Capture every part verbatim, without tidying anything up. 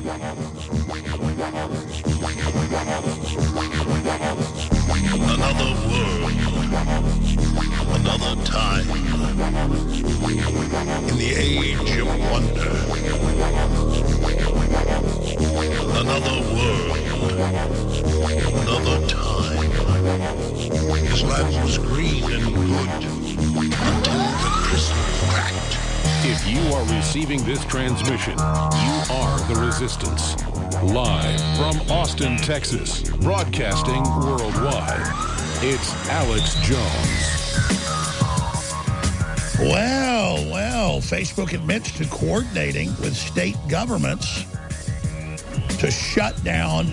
Another world, another time, in the age of wonder. Another world, another time. His land was green and good until the crystal cracked. If you are receiving this transmission, you are the Resistance. Live from Austin, Texas, broadcasting worldwide, it's Alex Jones. Well, well, Facebook admits to coordinating with state governments to shut down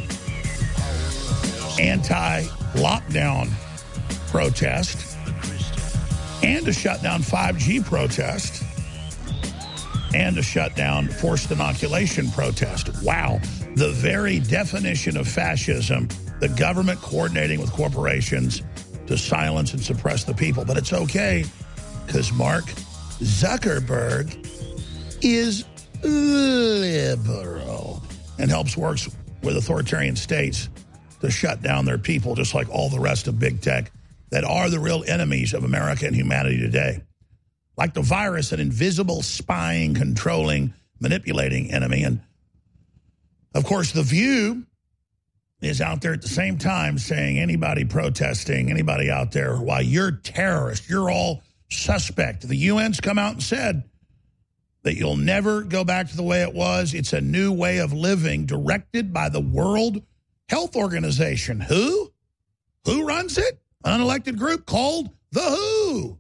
anti-lockdown protest and to shut down five G protest and to shut down forced inoculation protest. Wow. The very definition of fascism, the government coordinating with corporations to silence and suppress the people. But it's okay, because Mark Zuckerberg is liberal and helps works with authoritarian states to shut down their people, just like all the rest of big tech that are the real enemies of America and humanity today. Like the virus, an invisible, spying, controlling, manipulating enemy. And of course, The View is out there at the same time saying anybody protesting, anybody out there, why you're terrorists, you're all suspect. The U N's come out and said that you'll never go back to the way it was. It's a new way of living directed by the World Health Organization. Who? Who runs it? An unelected group called The Who.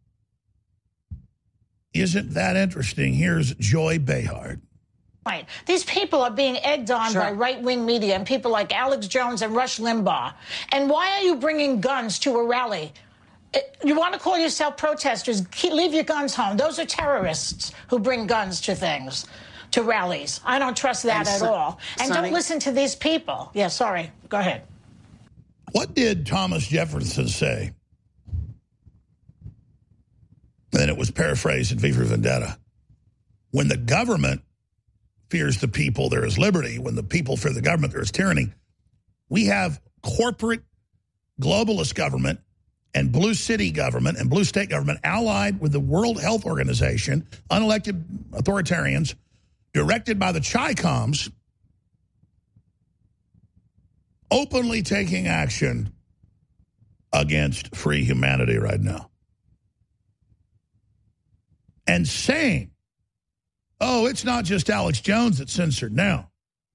Isn't that interesting? Here's Joy Behar. Right. These people are being egged on Sure. by right-wing media and people like Alex Jones and Rush Limbaugh. And why are you bringing guns to a rally? You want to call yourself protesters, keep, leave your guns home. Those are terrorists who bring guns to things, to rallies. I don't trust that And at so, all. And Sonny, don't listen to these people. Yeah, sorry. Go ahead. What did Thomas Jefferson say? And it was paraphrased in V for Vendetta. When the government fears the people, there is liberty. When the people fear the government, there is tyranny. We have corporate globalist government and blue city government and blue state government allied with the World Health Organization, unelected authoritarians, directed by the Chi-Coms, openly taking action against free humanity right now. And saying, oh, it's not just Alex Jones that's censored now.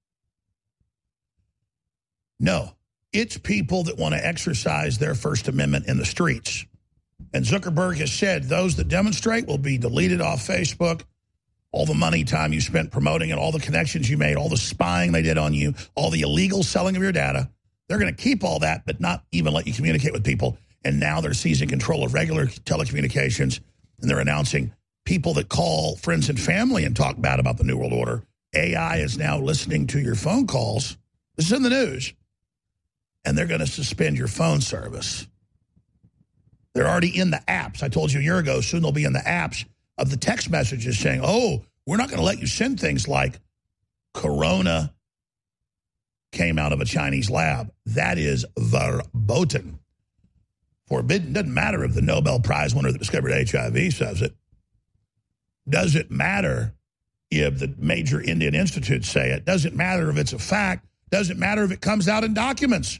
No, it's people that want to exercise their First Amendment in the streets. And Zuckerberg has said those that demonstrate will be deleted off Facebook. All the money, time you spent promoting it, all the connections you made, all the spying they did on you, all the illegal selling of your data, they're going to keep all that, but not even let you communicate with people. And now they're seizing control of regular telecommunications, and they're announcing people that call friends and family and talk bad about the New World Order. A I is now listening to your phone calls. This is in the news. And they're going to suspend your phone service. They're already in the apps. I told you a year ago, soon they'll be in the apps of the text messages saying, oh, we're not going to let you send things like Corona came out of a Chinese lab. That is verboten. Forbidden. Doesn't matter if the Nobel Prize winner that discovered H I V says it. Doesn't matter if the major Indian institutes say it. Doesn't matter if it's a fact. Doesn't matter if it comes out in documents.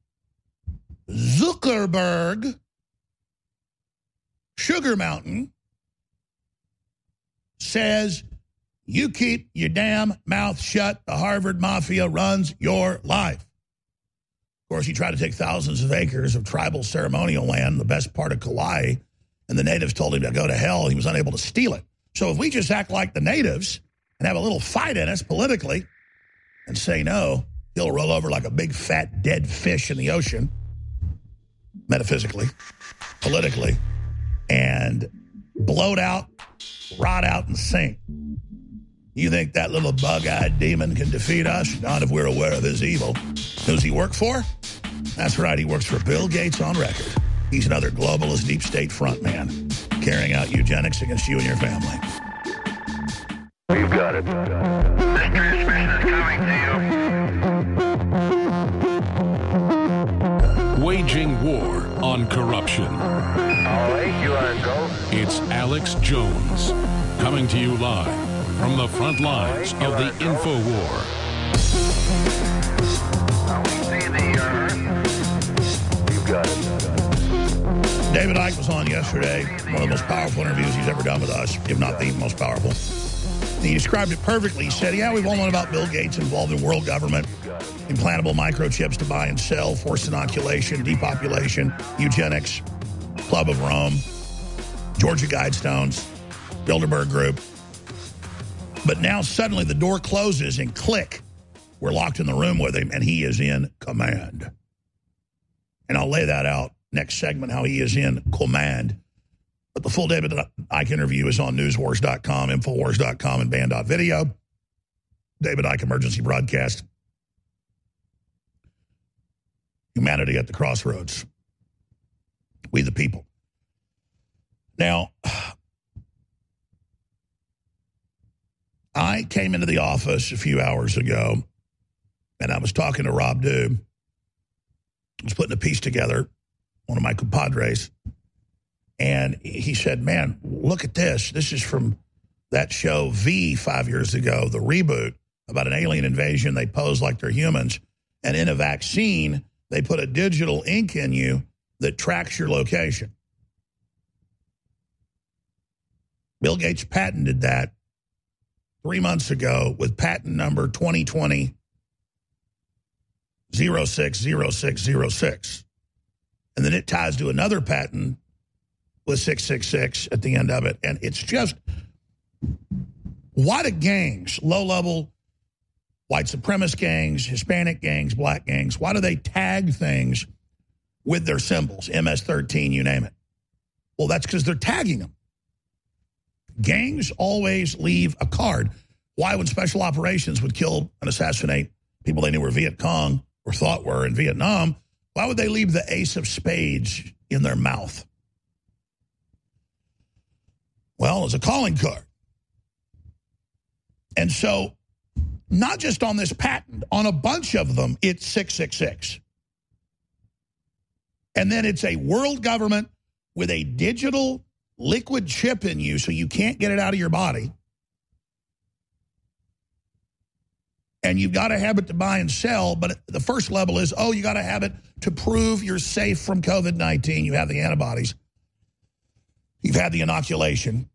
Zuckerberg, Sugar Mountain, says you keep your damn mouth shut. The Harvard Mafia runs your life. Of course, he tried to take thousands of acres of tribal ceremonial land, the best part of Kauai, and the natives told him to go to hell. He was unable to steal it. So if we just act like the natives and have a little fight in us politically and say no, he'll roll over like a big, fat, dead fish in the ocean, metaphysically, politically, and bloat out, rot out, and sink. You think that little bug-eyed demon can defeat us? Not if we're aware of his evil. Who's he work for? That's right, he works for Bill Gates on record. He's another globalist deep state front man, carrying out eugenics against you and your family. We've got it. This transmission is coming on corruption. All right, you are go. It's Alex Jones, coming to you live from the front lines of the info war. See the Earth. You got it. David Icke was on yesterday, one of the most powerful interviews he's ever done with us, if not the most powerful. He described it perfectly. He said, yeah, we've all known about Bill Gates involved in world government, implantable microchips to buy and sell, forced inoculation, depopulation, eugenics, Club of Rome, Georgia Guidestones, Bilderberg Group. But now suddenly the door closes and click, we're locked in the room with him and he is in command. And I'll lay that out next segment, how he is in command. But the full David Icke interview is on news wars dot com, infowars dot com, and band dot video. David Icke emergency broadcast. Humanity at the crossroads. We the people. Now, I came into the office a few hours ago, and I was talking to Rob Dew. I was putting a piece together, one of my compadres, and he said, man, look at this. This is from that show V five years ago, the reboot, about an alien invasion. They pose like they're humans, and in a vaccine, they put a digital ink in you that tracks your location. Bill Gates patented that three months ago with patent number twenty twenty oh six oh six oh six. And then it ties to another patent with six six six at the end of it. And it's just, why do gangs, low-level white supremacist gangs, Hispanic gangs, black gangs, why do they tag things with their symbols, M S thirteen, you name it? Well, that's because they're tagging them. Gangs always leave a card. Why, when special operations would kill and assassinate people they knew were Viet Cong or thought were in Vietnam, why would they leave the ace of spades in their mouth? Well, it's a calling card. And so, not just on this patent, on a bunch of them, it's six six six. And then it's a world government with a digital liquid chip in you so you can't get it out of your body. And you've got to have it to buy and sell, but the first level is, oh, you got to have it to prove you're safe from COVID nineteen. You have the antibodies. You've had the inoculation.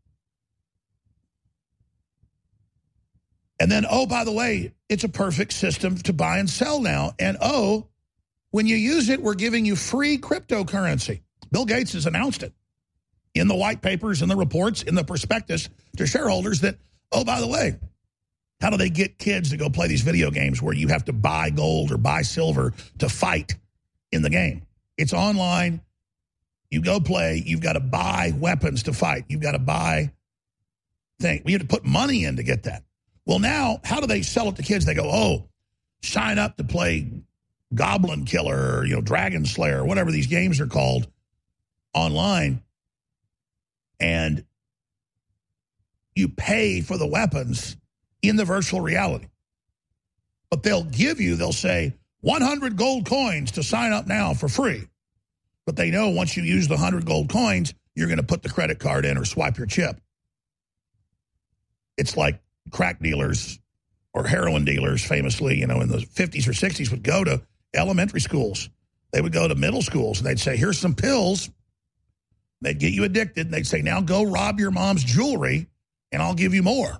And then, oh, by the way, it's a perfect system to buy and sell now. And, oh, when you use it, we're giving you free cryptocurrency. Bill Gates has announced it in the white papers, in the reports, in the prospectus to shareholders that, oh, by the way, how do they get kids to go play these video games where you have to buy gold or buy silver to fight in the game? It's online. You go play. You've got to buy weapons to fight. You've got to buy things. We have to put money in to get that. Well, now, how do they sell it to kids? They go, oh, sign up to play Goblin Killer or, you know, Dragon Slayer, or whatever these games are called online. And you pay for the weapons in the virtual reality. But they'll give you, they'll say, one hundred gold coins to sign up now for free. But they know once you use the one hundred gold coins, you're going to put the credit card in or swipe your chip. It's like crack dealers or heroin dealers famously, you know, in the fifties or sixties would go to elementary schools. They would go to middle schools and they'd say, here's some pills. They'd get you addicted, and they'd say, now go rob your mom's jewelry, and I'll give you more.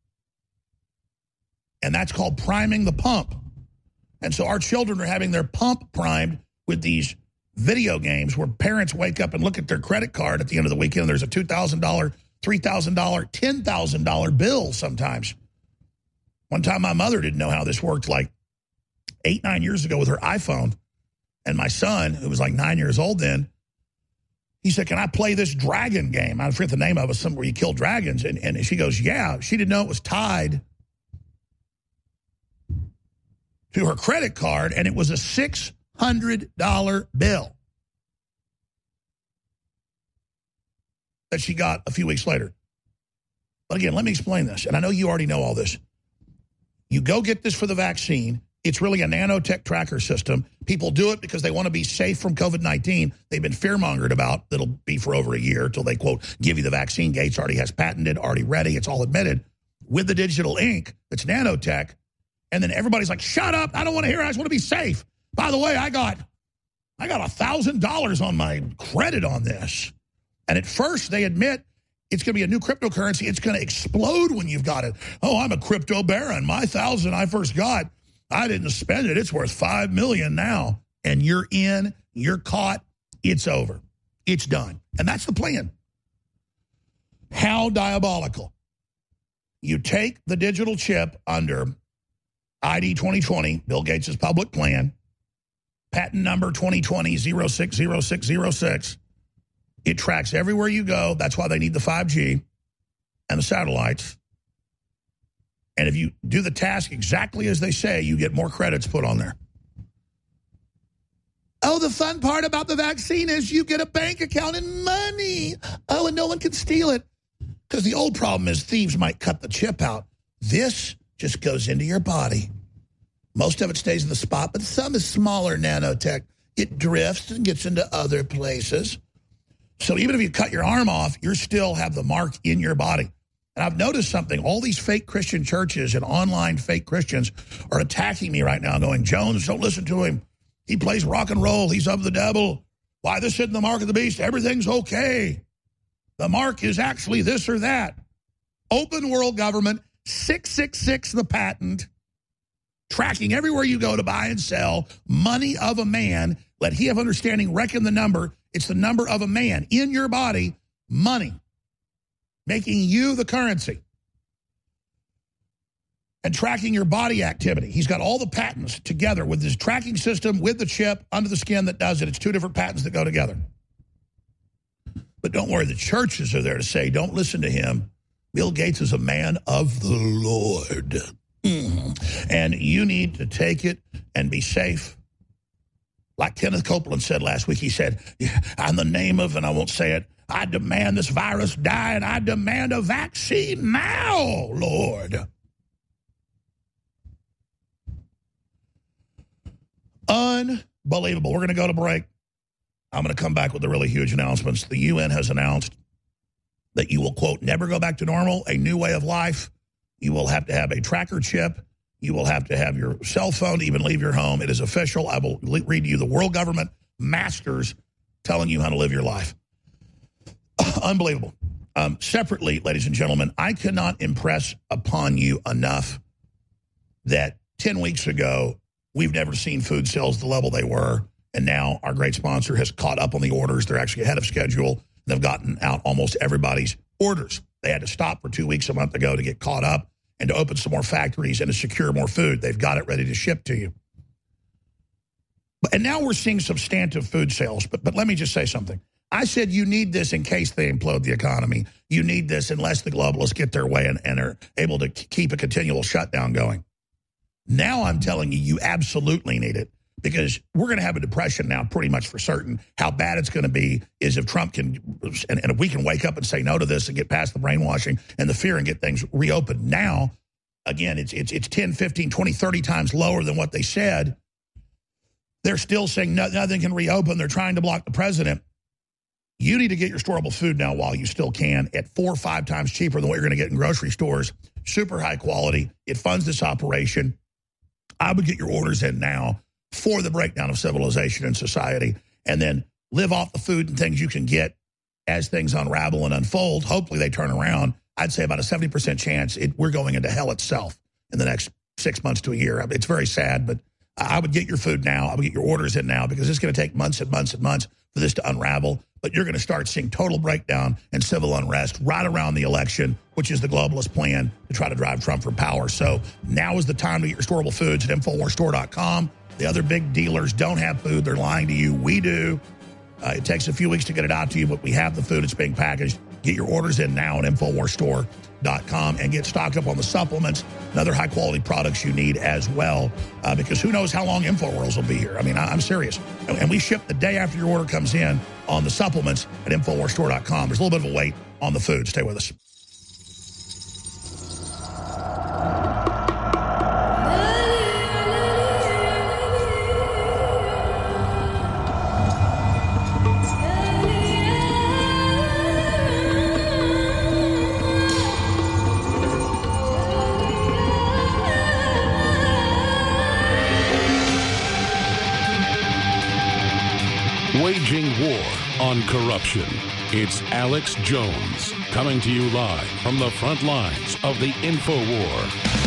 And that's called priming the pump. And so our children are having their pump primed with these video games where parents wake up and look at their credit card at the end of the weekend, and there's a two thousand dollars, three thousand dollars, ten thousand dollars bill sometimes. One time my mother didn't know how this worked, like eight, nine years ago with her iPhone. And my son, who was like nine years old then, he said, can I play this dragon game? I forget the name of it, somewhere where you kill dragons. And, and she goes, yeah. She didn't know it was tied to her credit card, and it was a six hundred dollar bill that she got a few weeks later. But again, let me explain this. And I know you already know all this. You go get this for the vaccine. It's really a nanotech tracker system. People do it because they want to be safe from COVID nineteen. They've been fear-mongered about. That'll be for over a year until they, quote, give you the vaccine. Gates already has patented, already ready. It's all admitted. With the digital ink, it's nanotech. And then everybody's like, shut up. I don't want to hear it. I just want to be safe. By the way, I got I got one thousand dollars on my credit on this. And at first they admit it's going to be a new cryptocurrency. It's going to explode when you've got it. Oh, I'm a crypto baron. My thousand I first got, I didn't spend it. It's worth five million now. And you're in, you're caught, it's over. It's done. And that's the plan. How diabolical. You take the digital chip under I D twenty twenty, Bill Gates' public plan, patent number twenty twenty oh six oh six oh six. It tracks everywhere you go. That's why they need the five G and the satellites. And if you do the task exactly as they say, you get more credits put on there. Oh, the fun part about the vaccine is you get a bank account and money. Oh, and no one can steal it. Because the old problem is thieves might cut the chip out. This just goes into your body. Most of it stays in the spot, but some is smaller nanotech. It drifts and gets into other places. So even if you cut your arm off, you still have the mark in your body. And I've noticed something. All these fake Christian churches and online fake Christians are attacking me right now, going, Jones, don't listen to him. He plays rock and roll. He's of the devil. Why, this isn't the mark of the beast. Everything's okay. The mark is actually this or that. Open world government, six six six the patent, tracking everywhere you go to buy and sell, money of a man. Let he have understanding, reckon the number. It's the number of a man in your body, money, making you the currency. And tracking your body activity. He's got all the patents together with his tracking system, with the chip, under the skin that does it. It's two different patents that go together. But don't worry, the churches are there to say, don't listen to him. Bill Gates is a man of the Lord. Mm. And you need to take it and be safe. Like Kenneth Copeland said last week, he said, in the name of, and I won't say it, I demand this virus die, and I demand a vaccine now, Lord. Unbelievable. We're going to go to break. I'm going to come back with the really huge announcements. The U N has announced that you will, quote, never go back to normal, a new way of life. You will have to have a tracker chip. You will have to have your cell phone to even leave your home. It is official. I will read to you the world government masters telling you how to live your life. Unbelievable. Um, separately, ladies and gentlemen, I cannot impress upon you enough that ten weeks ago, we've never seen food sales the level they were. And now our great sponsor has caught up on the orders. They're actually ahead of schedule. They've gotten out almost everybody's orders. They had to stop for two weeks a month ago to get caught up and to open some more factories and to secure more food. They've got it ready to ship to you. And now we're seeing substantive food sales. But, but let me just say something. I said you need this in case they implode the economy. You need this unless the globalists get their way and, and are able to keep a continual shutdown going. Now I'm telling you, you absolutely need it. Because we're going to have a depression now pretty much for certain. How bad it's going to be is if Trump can, and, and if we can wake up and say no to this and get past the brainwashing and the fear and get things reopened now, again, it's it's it's ten, fifteen, twenty, thirty times lower than what they said. They're still saying no, nothing can reopen. They're trying to block the president. You need to get your storable food now while you still can at four or five times cheaper than what you're going to get in grocery stores. Super high quality. It funds this operation. I would get your orders in now for the breakdown of civilization and society, and then live off the food and things you can get as things unravel and unfold. Hopefully they turn around. I'd say about a seventy percent chance it, we're going into hell itself in the next six months to a year. It's very sad, but I would get your food now. I would get your orders in now because it's going to take months and months and months for this to unravel. But you're going to start seeing total breakdown and civil unrest right around the election, which is the globalist plan to try to drive Trump from power. So now is the time to get your storable foods at Infowars Store dot com. The other big dealers don't have food. They're lying to you. We do. Uh, it takes a few weeks to get it out to you, but we have the food. It's being packaged. Get your orders in now at Infowars Store dot com and get stocked up on the supplements and other high-quality products you need as well, uh, because who knows how long InfoWars will be here. I mean, I, I'm serious. And, and we ship the day after your order comes in on the supplements at Infowars Store dot com. There's a little bit of a wait on the food. Stay with us. corruption. It's Alex Jones coming to you live from the front lines of the InfoWar.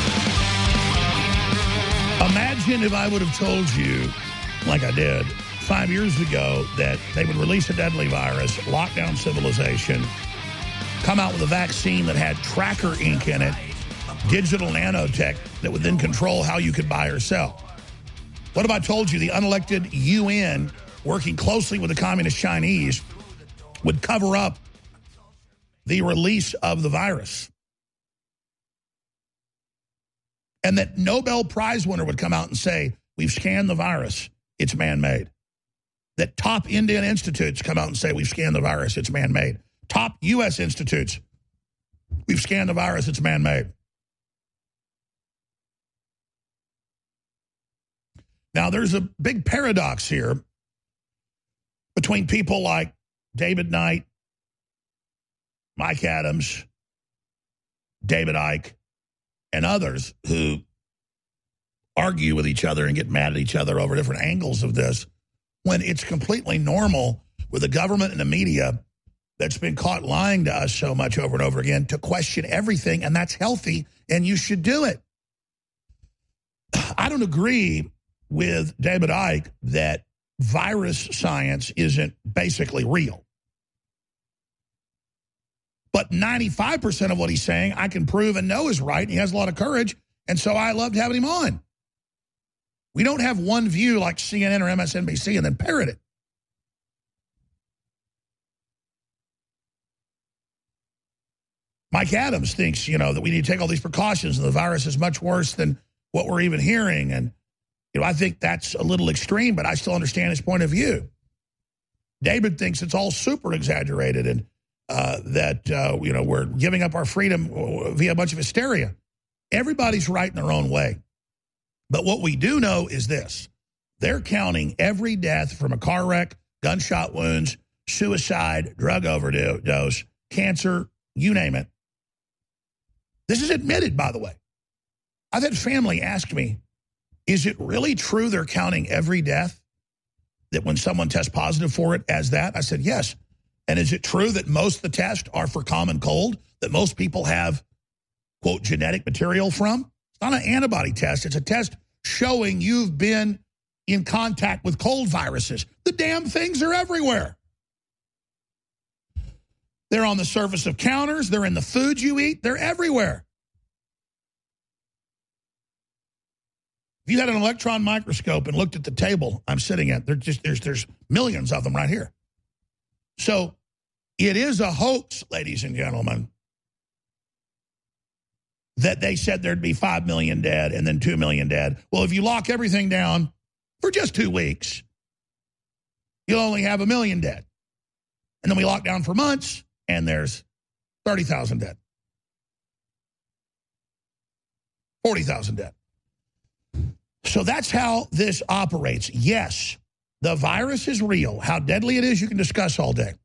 Imagine if I would have told you, like I did, five years ago, that they would release a deadly virus, lock down civilization, come out with a vaccine that had tracker ink in it, digital nanotech that would then control how you could buy or sell. What if I told you the unelected U N, working closely with the communist Chinese, would cover up the release of the virus? And that Nobel Prize winner would come out and say, we've scanned the virus, it's man-made. That top Indian institutes come out and say, we've scanned the virus, it's man-made. Top U S institutes, we've scanned the virus, it's man-made. Now, there's a big paradox here between people like David Knight, Mike Adams, David Icke, and others who argue with each other and get mad at each other over different angles of this, when it's completely normal with the government and the media that's been caught lying to us so much over and over again to question everything, and that's healthy, and you should do it. I don't agree with David Icke that virus science isn't basically real. But ninety-five percent of what he's saying I can prove and know is right. He has a lot of courage, and so I loved having him on. We don't have one view like C N N or M S N B C and then parrot it. Mike Adams thinks, you know, that we need to take all these precautions and the virus is much worse than what we're even hearing. And, you know, I think that's a little extreme, but I still understand his point of view. David thinks it's all super exaggerated and uh, that, uh, you know, we're giving up our freedom via a bunch of hysteria. Everybody's right in their own way. But what we do know is this. They're counting every death from a car wreck, gunshot wounds, suicide, drug overdose, cancer, you name it. This is admitted, by the way. I've had family ask me, is it really true they're counting every death? That when someone tests positive for it as that? I said, yes. And is it true that most of the tests are for common cold? That most people have, quote, genetic material from? It's not an antibody test. It's a test showing you've been in contact with cold viruses. The damn things are everywhere. They're on the surface of counters. They're in the food you eat. They're everywhere. If you had an electron microscope and looked at the table I'm sitting at, there just there's there's millions of them right here. So it is a hoax, ladies and gentlemen, that they said there'd be five million dead and then two million dead. Well, if you lock everything down for just two weeks, you'll only have a million dead. And then we lock down for months, and there's thirty thousand dead. forty thousand dead. So that's how this operates. Yes, the virus is real. How deadly it is, you can discuss all day.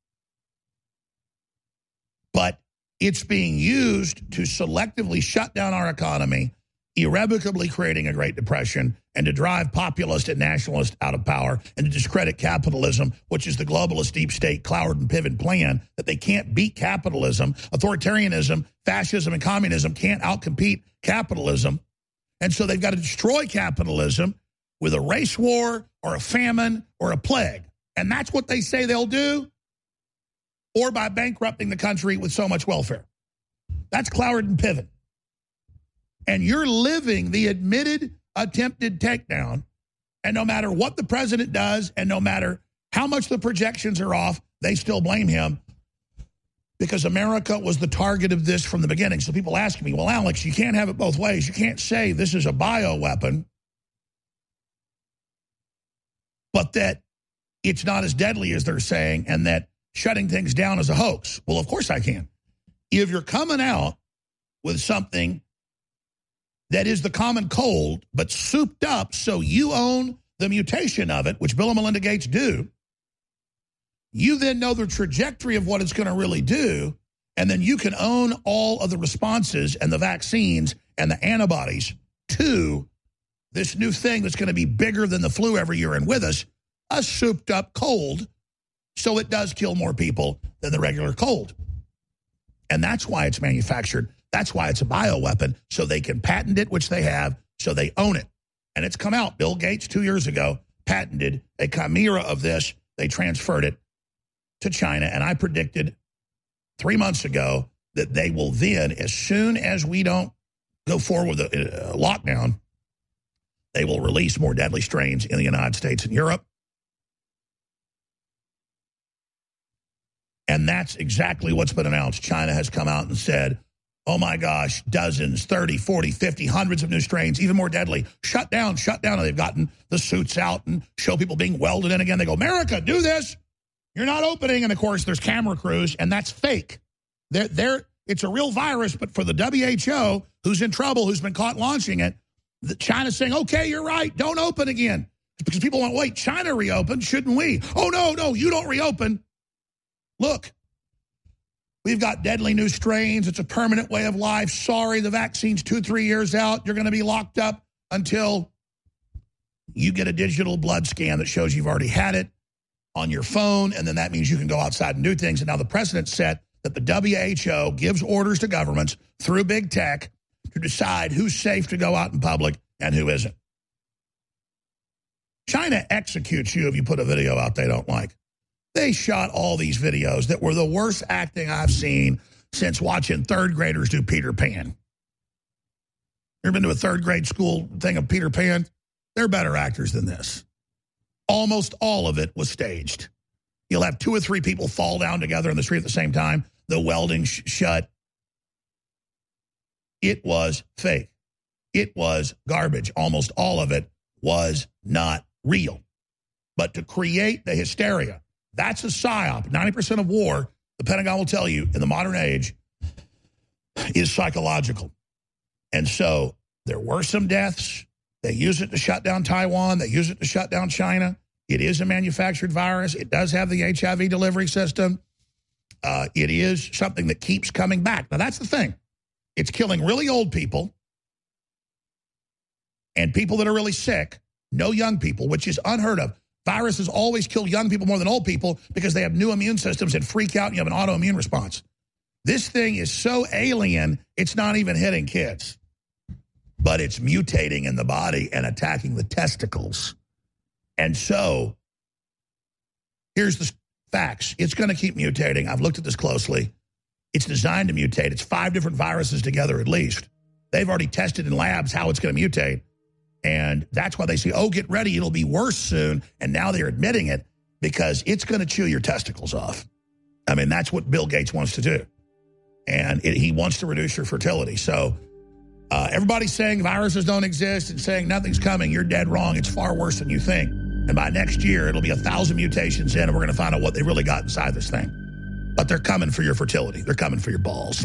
But it's being used to selectively shut down our economy, irrevocably creating a Great Depression, and to drive populists and nationalists out of power, and to discredit capitalism, which is the globalist deep state Cloward and Piven plan, that they can't beat capitalism. Authoritarianism, fascism, and communism can't outcompete capitalism. And so they've got to destroy capitalism with a race war or a famine or a plague. And that's what they say they'll do, or by bankrupting the country with so much welfare. That's Cloward and Piven. And you're living the admitted attempted takedown, and no matter what the president does and no matter how much the projections are off, they still blame him because America was the target of this from the beginning. So people ask me, well, Alex, you can't have it both ways. You can't say this is a bioweapon, but that it's not as deadly as they're saying and that shutting things down is a hoax. Well, of course I can. If you're coming out with something that is the common cold, but souped up so you own the mutation of it, which Bill and Melinda Gates do, you then know the trajectory of what it's going to really do, and then you can own all of the responses and the vaccines and the antibodies to this new thing that's going to be bigger than the flu every year and with us, a souped up cold, So it does kill more people than the regular cold. And that's why it's manufactured. That's why it's a bioweapon, so they can patent it, which they have, so they own it. And it's come out. Bill Gates, two years ago, patented a chimera of this. They transferred it to China. And I predicted three months ago that they will then, as soon as we don't go forward with a, a lockdown, they will release more deadly strains in the United States and Europe. And that's exactly what's been announced. China has come out and said, oh my gosh, dozens, thirty, forty, fifty, hundreds of new strains, even more deadly. Shut down, shut down. And they've gotten the suits out and show people being welded in again. They go, America, do this. You're not opening. And of course, there's camera crews, and that's fake. They're, they're, it's a real virus, but for the W H O, who's in trouble, who's been caught launching it, the China's saying, okay, you're right, don't open again. Because people want, wait, China reopened, shouldn't we? Oh, no, no, you don't reopen. Look, we've got deadly new strains. It's a permanent way of life. Sorry, the vaccine's two, three years out. You're going to be locked up until you get a digital blood scan that shows you've already had it on your phone, and then that means you can go outside and do things. And now the precedent set that the W H O gives orders to governments through big tech to decide who's safe to go out in public and who isn't. China executes you if you put a video out they don't like. They shot all these videos that were the worst acting I've seen since watching third graders do Peter Pan. You ever been to a third grade school thing of Peter Pan? They're better actors than this. Almost all of it was staged. You'll have two or three people fall down together in the street at the same time. The welding sh- shut. It was fake. It was garbage. Almost all of it was not real. But to create the hysteria, that's a psyop. ninety percent of war, the Pentagon will tell you, in the modern age, is psychological. And so there were some deaths. They use it to shut down Taiwan. They use it to shut down China. It is a manufactured virus. It does have the H I V delivery system. Uh, it is something that keeps coming back. Now, that's the thing. It's killing really old people and people that are really sick, no young people, which is unheard of. Viruses always kill young people more than old people because they have new immune systems and freak out and you have an autoimmune response. This thing is so alien, it's not even hitting kids. But it's mutating in the body and attacking the testicles. And so, here's the facts. It's going to keep mutating. I've looked at this closely. It's designed to mutate. It's five different viruses together at least. They've already tested in labs how it's going to mutate. And that's why they say, oh, get ready, it'll be worse soon. And now they're admitting it because it's going to chew your testicles off. I mean, that's what Bill Gates wants to do. And it, he wants to reduce your fertility. So uh, everybody's saying viruses don't exist and saying nothing's coming. You're dead wrong. It's far worse than you think. And by next year, it'll be a thousand mutations in, and we're going to find out what they really got inside this thing. But they're coming for your fertility. They're coming for your balls.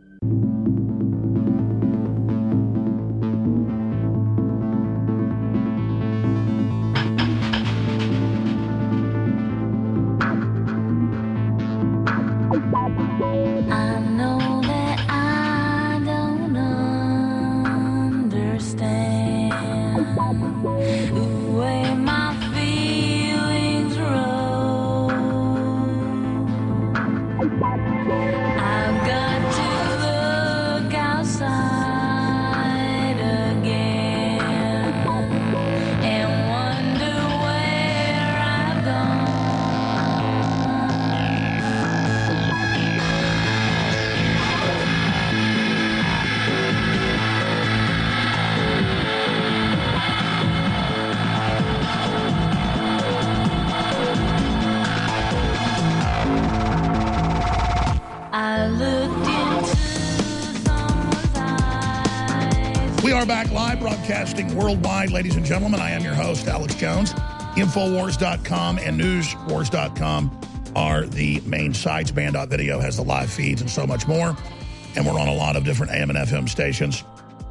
Broadcasting worldwide, ladies and gentlemen. I am your host, Alex Jones. Infowars dot com and News Wars dot com are the main sites. Band dot video has the live feeds and so much more. And we're on a lot of different A M and F M stations.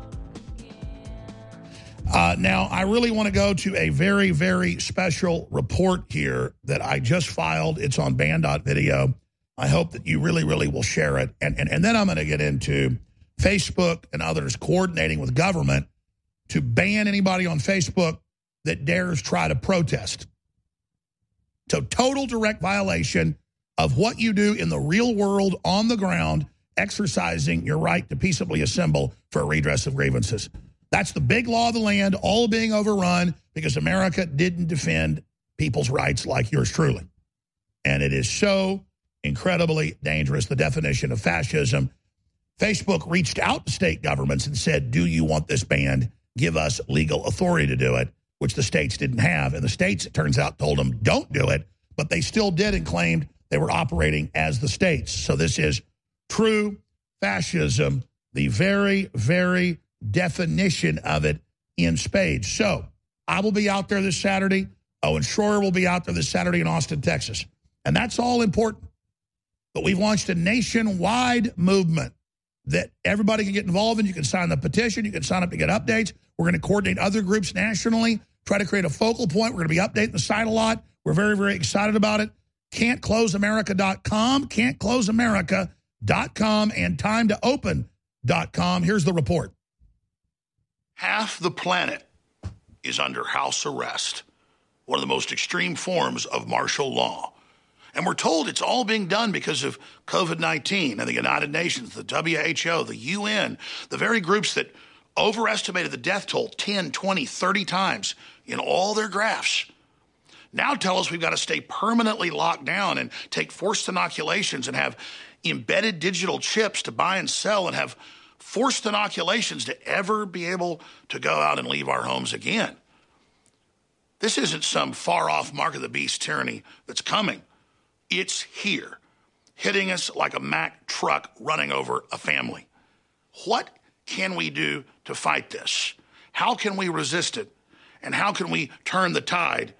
Uh, now, I really want to go to a very, very special report here that I just filed. It's on Band dot video. I hope that you really, really will share it. And, and, and then I'm going to get into Facebook and others coordinating with government to ban anybody on Facebook that dares try to protest. So total direct violation of what you do in the real world on the ground, exercising your right to peaceably assemble for a redress of grievances. That's the big law of the land, all being overrun because America didn't defend people's rights like yours truly. And it is so incredibly dangerous, the definition of fascism. Facebook reached out to state governments and said, do you want this banned? Give us legal authority to do it, which the states didn't have. And the states, it turns out, told them, don't do it. But they still did and claimed they were operating as the states. So this is true fascism, the very, very definition of it in spades. So I will be out there this Saturday. Owen Schroyer will be out there this Saturday in Austin, Texas. And that's all important. But we've launched a nationwide movement that everybody can get involved in. You can sign the petition. You can sign up to get updates. We're going to coordinate other groups nationally, try to create a focal point. We're going to be updating the site a lot. We're very, very excited about it. can't close america dot com, can't close america dot com, and time to open dot com. Here's the report. Half the planet is under house arrest, one of the most extreme forms of martial law. And we're told it's all being done because of COVID nineteen and the United Nations, the W H O, the U N, the very groups that overestimated the death toll ten, twenty, thirty times in all their graphs. Now tell us we've got to stay permanently locked down and take forced inoculations and have embedded digital chips to buy and sell and have forced inoculations to ever be able to go out and leave our homes again. This isn't some far-off mark of the beast tyranny that's coming. It's here, hitting us like a Mack truck running over a family. What can we do to fight this? How can we resist it? And how can we turn the tide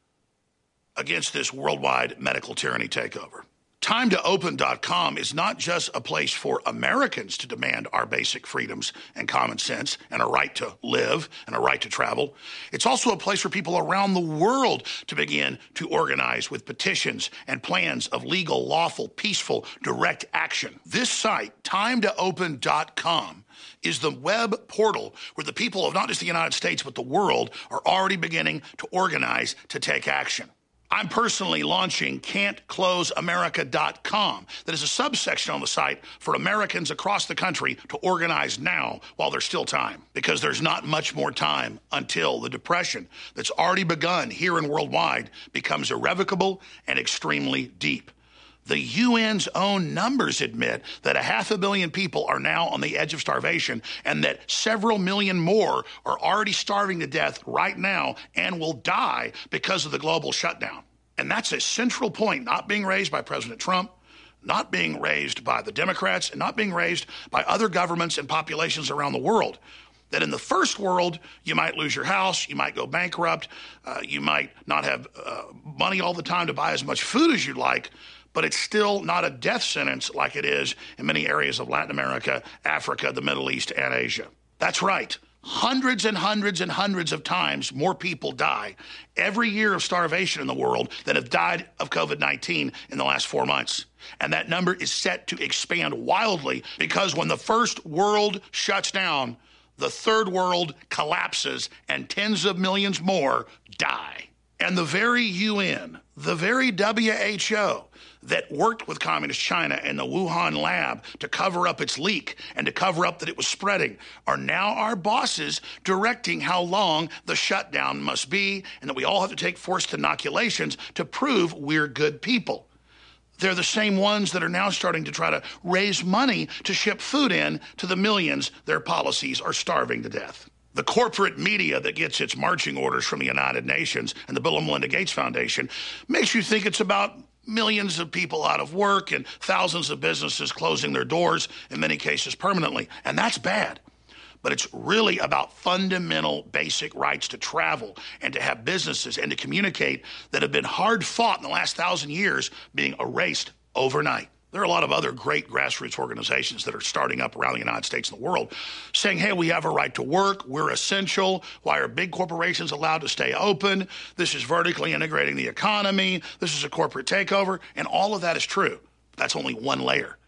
against this worldwide medical tyranny takeover? time to open dot com is not just a place for Americans to demand our basic freedoms and common sense and a right to live and a right to travel. It's also a place for people around the world to begin to organize with petitions and plans of legal, lawful, peaceful, direct action. This site, time to open dot com, is the web portal where the people of not just the United States but the world are already beginning to organize to take action. I'm personally launching can't close america dot com. That is a subsection on the site for Americans across the country to organize now while there's still time. Because there's not much more time until the depression that's already begun here and worldwide becomes irrevocable and extremely deep. The U N's own numbers admit that a half a billion people are now on the edge of starvation and that several million more are already starving to death right now and will die because of the global shutdown. And that's a central point not being raised by President Trump, not being raised by the Democrats, and not being raised by other governments and populations around the world. That in the first world, you might lose your house, you might go bankrupt, uh, you might not have uh, money all the time to buy as much food as you'd like, but it's still not a death sentence like it is in many areas of Latin America, Africa, the Middle East, and Asia. That's right. Hundreds and hundreds and hundreds of times more people die every year of starvation in the world than have died of COVID nineteen in the last four months. And that number is set to expand wildly because when the first world shuts down, the third world collapses and tens of millions more die. And the very U N, the very W H O that worked with Communist China and the Wuhan lab to cover up its leak and to cover up that it was spreading are now our bosses directing how long the shutdown must be and that we all have to take forced inoculations to prove we're good people. They're the same ones that are now starting to try to raise money to ship food in to the millions their policies are starving to death. The corporate media that gets its marching orders from the United Nations and the Bill and Melinda Gates Foundation makes you think it's about millions of people out of work and thousands of businesses closing their doors, in many cases permanently. And that's bad. But it's really about fundamental basic rights to travel and to have businesses and to communicate that have been hard fought in the last thousand years being erased overnight. There are a lot of other great grassroots organizations that are starting up around the United States and the world saying, hey, we have a right to work. We're essential. Why are big corporations allowed to stay open? This is vertically integrating the economy. This is a corporate takeover. And all of that is true. That's only one layer.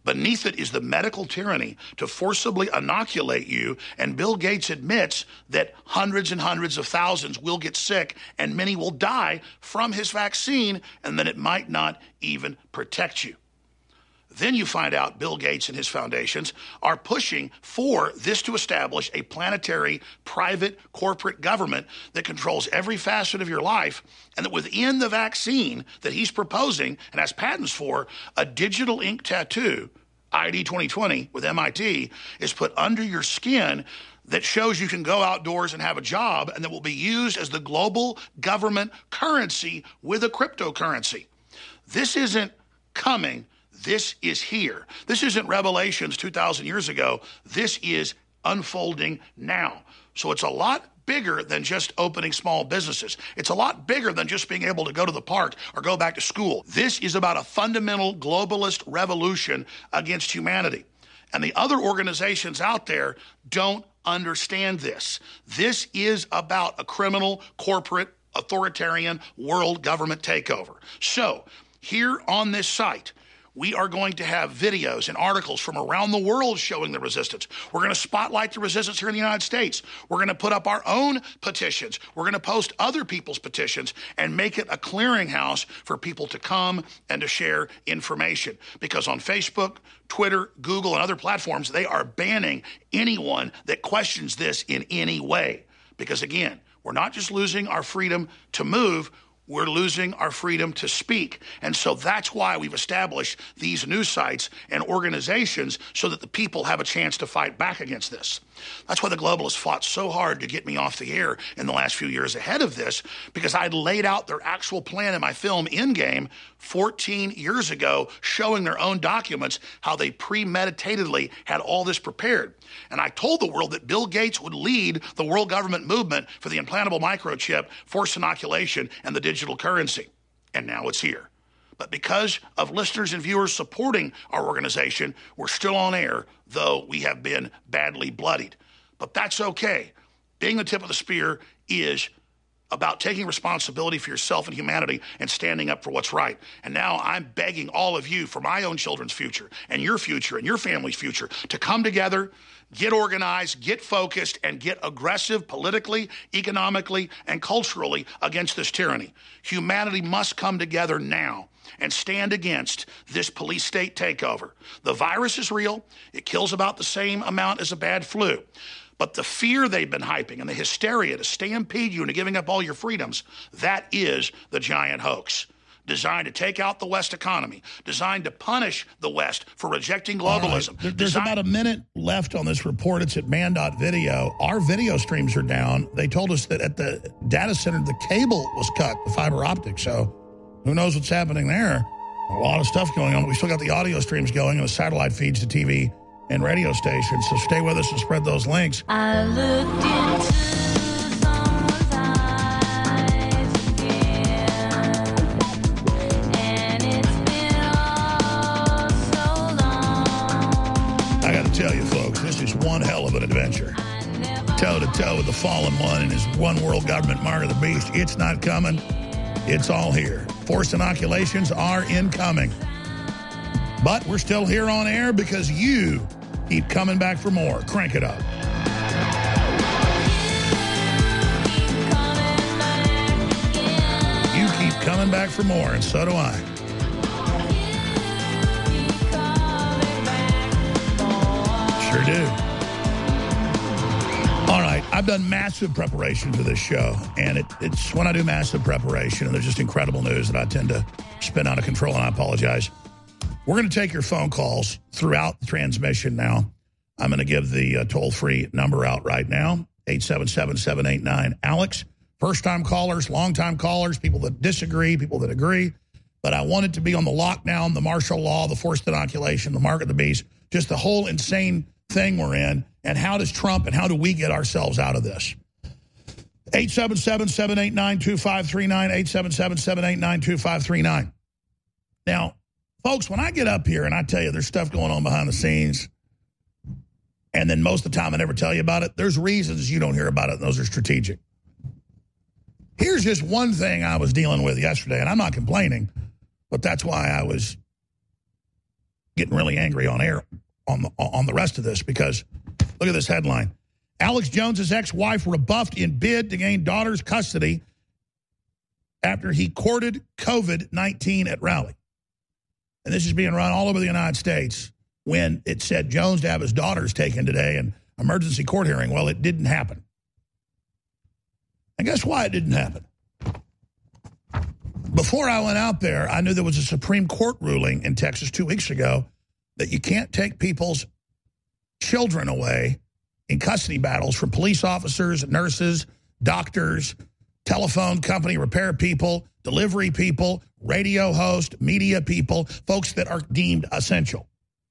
Beneath it is the medical tyranny to forcibly inoculate you, and Bill Gates admits that hundreds and hundreds of thousands will get sick and many will die from his vaccine, and then it might not even protect you. Then you find out Bill Gates and his foundations are pushing for this to establish a planetary, private, corporate government that controls every facet of your life, and that within the vaccine that he's proposing and has patents for, a digital ink tattoo, I D twenty twenty with M I T, is put under your skin that shows you can go outdoors and have a job, and that will be used as the global government currency with a cryptocurrency. This isn't coming. This is here. This isn't Revelations two thousand years ago. This is unfolding now. So it's a lot bigger than just opening small businesses. It's a lot bigger than just being able to go to the park or go back to school. This is about a fundamental globalist revolution against humanity. And the other organizations out there don't understand this. This is about a criminal, corporate, authoritarian world government takeover. So here on this site, we are going to have videos and articles from around the world showing the resistance. We're going to spotlight the resistance here in the United States. We're going to put up our own petitions. We're going to post other people's petitions and make it a clearinghouse for people to come and to share information. Because on Facebook, Twitter, Google, and other platforms, they are banning anyone that questions this in any way. Because again, we're not just losing our freedom to move, we're losing our freedom to speak. And so that's why we've established these news sites and organizations so that the people have a chance to fight back against this. That's why the globalists fought so hard to get me off the air in the last few years ahead of this, because I'd laid out their actual plan in my film Endgame fourteen years ago, showing their own documents how they premeditatedly had all this prepared. And I told the world that Bill Gates would lead the world government movement for the implantable microchip, forced inoculation, and the digital currency. And now it's here. But because of listeners and viewers supporting our organization, we're still on air, though we have been badly bloodied. But that's okay. Being the tip of the spear is about taking responsibility for yourself and humanity and standing up for what's right. And now I'm begging all of you for my own children's future and your future and your family's future to come together, get organized, get focused, and get aggressive politically, economically, and culturally against this tyranny. Humanity must come together now and stand against this police state takeover. The virus is real. It kills about the same amount as a bad flu. But the fear they've been hyping and the hysteria to stampede you into giving up all your freedoms, that is the giant hoax. Designed to take out the West economy, designed to punish the West for rejecting globalism. Right. There, there's designed- about a minute left on this report. It's at man dot video. Our video streams are down. They told us that at the data center, the cable was cut, the fiber optic. So who knows what's happening there? A lot of stuff going on. We still got the audio streams going and the satellite feeds to T V and radio stations. So stay with us and spread those links. I looked into someone's eyes again, and it's been all so long. I got to tell you, folks, this is one hell of an adventure. Toe-to-toe with the fallen one and his one world government, Mark of the Beast. It's not coming. It's all here. Forced inoculations are incoming. But we're still here on air because you keep coming back for more. Crank it up. You keep coming back for more, and so do I. Sure do. All right, I've done massive preparation for this show, and it, it's when I do massive preparation, and there's just incredible news that I tend to spin out of control, and I apologize. We're going to take your phone calls throughout the transmission now. I'm going to give the uh, toll-free number out right now, eight seven seven, seven eight nine, ALEX. First-time callers, long-time callers, people that disagree, people that agree. But I want it to be on the lockdown, the martial law, the forced inoculation, the mark of the beast, just the whole insane thing we're in, and how does Trump and how do we get ourselves out of this? eight seven seven, seven eight nine, two five three nine, eight seven seven, seven eight nine, two five three nine. Now, folks, when I get up here and I tell you there's stuff going on behind the scenes, and then most of the time I never tell you about it, there's reasons you don't hear about it, and those are strategic. Here's just one thing I was dealing with yesterday, and I'm not complaining, but that's why I was getting really angry on air on the, on the rest of this because look at this headline. Alex Jones's ex-wife rebuffed in bid to gain daughter's custody after he courted COVID nineteen at rally. And this is being run all over the United States when it said Jones to have his daughters taken today in emergency court hearing. Well, it didn't happen. And guess why it didn't happen? Before I went out there, I knew there was a Supreme Court ruling in Texas two weeks ago that you can't take people's children away in custody battles from police officers, nurses, doctors, telephone company repair people, delivery people, radio host, media people, folks that are deemed essential.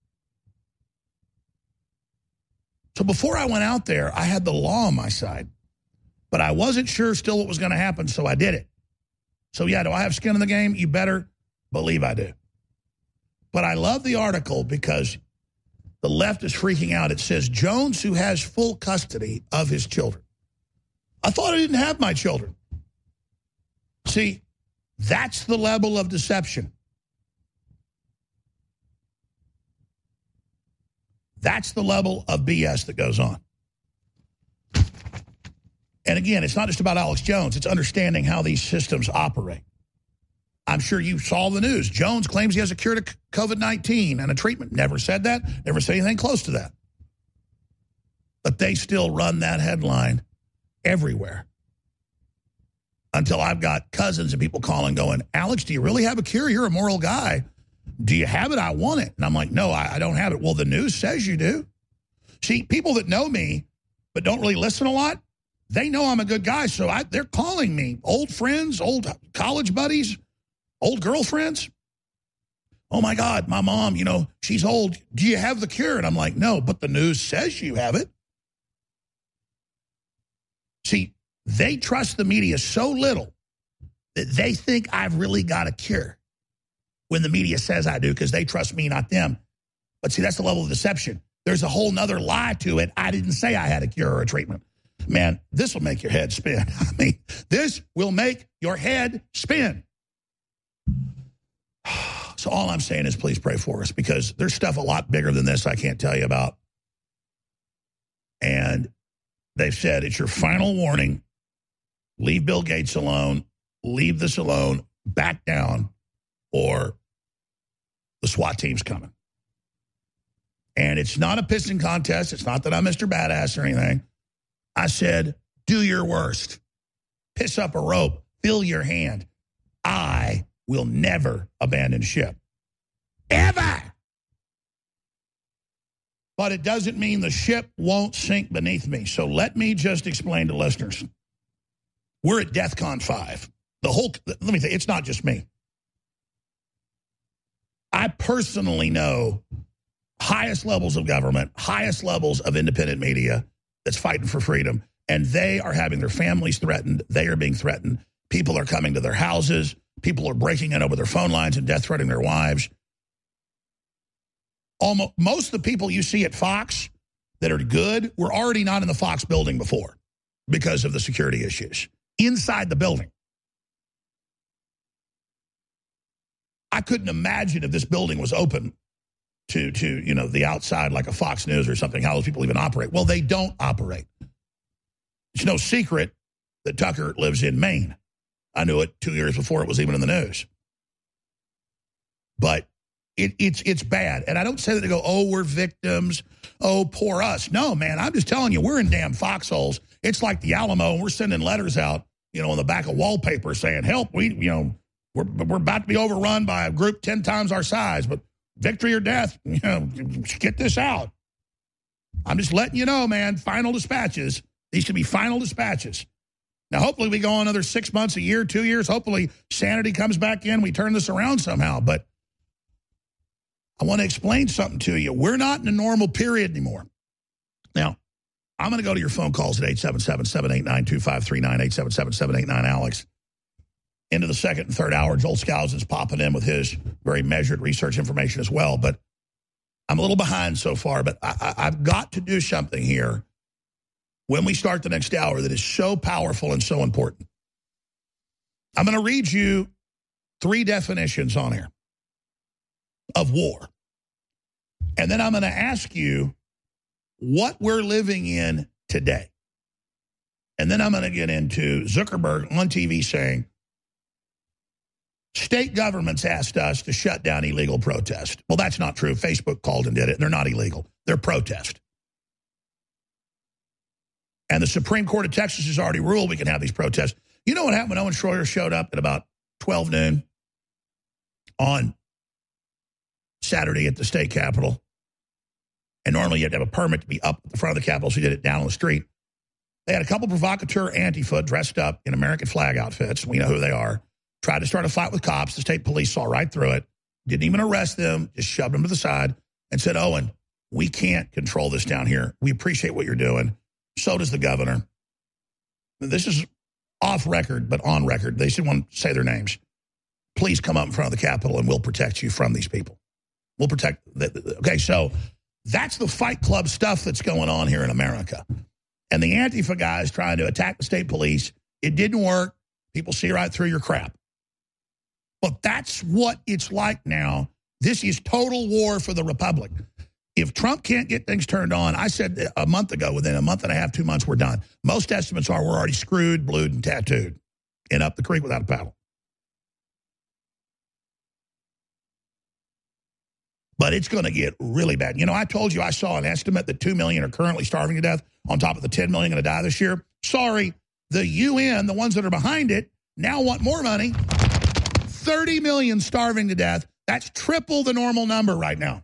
So before I went out there, I had the law on my side, but I wasn't sure still what was going to happen, so I did it. So yeah, do I have skin in the game? You better believe I do. But I love the article because the left is freaking out. It says, Jones, who has full custody of his children. I thought I didn't have my children. See, that's the level of deception. That's the level of B S that goes on. And again, it's not just about Alex Jones. It's understanding how these systems operate. I'm sure you saw the news. Jones claims he has a cure to COVID nineteen and a treatment. Never said that. Never said anything close to that. But they still run that headline everywhere. Until I've got cousins and people calling going, Alex, do you really have a cure? You're a moral guy. Do you have it? I want it. And I'm like, no, I, I don't have it. Well, the news says you do. See, people that know me but don't really listen a lot, they know I'm a good guy. So I, they're calling me. Old friends, old college buddies, old girlfriends. Oh, my God, my mom, you know, she's old. Do you have the cure? And I'm like, no, but the news says you have it. See, they trust the media so little that they think I've really got a cure when the media says I do because they trust me, not them. But see, that's the level of deception. There's a whole nother lie to it. I didn't say I had a cure or a treatment. Man, this will make your head spin. I mean, this will make your head spin. So all I'm saying is please pray for us because there's stuff a lot bigger than this I can't tell you about. And they've said it's your final warning. Leave Bill Gates alone. Leave this alone. Back down or the SWAT team's coming. And it's not a pissing contest. It's not that I'm Mister Badass or anything. I said, do your worst. Piss up a rope. Fill your hand. I will never abandon ship. Ever. But it doesn't mean the ship won't sink beneath me. So let me just explain to listeners. We're at DEFCON five. The whole, let me tell you, it's not just me. I personally know highest levels of government, highest levels of independent media that's fighting for freedom, and they are having their families threatened. They are being threatened. People are coming to their houses. People are breaking in over their phone lines and death threatening their wives. Almost, most of the people you see at Fox that are good were already not in the Fox building before because of the security issues inside the building. I couldn't imagine if this building was open to, to you know, the outside like a Fox News or something, how those people even operate. Well, they don't operate. It's no secret that Tucker lives in Maine. I knew it two years before it was even in the news. But it, it's it's bad. And I don't say that to go, oh, we're victims. Oh, poor us. No, man, I'm just telling you, we're in damn foxholes. It's like the Alamo, and we're sending letters out, you know, on the back of wallpaper saying, help, we, you know, we're, we're about to be overrun by a group ten times our size, but victory or death, you know, get this out. I'm just letting you know, man, final dispatches. These should be final dispatches. Now, hopefully we go another six months, a year, two years. Hopefully sanity comes back in. We turn this around somehow. But I want to explain something to you. We're not in a normal period anymore. Now, I'm going to go to your phone calls at eight seven seven, seven eight nine, two five three nine, eight seven seven, seven eight nine, Alex. Into the second and third hour, Joel Skousen's popping in with his very measured research information as well. But I'm a little behind so far, but I, I, I've got to do something here when we start the next hour that is so powerful and so important. I'm going to read you three definitions on here of war. And then I'm going to ask you what we're living in today. And then I'm going to get into Zuckerberg on T V saying, state governments asked us to shut down illegal protest. Well, that's not true. Facebook called and did it. They're not illegal. They're protest. And the Supreme Court of Texas has already ruled we can have these protests. You know what happened when Owen Schroyer showed up at about twelve noon on Saturday at the state capitol? And normally you had to have a permit to be up at the front of the capitol, so you did it down on the street. They had a couple provocateur Antifa dressed up in American flag outfits. We know who they are. Tried to start a fight with cops. The state police saw right through it. Didn't even arrest them. Just shoved them to the side and said, Owen, we can't control this down here. We appreciate what you're doing. So does the governor. This is off record, but on record. They should want to say their names. Please come up in front of the Capitol and we'll protect you from these people. We'll protect. The, okay, so that's the Fight Club stuff that's going on here in America. And the Antifa guys trying to attack the state police. It didn't work. People see right through your crap. But that's what it's like now. This is total war for the Republic. If Trump can't get things turned on, I said a month ago, within a month and a half, two months, we're done. Most estimates are we're already screwed, blued, and tattooed and up the creek without a paddle. But it's going to get really bad. You know, I told you I saw an estimate that two million are currently starving to death on top of the ten million going to die this year. Sorry, the U N, the ones that are behind it, now want more money. thirty million starving to death. That's triple the normal number right now.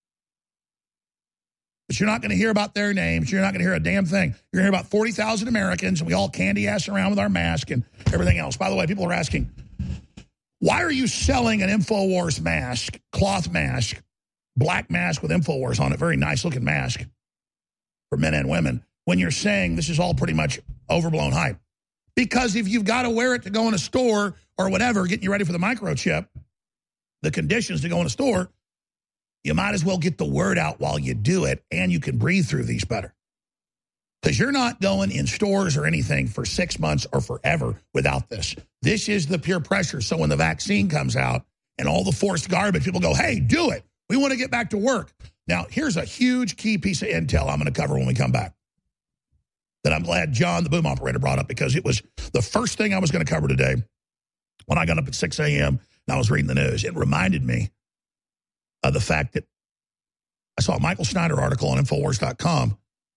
But you're not going to hear about their names. You're not going to hear a damn thing. You're going to hear about forty thousand Americans, and we all candy ass around with our mask and everything else. By the way, people are asking, why are you selling an InfoWars mask, cloth mask, black mask with InfoWars on it, very nice looking mask for men and women, when you're saying this is all pretty much overblown hype? Because if you've got to wear it to go in a store or whatever, getting you ready for the microchip, the conditions to go in a store, you might as well get the word out while you do it, and you can breathe through these better. Because you're not going in stores or anything for six months or forever without this. This is the peer pressure. So when the vaccine comes out and all the forced garbage, people go, hey, do it. We want to get back to work. Now, here's a huge key piece of intel I'm going to cover when we come back that I'm glad John, the boom operator, brought up, because it was the first thing I was going to cover today when I got up at six a.m. and I was reading the news. It reminded me of the fact that I saw a Michael Snyder article on Infowars dot com.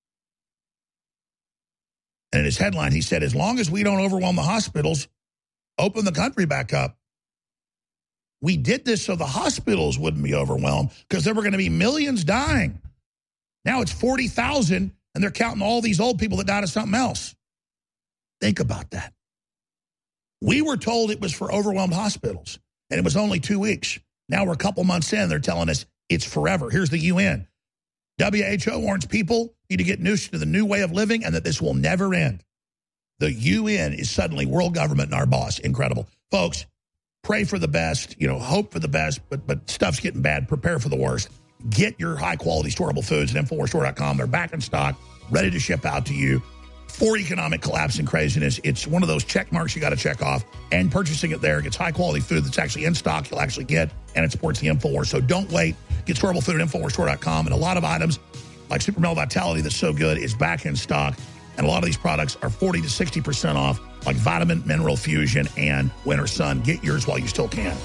And in his headline, he said, as long as we don't overwhelm the hospitals, open the country back up. We did this so the hospitals wouldn't be overwhelmed, because there were going to be millions dying. Now it's forty thousand, and they're counting all these old people that died of something else. Think about that. We were told it was for overwhelmed hospitals, and it was only two weeks. Now we're a couple months in, they're telling us it's forever. Here's the U N. W H O warns people need to get used to the new way of living and that this will never end. The U N is suddenly world government and our boss. Incredible. Folks, pray for the best, you know, hope for the best, but but stuff's getting bad. Prepare for the worst. Get your high-quality storable foods at Infowars Store dot com. They're back in stock, ready to ship out to you. For economic collapse and craziness, it's one of those check marks you got to check off. And purchasing it there gets high-quality food that's actually in stock, you'll actually get, and it supports the InfoWars. So don't wait. Get storable food at Infowars Store dot com. And a lot of items, like Super Male Vitality that's so good, is back in stock. And a lot of these products are forty to sixty percent off, like Vitamin Mineral Fusion and Winter Sun. Get yours while you still can.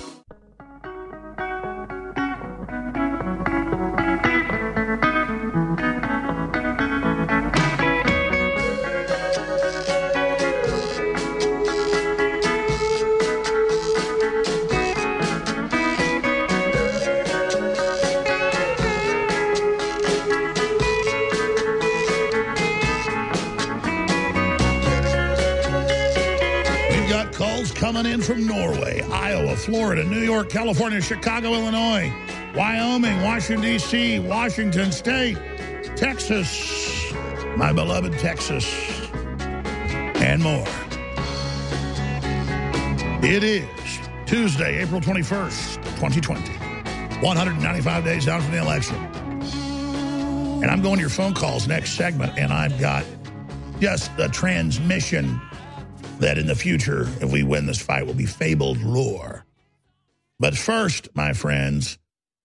Coming in from Norway, Iowa, Florida, New York, California, Chicago, Illinois, Wyoming, Washington, D C, Washington State, Texas, my beloved Texas, and more. It is Tuesday, April twenty-first, twenty twenty. one hundred ninety-five days out from the election. And I'm going to your phone calls next segment, and I've got just a transmission that in the future, if we win this fight, will be fabled lore. But first, my friends,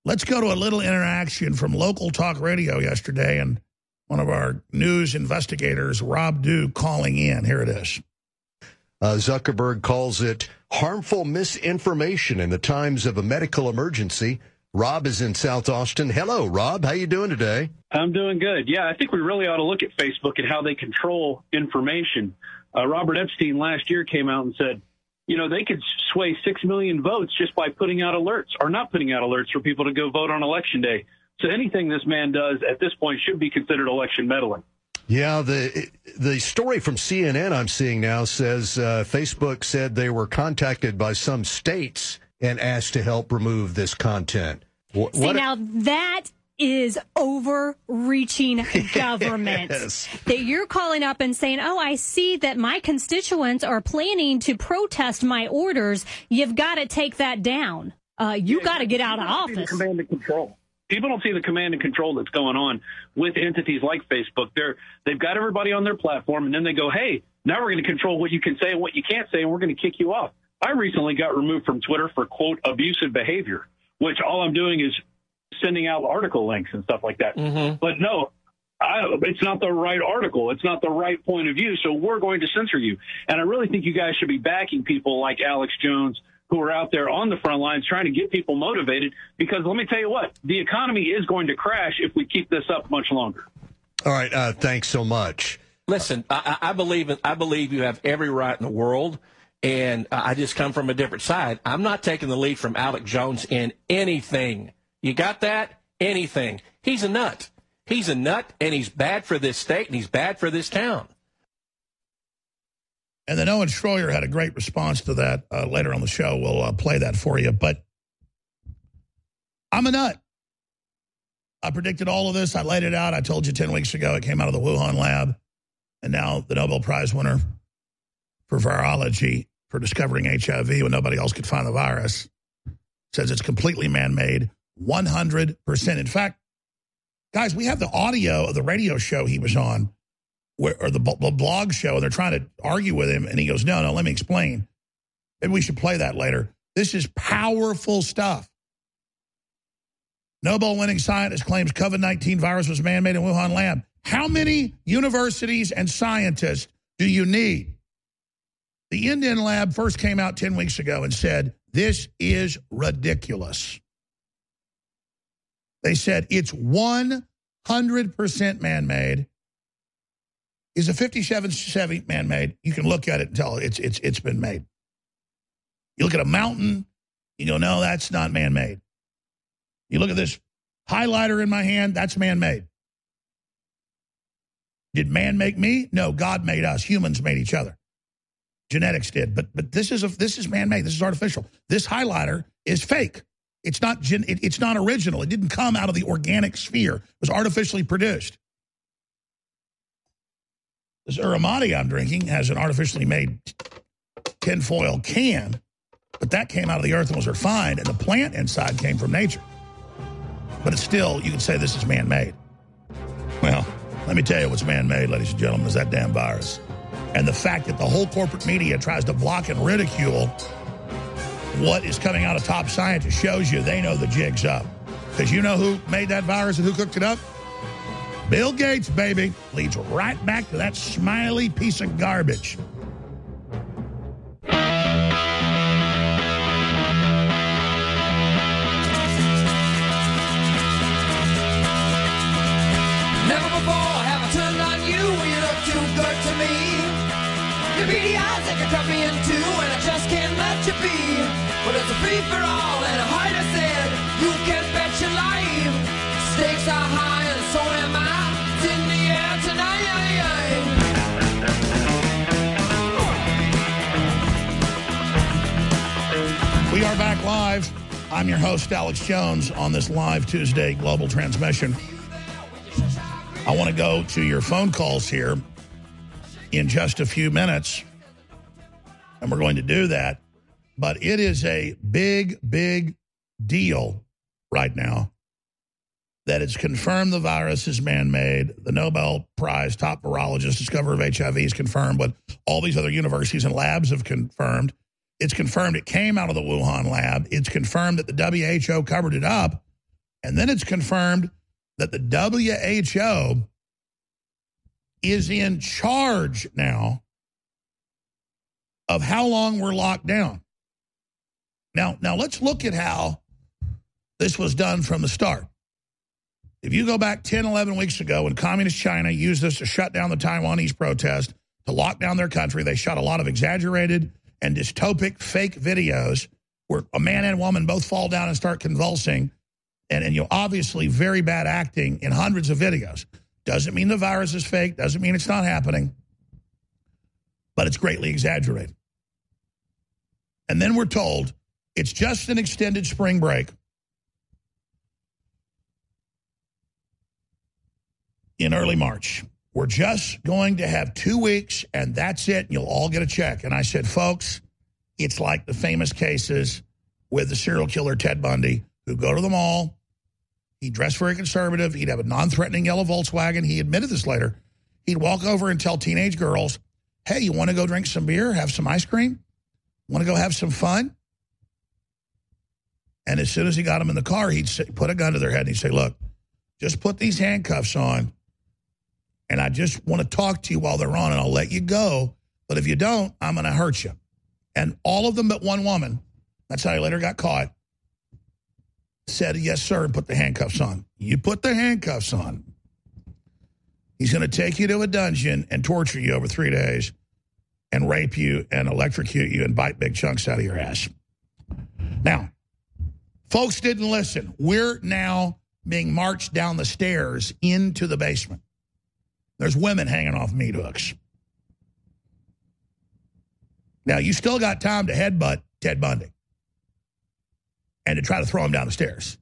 Let's go to a little interaction from local talk radio yesterday, and one of our news investigators, Rob Dew, calling in. Here it is. Uh, Zuckerberg calls it harmful misinformation in the times of a medical emergency. Rob is in South Austin. Hello, Rob. How you doing today? I'm doing good. Yeah, I think we really ought to look at Facebook and how they control information. Uh, Robert Epstein last year came out and said, you know, they could sway six million votes just by putting out alerts or not putting out alerts for people to go vote on Election Day. So anything this man does at this point should be considered election meddling. Yeah, the the story from C N N I'm seeing now says uh, Facebook said they were contacted by some states and asked to help remove this content. What, See, what now that is overreaching government. Yes. That you're calling up and saying, oh, I see that my constituents are planning to protest my orders. You've got to take that down. Uh, you Yeah, got to get out of people don't see the office. Command and control. People don't see the command and control that's going on with entities like Facebook. They're, they've got everybody on their platform, and then they go, hey, now we're going to control what you can say and what you can't say, and we're going to kick you off. I recently got removed from Twitter for, quote, abusive behavior, which all I'm doing is sending out article links and stuff like that. Mm-hmm. But no, I, it's not the right article. It's not the right point of view, so we're going to censor you. And I really think you guys should be backing people like Alex Jones, who are out there on the front lines trying to get people motivated, because let me tell you what, the economy is going to crash if we keep this up much longer. All right, uh, thanks so much. Listen, I, I believe I believe you have every right in the world, and I just come from a different side. I'm not taking the lead from Alex Jones in anything. You got that? Anything. He's a nut. He's a nut, and he's bad for this state, and he's bad for this town. And then Owen Schroyer had a great response to that uh, later on the show. We'll uh, play that for you. But I'm a nut. I predicted all of this. I laid it out. I told you ten weeks ago it came out of the Wuhan lab. And now the Nobel Prize winner for virology for discovering H I V when nobody else could find the virus says it's completely man-made, one hundred percent. In fact, guys, we have the audio of the radio show he was on, where, or the, the blog show, and they're trying to argue with him, and he goes, no, no, let me explain. Maybe we should play that later. This is powerful stuff. Nobel-winning scientist claims COVID nineteen virus was man-made in Wuhan lab. How many universities and scientists do you need? The Indian lab first came out ten weeks ago and said, this is ridiculous. They said it's one hundred percent man-made. Is a fifty-seven Chevy man-made? You can look at it and tell it's it's it's been made. You look at a mountain, you go, no, that's not man-made. You look at this highlighter in my hand, that's man-made. Did man make me? No, God made us. Humans made each other. Genetics did, but but this is a, this is man-made. This is artificial. This highlighter is fake. It's not gen, it, it's not original. It didn't come out of the organic sphere. It was artificially produced. This Uramati I'm drinking has an artificially made tinfoil can, but that came out of the earth and was refined, and the plant inside came from nature. But it's still, you can say this is man-made. Well, let me tell you what's man-made, ladies and gentlemen, is that damn virus. And the fact that the whole corporate media tries to block and ridicule what is coming out of top scientists shows you they know the jig's up. Because you know who made that virus and who cooked it up? Bill Gates, baby. Leads right back to that smiley piece of garbage. Never before have I turned on you when you look too good to me. Your beady eyes that can cut me in two, and I just can't let you be. But it's a free for all, and a heart I said, you can bet your life. Stakes are high, and so am I. It's in the air tonight. We are back live. I'm your host, Alex Jones, on this live Tuesday global transmission. I want to go to your phone calls here in just a few minutes, and we're going to do that. But it is a big, big deal right now that it's confirmed the virus is man-made. The Nobel Prize top virologist, discoverer of H I V, is confirmed, but all these other universities and labs have confirmed. It's confirmed it came out of the Wuhan lab. It's confirmed that the W H O covered it up. And then it's confirmed that the W H O is in charge now of how long we're locked down. Now, now let's look at how this was done from the start. If you go back ten, eleven weeks ago when Communist China used this to shut down the Taiwanese protest, to lock down their country, they shot a lot of exaggerated and dystopic fake videos where a man and woman both fall down and start convulsing, and, and you know, obviously very bad acting in hundreds of videos. Doesn't mean the virus is fake, doesn't mean it's not happening, but it's greatly exaggerated. And then we're told it's just an extended spring break. In early March. We're just going to have two weeks, and that's it, and you'll all get a check. And I said, folks, it's like the famous cases with the serial killer Ted Bundy, who go to the mall. He'd dress very conservative. He'd have a non-threatening yellow Volkswagen. He admitted this later. He'd walk over and tell teenage girls, hey, you want to go drink some beer, have some ice cream? Want to go have some fun? And as soon as he got them in the car, he'd say, put a gun to their head, and he'd say, look, just put these handcuffs on, and I just want to talk to you while they're on, and I'll let you go. But if you don't, I'm going to hurt you. And all of them but one woman, that's how he later got caught, said, yes, sir, and put the handcuffs on. You put the handcuffs on. He's going to take you to a dungeon and torture you over three days and rape you and electrocute you and bite big chunks out of your ass. Now, folks didn't listen. We're now being marched down the stairs into the basement. There's women hanging off meat hooks. Now, you still got time to headbutt Ted Bundy and to try to throw him down the stairs.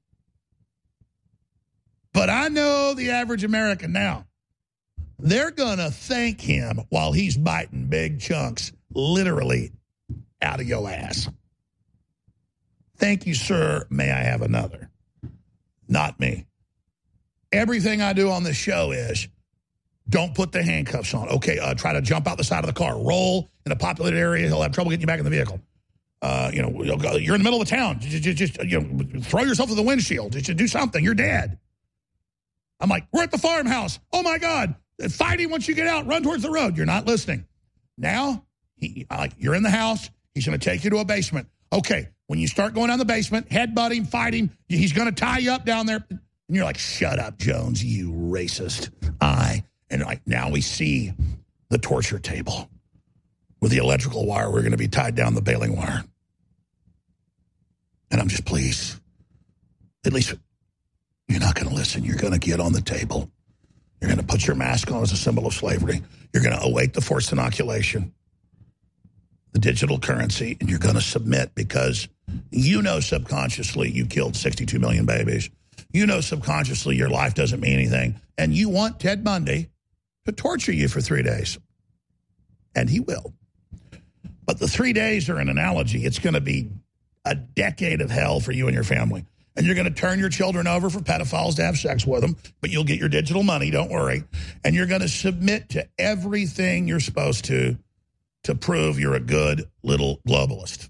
But I know the average American now. They're going to thank him while he's biting big chunks, literally, out of your ass. Thank you, sir. May I have another? Not me. Everything I do on this show is, don't put the handcuffs on. Okay, uh, try to jump out the side of the car. Roll in a populated area. He'll have trouble getting you back in the vehicle. Uh, you know, you're in the middle of the town. Just, just you know, throw yourself to the windshield. Just do something. You're dead. I'm like, we're at the farmhouse. Oh, my God. Fight him once you get out. Run towards the road. You're not listening. Now, he, like, you're in the house. He's going to take you to a basement. Okay, when you start going down the basement, headbutt him, fight him, he's going to tie you up down there. And you're like, shut up, Jones, you racist. I... And like now we see the torture table with the electrical wire. We're going to be tied down the baling wire. And I'm just, please, at least you're not going to listen. You're going to get on the table. You're going to put your mask on as a symbol of slavery. You're going to await the forced inoculation, the digital currency, and you're going to submit because you know subconsciously you killed sixty-two million babies. You know subconsciously your life doesn't mean anything. And you want Ted Bundy to torture you for three days. And he will. But the three days are an analogy. It's going to be a decade of hell for you and your family. And you're going to turn your children over for pedophiles to have sex with them, but you'll get your digital money, don't worry. And you're going to submit to everything you're supposed to to prove you're a good little globalist.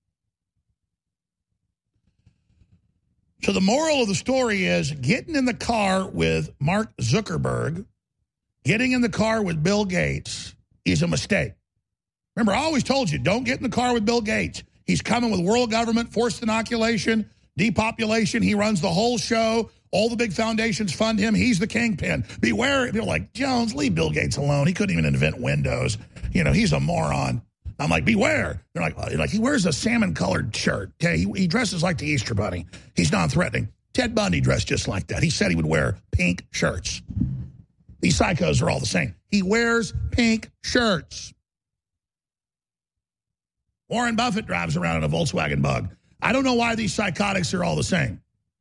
So the moral of the story is getting in the car with Mark Zuckerberg, getting in the car with Bill Gates is a mistake. Remember, I always told you, don't get in the car with Bill Gates. He's coming with world government, forced inoculation, depopulation. He runs the whole show. All the big foundations fund him. He's the kingpin. Beware. People are like, Jones, leave Bill Gates alone. He couldn't even invent Windows. You know, he's a moron. I'm like, beware. They're like, like he wears a salmon-colored shirt. Okay, he, he dresses like the Easter Bunny. He's non-threatening. Ted Bundy dressed just like that. He said he would wear pink shirts. These psychos are all the same. He wears pink shirts. Warren Buffett drives around in a Volkswagen Bug. I don't know why these psychotics are all the same.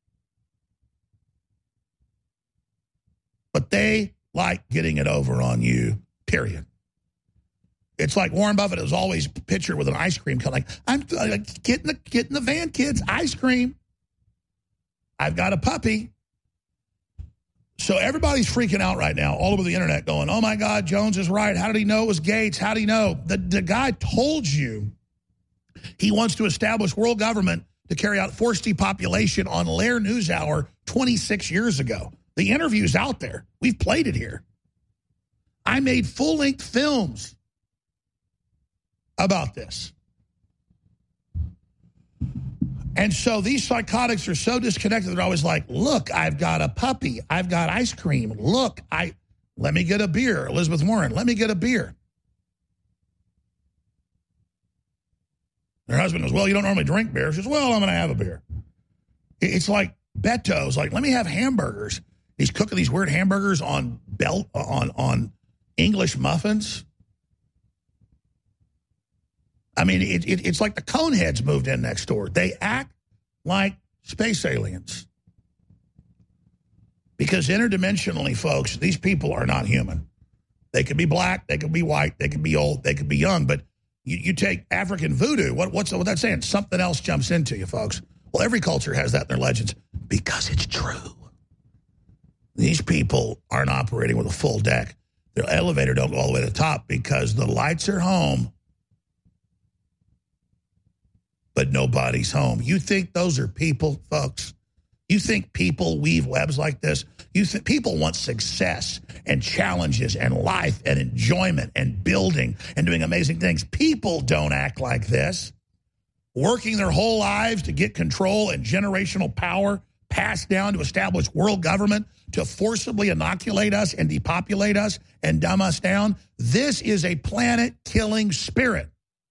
But they like getting it over on you, period. It's like Warren Buffett is always pictured with an ice cream cone. Like, I'm like, get in the get in the van, kids. Ice cream. I've got a puppy. So everybody's freaking out right now, all over the internet, going, "Oh my God, Jones is right. How did he know it was Gates? How did he know?" The the guy told you he wants to establish world government to carry out forced depopulation on Lair NewsHour twenty-six years ago. The interview's out there. We've played it here. I made full-length films about this. And so these psychotics are so disconnected. They're always like, look, I've got a puppy. I've got ice cream. Look, I let me get a beer. Elizabeth Warren, let me get a beer. Her husband goes, well, you don't normally drink beer. She says, well, I'm going to have a beer. It's like Beto's, like, let me have hamburgers. He's cooking these weird hamburgers on belt on on English muffins. I mean, it, it, it's like the Coneheads moved in next door. They act like space aliens. Because interdimensionally, folks, these people are not human. They could be black, they could be white, they could be old, they could be young. But you, you take African voodoo, what, what's what that saying? Something else jumps into you, folks. Well, every culture has that in their legends because it's true. These people aren't operating with a full deck. Their elevator don't go all the way to the top because the lights are home, but nobody's home. You think those are people, folks? You think people weave webs like this? You think people want success and challenges and life and enjoyment and building and doing amazing things. People don't act like this. Working their whole lives to get control and generational power passed down to establish world government to forcibly inoculate us and depopulate us and dumb us down. This is a planet-killing spirit.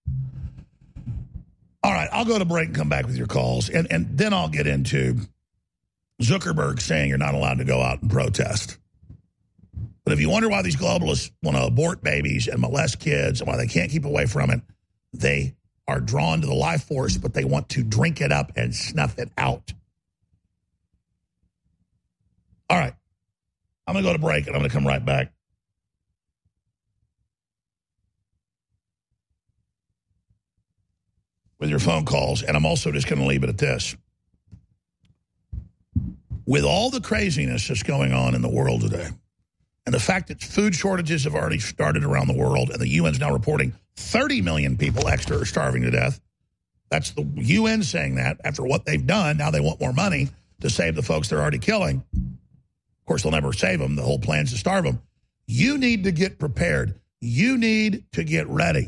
All right, I'll go to break and come back with your calls, and, and then I'll get into Zuckerberg saying you're not allowed to go out and protest. But if you wonder why these globalists want to abort babies and molest kids and why they can't keep away from it, they are drawn to the life force, but they want to drink it up and snuff it out. All right, I'm going to go to break, and I'm going to come right back. With your phone calls, and I'm also just going to leave it at this. With all the craziness that's going on in the world today, and the fact that food shortages have already started around the world, and the U N's now reporting thirty million people extra are starving to death. That's the U N saying that after what they've done. Now they want more money to save the folks they're already killing. Of course, they'll never save them. The whole plan is to starve them. You need to get prepared. You need to get ready.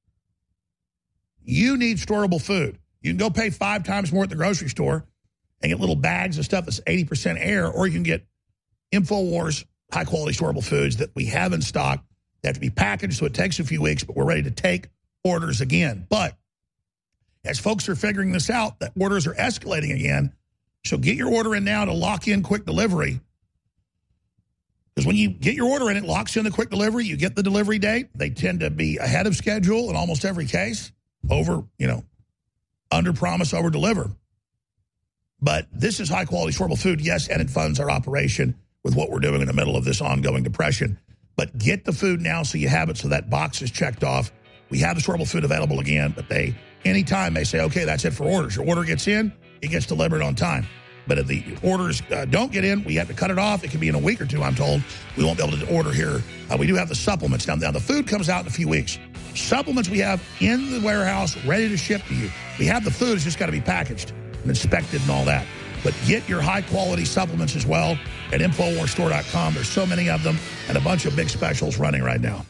You need storable food. You can go pay five times more at the grocery store and get little bags of stuff that's eighty percent air, or you can get InfoWars high-quality storable foods that we have in stock. They have to be packaged, so it takes a few weeks, but we're ready to take orders again. But as folks are figuring this out, the orders are escalating again. So get your order in now to lock in quick delivery. Because when you get your order in, it locks in the quick delivery. You get the delivery date. They tend to be ahead of schedule in almost every case. Over, you know, under promise, over deliver. But this is high quality storable food, yes, and it funds our operation with what we're doing in the middle of this ongoing depression. But get the food now so you have it, so that box is checked off. We have the storable food available again, but they, anytime they say, okay, that's it for orders. Your order gets in, it gets delivered on time. But if the orders uh, don't get in, we have to cut it off. It could be in a week or two, I'm told. We won't be able to order here. Uh, we do have the supplements. Now, now, the food comes out in a few weeks. Supplements we have in the warehouse ready to ship to you. We have the food. It's just got to be packaged and inspected and all that. But get your high-quality supplements as well at Infowars Store dot com. There's so many of them and a bunch of big specials running right now.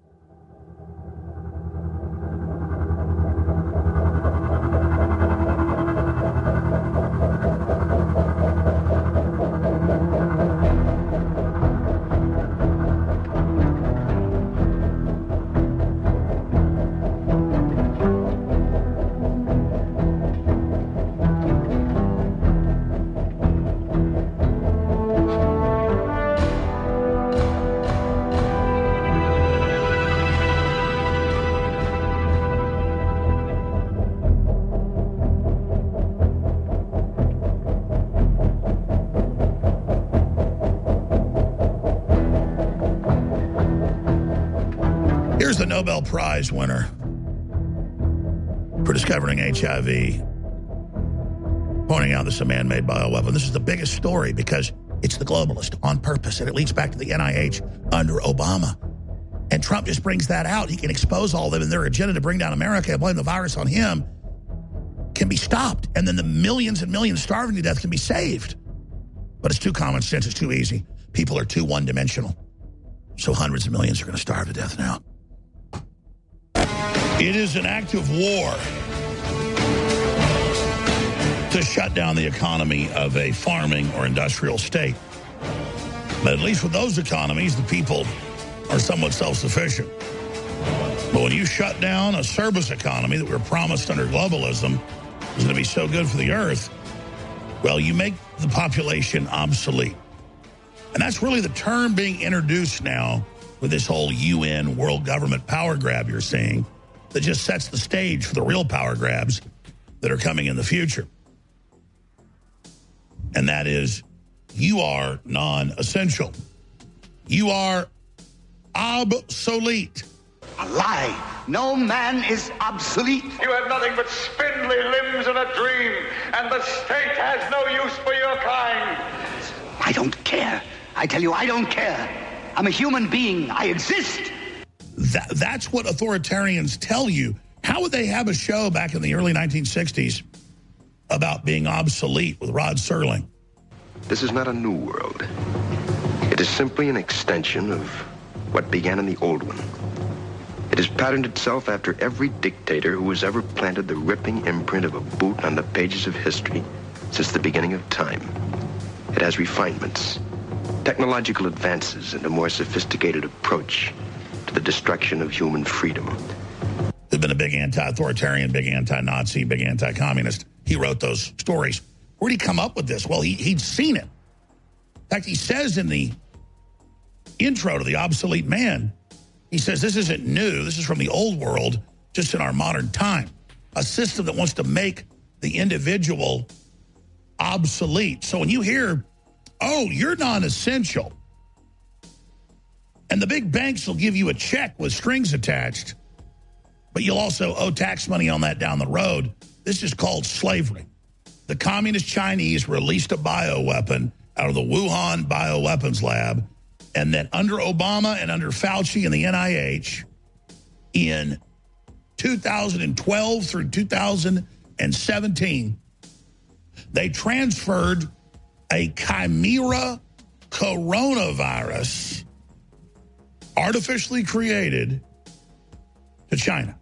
Here's the Nobel Prize winner for discovering H I V, pointing out this is a man-made bioweapon. This is the biggest story because it's the globalist on purpose, and it leads back to the N I H under Obama. And Trump just brings that out. He can expose all of them, and their agenda to bring down America and blame the virus on him can be stopped. And then the millions and millions starving to death can be saved. But it's too common sense. It's too easy. People are too one-dimensional. So hundreds of millions are going to starve to death now. It is an act of war to shut down the economy of a farming or industrial state. But at least with those economies, the people are somewhat self-sufficient. But when you shut down a service economy that we were promised under globalism is going to be so good for the earth, well, you make the population obsolete. And that's really the term being introduced now with this whole U N world government power grab you're seeing that just sets the stage for the real power grabs that are coming in the future. And that is, you are non-essential. You are obsolete. A lie. No man is obsolete. You have nothing but spindly limbs and a dream, and the state has no use for your kind. I don't care. I tell you, I don't care. I'm a human being. I exist. That, that's what authoritarians tell you. How would they have a show back in the early nineteen sixties about being obsolete with Rod Serling? This is not a new world. It is simply an extension of what began in the old one. It has patterned itself after every dictator who has ever planted the ripping imprint of a boot on the pages of history since the beginning of time. It has refinements, technological advances, and a more sophisticated approach to the destruction of human freedom. There's been a big anti-authoritarian, big anti-Nazi, big anti-communist. He wrote those stories. Where'd he come up with this? Well, he, he'd seen it. In fact, he says in the intro to The Obsolete Man, he says, this isn't new. This is from the old world, just in our modern time. A system that wants to make the individual obsolete. So when you hear, oh, you're non-essential, and the big banks will give you a check with strings attached, but you'll also owe tax money on that down the road, this is called slavery. The communist Chinese released a bioweapon out of the Wuhan bioweapons lab, and then under Obama and under Fauci and the N I H, in two thousand twelve through two thousand seventeen, they transferred a chimera coronavirus, artificially created, to China.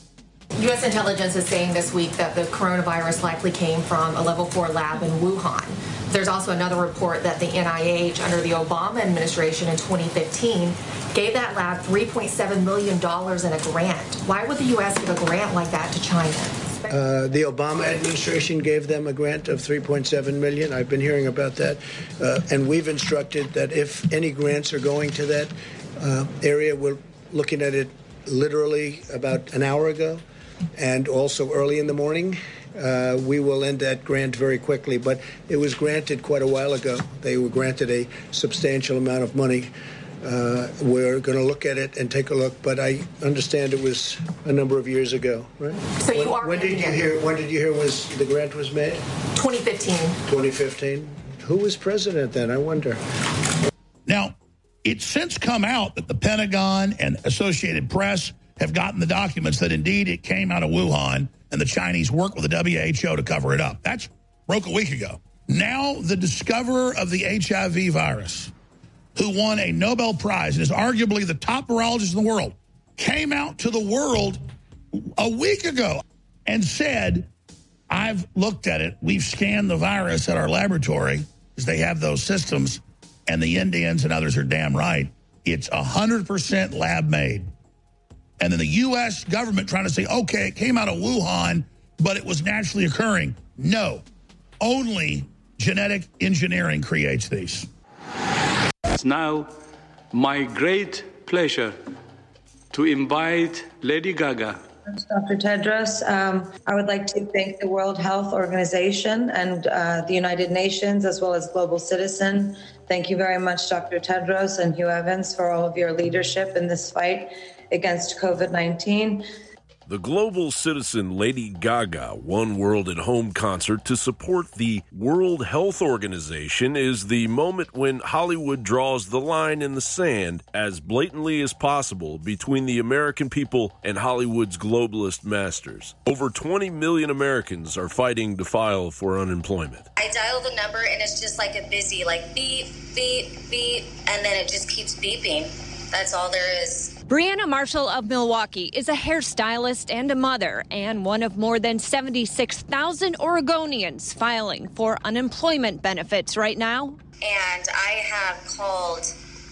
U S intelligence is saying this week that the coronavirus likely came from a level four lab in Wuhan. There's also another report that the N I H, under the Obama administration in twenty fifteen, gave that lab three point seven million dollars in a grant. Why would the U S give a grant like that to China? Uh, the Obama administration gave them a grant of three point seven million dollars. I've been hearing about that. Uh, and we've instructed that if any grants are going to that uh, area, we're looking at it literally about an hour ago, and also early in the morning. Uh, we will end that grant very quickly, but it was granted quite a while ago. They were granted a substantial amount of money. Uh, we're going to look at it and take a look, but I understand it was a number of years ago, right? So you when, are when did you hear? When did you hear was the grant was made? twenty fifteen. twenty fifteen. Who was president then? I wonder. Now, it's since come out that the Pentagon and Associated Press have gotten the documents that indeed it came out of Wuhan, and the Chinese worked with the W H O to cover it up. That's broke a week ago. Now, the discoverer of the H I V virus, who won a Nobel Prize and is arguably the top virologist in the world, came out to the world a week ago and said, I've looked at it. We've scanned the virus at our laboratory, because they have those systems, and the Indians and others are damn right. It's one hundred percent lab made. And then the U S government trying to say, okay, it came out of Wuhan, but it was naturally occurring. No, only genetic engineering creates these. It's now my great pleasure to invite Lady Gaga. Doctor Tedros, um, I would like to thank the World Health Organization and uh, the United Nations, as well as Global Citizen. Thank you very much, Doctor Tedros and Hugh Evans, for all of your leadership in this fight against COVID nineteen. The global citizen Lady Gaga One World at Home concert to support the World Health Organization is the moment when Hollywood draws the line in the sand as blatantly as possible between the American people and Hollywood's globalist masters. Over twenty million Americans are fighting to file for unemployment. I dial the number and it's just like a busy, like beep, beep, beep, and then it just keeps beeping. That's all there is. Brianna Marshall of Milwaukee is a hairstylist and a mother, and one of more than seventy-six thousand Oregonians filing for unemployment benefits right now. And I have called,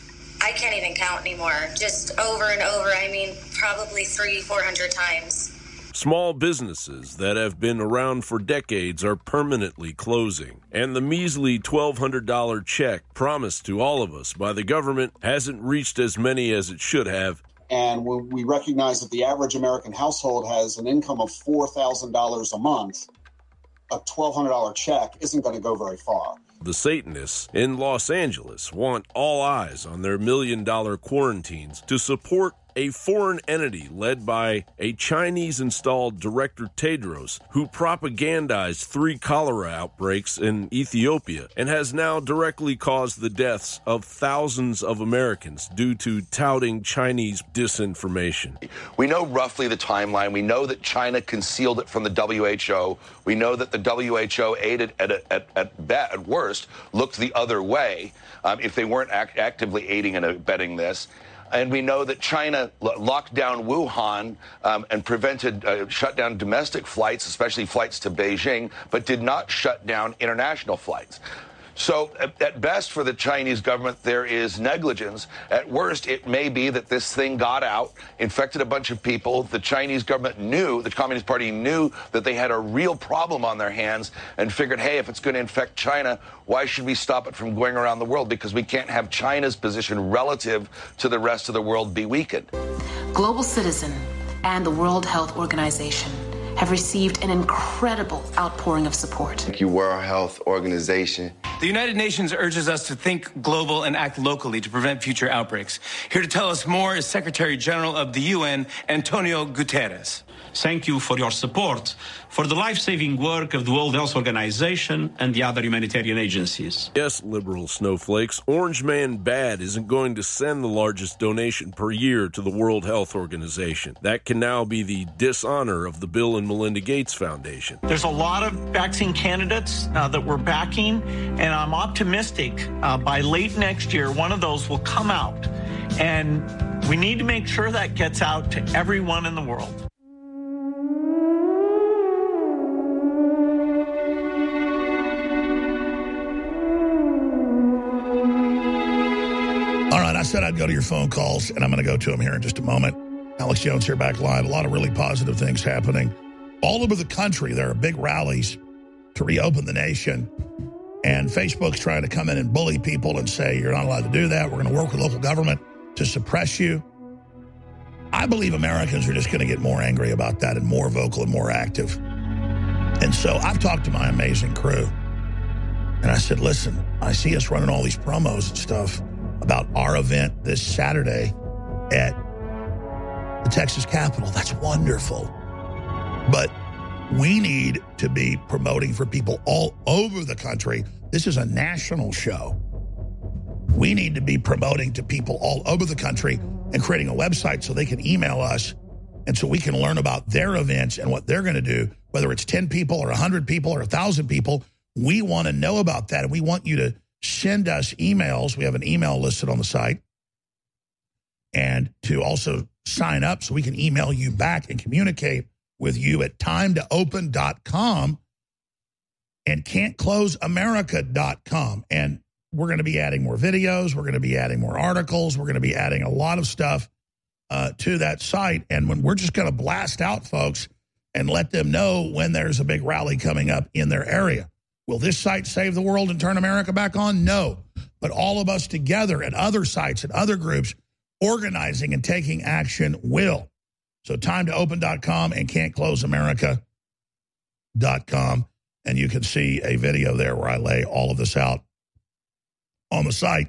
I can't even count anymore, just over and over. I mean, probably three, four hundred times. Small businesses that have been around for decades are permanently closing, and the measly twelve hundred dollars check promised to all of us by the government hasn't reached as many as it should have. And when we recognize that the average American household has an income of four thousand dollars a month, a twelve hundred dollars check isn't going to go very far. The Satanists in Los Angeles want all eyes on their million-dollar quarantines to support a foreign entity led by a Chinese-installed Director Tedros, who propagandized three cholera outbreaks in Ethiopia and has now directly caused the deaths of thousands of Americans due to touting Chinese disinformation. We know roughly the timeline. We know that China concealed it from the W H O. We know that the W H O aided at at at, bet, at worst looked the other way um, if they weren't act- actively aiding and abetting this. And we know that China locked down Wuhan um, and prevented, uh, shut down domestic flights, especially flights to Beijing, but did not shut down international flights. So at, at best for the Chinese government, there is negligence. At worst, it may be that this thing got out, infected a bunch of people. The Chinese government knew, the Communist Party knew that they had a real problem on their hands and figured, hey, if it's going to infect China, why should we stop it from going around the world? Because we can't have China's position relative to the rest of the world be weakened. Global Citizen and the World Health Organization have received an incredible outpouring of support. Thank you, World Health Organization. The United Nations urges us to think global and act locally to prevent future outbreaks. Here to tell us more is Secretary General of the U N, Antonio Guterres. Thank you for your support for the life-saving work of the World Health Organization and the other humanitarian agencies. Yes, liberal snowflakes, Orange Man Bad isn't going to send the largest donation per year to the World Health Organization. That can now be the dishonor of the Bill and Melinda Gates Foundation. There's a lot of vaccine candidates uh, that we're backing, and I'm optimistic uh, by late next year, one of those will come out. And we need to make sure that gets out to everyone in the world. I said I'd go to your phone calls, and I'm going to go to them here in just a moment. Alex Jones here, back live. A lot of really positive things happening. All over the country, there are big rallies to reopen the nation, and Facebook's trying to come in and bully people and say, you're not allowed to do that. We're going to work with local government to suppress you. I believe Americans are just going to get more angry about that and more vocal and more active. And so I've talked to my amazing crew, and I said, listen, I see us running all these promos and stuff about our event this Saturday at the Texas Capitol. That's wonderful. But we need to be promoting for people all over the country. This is a national show. We need to be promoting to people all over the country and creating a website so they can email us and so we can learn about their events and what they're going to do, whether it's ten people or one hundred people or one thousand people. We want to know about that, and we want you to send us emails. We have an email listed on the site. And to also sign up so we can email you back and communicate with you at time to open dot com and can't close america dot com. And we're going to be adding more videos. We're going to be adding more articles. We're going to be adding a lot of stuff uh, to that site. And when we're just going to blast out folks and let them know when there's a big rally coming up in their area. Will this site save the world and turn America back on? No. But all of us together at other sites and other groups organizing and taking action will. So time to open dot com and can't close america dot com. And you can see a video there where I lay all of this out on the site.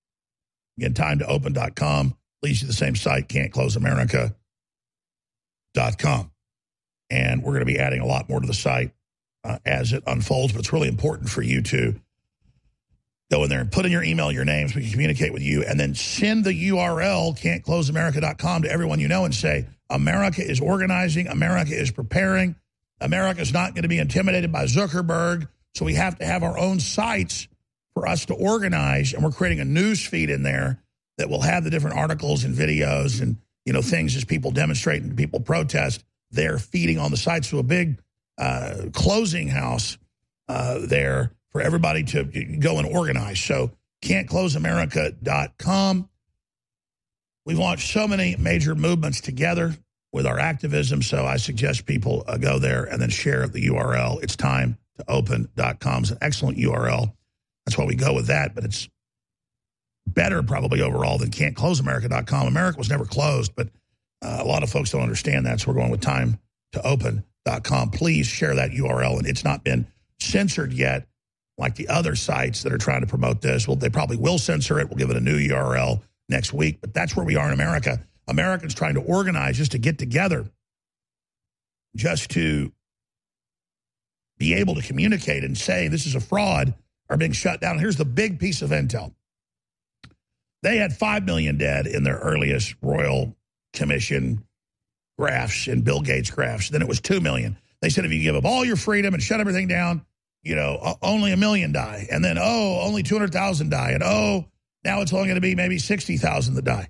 Again, time to open dot com leads you to the same site, can't close america dot com. And we're going to be adding a lot more to the site uh, as it unfolds, but it's really important for you to go in there and put in your email, your name, so we can communicate with you, and then send the U R L, can't close america dot com, to everyone you know and say, America is organizing, America is preparing, America is not going to be intimidated by Zuckerberg, so we have to have our own sites for us to organize, and we're creating a news feed in there that will have the different articles and videos and, you know, things as people demonstrate and people protest. They're feeding on the site, so a big uh, closing house uh, there for everybody to go and organize. So can't close america dot com. We've launched so many major movements together with our activism, so I suggest people uh, go there and then share the U R L. It's time to open dot com. It's an excellent U R L. That's why we go with that, but it's better probably overall than can't close america dot com. America was never closed, but uh, a lot of folks don't understand that, so we're going with time to open dot com. Please share that U R L, and it's not been censored yet like the other sites that are trying to promote this. Well, they probably will censor it. We'll give it a new U R L next week, but that's where we are in America. Americans trying to organize just to get together, just to be able to communicate and say this is a fraud, are being shut down. Here's the big piece of intel. They had five million dead in their earliest Royal Commission graphs and Bill Gates graphs. Then it was two million. They said if you give up all your freedom and shut everything down, you know, only a million die. And then, oh, only two hundred thousand die. And, oh, now it's only going to be maybe sixty thousand that die.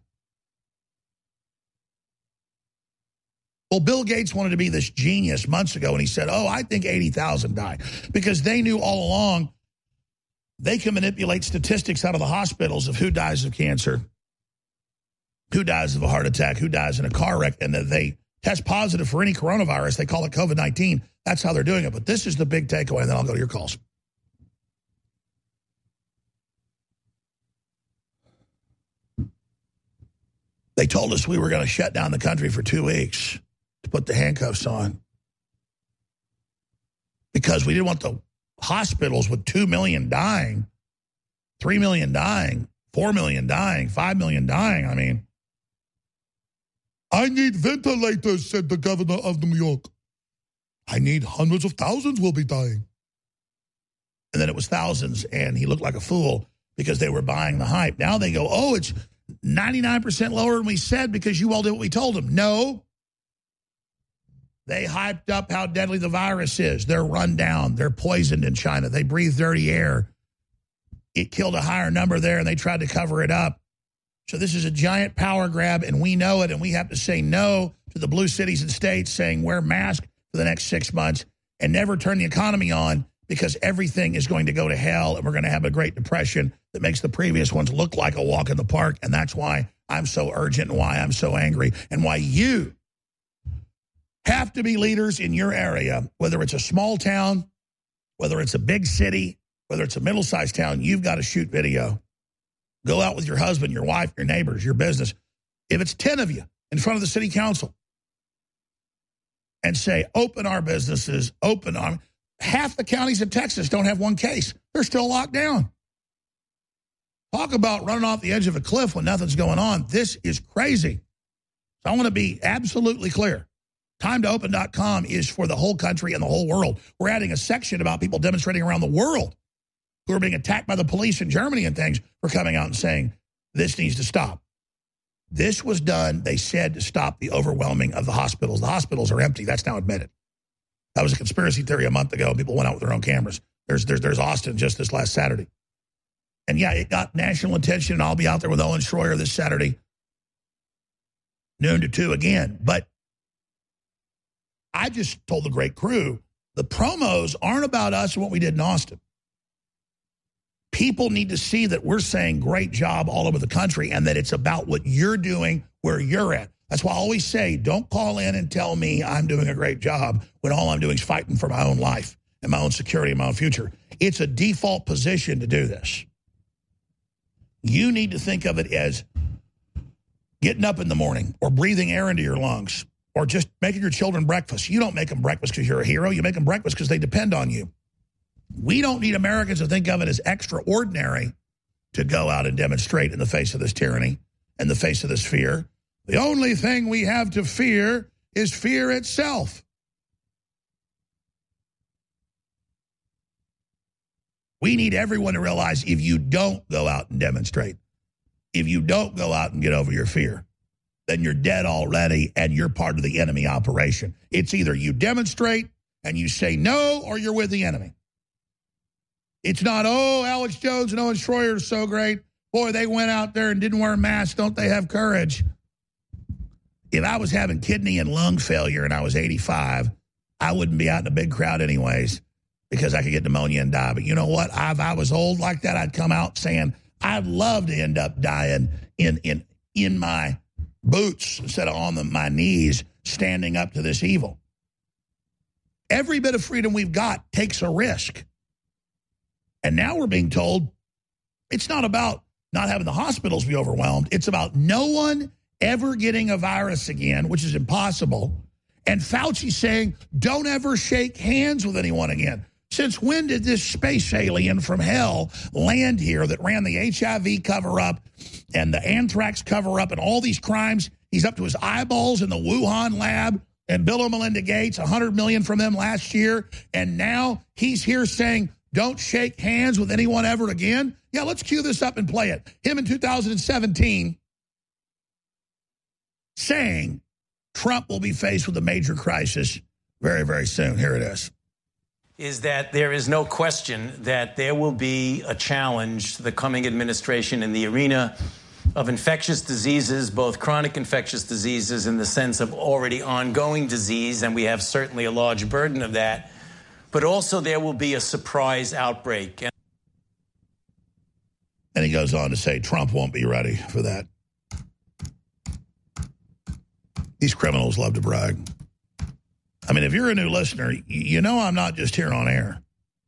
Well, Bill Gates wanted to be this genius months ago, and he said, oh, I think eighty thousand die. Because they knew all along they can manipulate statistics out of the hospitals of who dies of cancer, who dies of a heart attack, who dies in a car wreck, and that they test positive for any coronavirus. They call it COVID nineteen. That's how they're doing it. But this is the big takeaway, and then I'll go to your calls. They told us we were going to shut down the country for two weeks to put the handcuffs on because we didn't want the hospitals with two million dying, three million dying, four million dying, five million dying. I mean, I need ventilators, said the governor of New York. I need hundreds of thousands will be dying. And then it was thousands, and he looked like a fool because they were buying the hype. Now they go, oh, it's ninety-nine percent lower than we said because you all did what we told them. No. They hyped up how deadly the virus is. They're run down. They're poisoned in China. They breathe dirty air. It killed a higher number there, and they tried to cover it up. So this is a giant power grab, and we know it, and we have to say no to the blue cities and states saying wear masks for the next six months and never turn the economy on because everything is going to go to hell, and we're going to have a Great Depression that makes the previous ones look like a walk in the park, and that's why I'm so urgent and why I'm so angry and why you have to be leaders in your area, whether it's a small town, whether it's a big city, whether it's a middle-sized town. You've got to shoot video. Go out with your husband, your wife, your neighbors, your business. If it's ten of you in front of the city council and say, open our businesses, open our... Half the counties in Texas don't have one case. They're still locked down. Talk about running off the edge of a cliff when nothing's going on. This is crazy. So I want to be absolutely clear. time to open dot com is for the whole country and the whole world. We're adding a section about people demonstrating around the world who are being attacked by the police in Germany and things for coming out and saying this needs to stop. This was done, they said, to stop the overwhelming of the hospitals. The hospitals are empty. That's now admitted. That was a conspiracy theory a month ago. People went out with their own cameras. There's, there's, there's Austin just this last Saturday. And, yeah, it got national attention, and I'll be out there with Owen Schroyer this Saturday, noon to two again. But I just told the great crew, the promos aren't about us and what we did in Austin. People need to see that we're saying great job all over the country and that it's about what you're doing where you're at. That's why I always say, don't call in and tell me I'm doing a great job when all I'm doing is fighting for my own life and my own security and my own future. It's a default position to do this. You need to think of it as getting up in the morning or breathing air into your lungs or just making your children breakfast. You don't make them breakfast because you're a hero. You make them breakfast because they depend on you. We don't need Americans to think of it as extraordinary to go out and demonstrate in the face of this tyranny, in the face of this fear. The only thing we have to fear is fear itself. We need everyone to realize if you don't go out and demonstrate, if you don't go out and get over your fear, then you're dead already and you're part of the enemy operation. It's either you demonstrate and you say no or you're with the enemy. It's not, oh, Alex Jones and Owen Schroyer are so great. Boy, they went out there and didn't wear masks. Don't they have courage? If I was having kidney and lung failure and I was eighty-five, I wouldn't be out in a big crowd anyways because I could get pneumonia and die. But you know what? If I was old like that, I'd come out saying, I'd love to end up dying in in in my boots instead of on the, my knees standing up to this evil. Every bit of freedom we've got takes a risk. And now we're being told it's not about not having the hospitals be overwhelmed. It's about no one ever getting a virus again, which is impossible. And Fauci saying, don't ever shake hands with anyone again. Since when did this space alien from hell land here that ran the H I V cover-up and the anthrax cover-up and all these crimes? He's up to his eyeballs in the Wuhan lab and Bill and Melinda Gates, one hundred million dollars from them last year. And now he's here saying, don't shake hands with anyone ever again. Yeah, let's cue this up and play it. Him in two thousand seventeen saying Trump will be faced with a major crisis very, very soon. Here it is. Is that there is no question that there will be a challenge to the coming administration in the arena of infectious diseases, both chronic infectious diseases in the sense of already ongoing disease, and we have certainly a large burden of that, but also there will be a surprise outbreak. And he goes on to say Trump won't be ready for that. These criminals love to brag. I mean, if you're a new listener, you know I'm not just here on air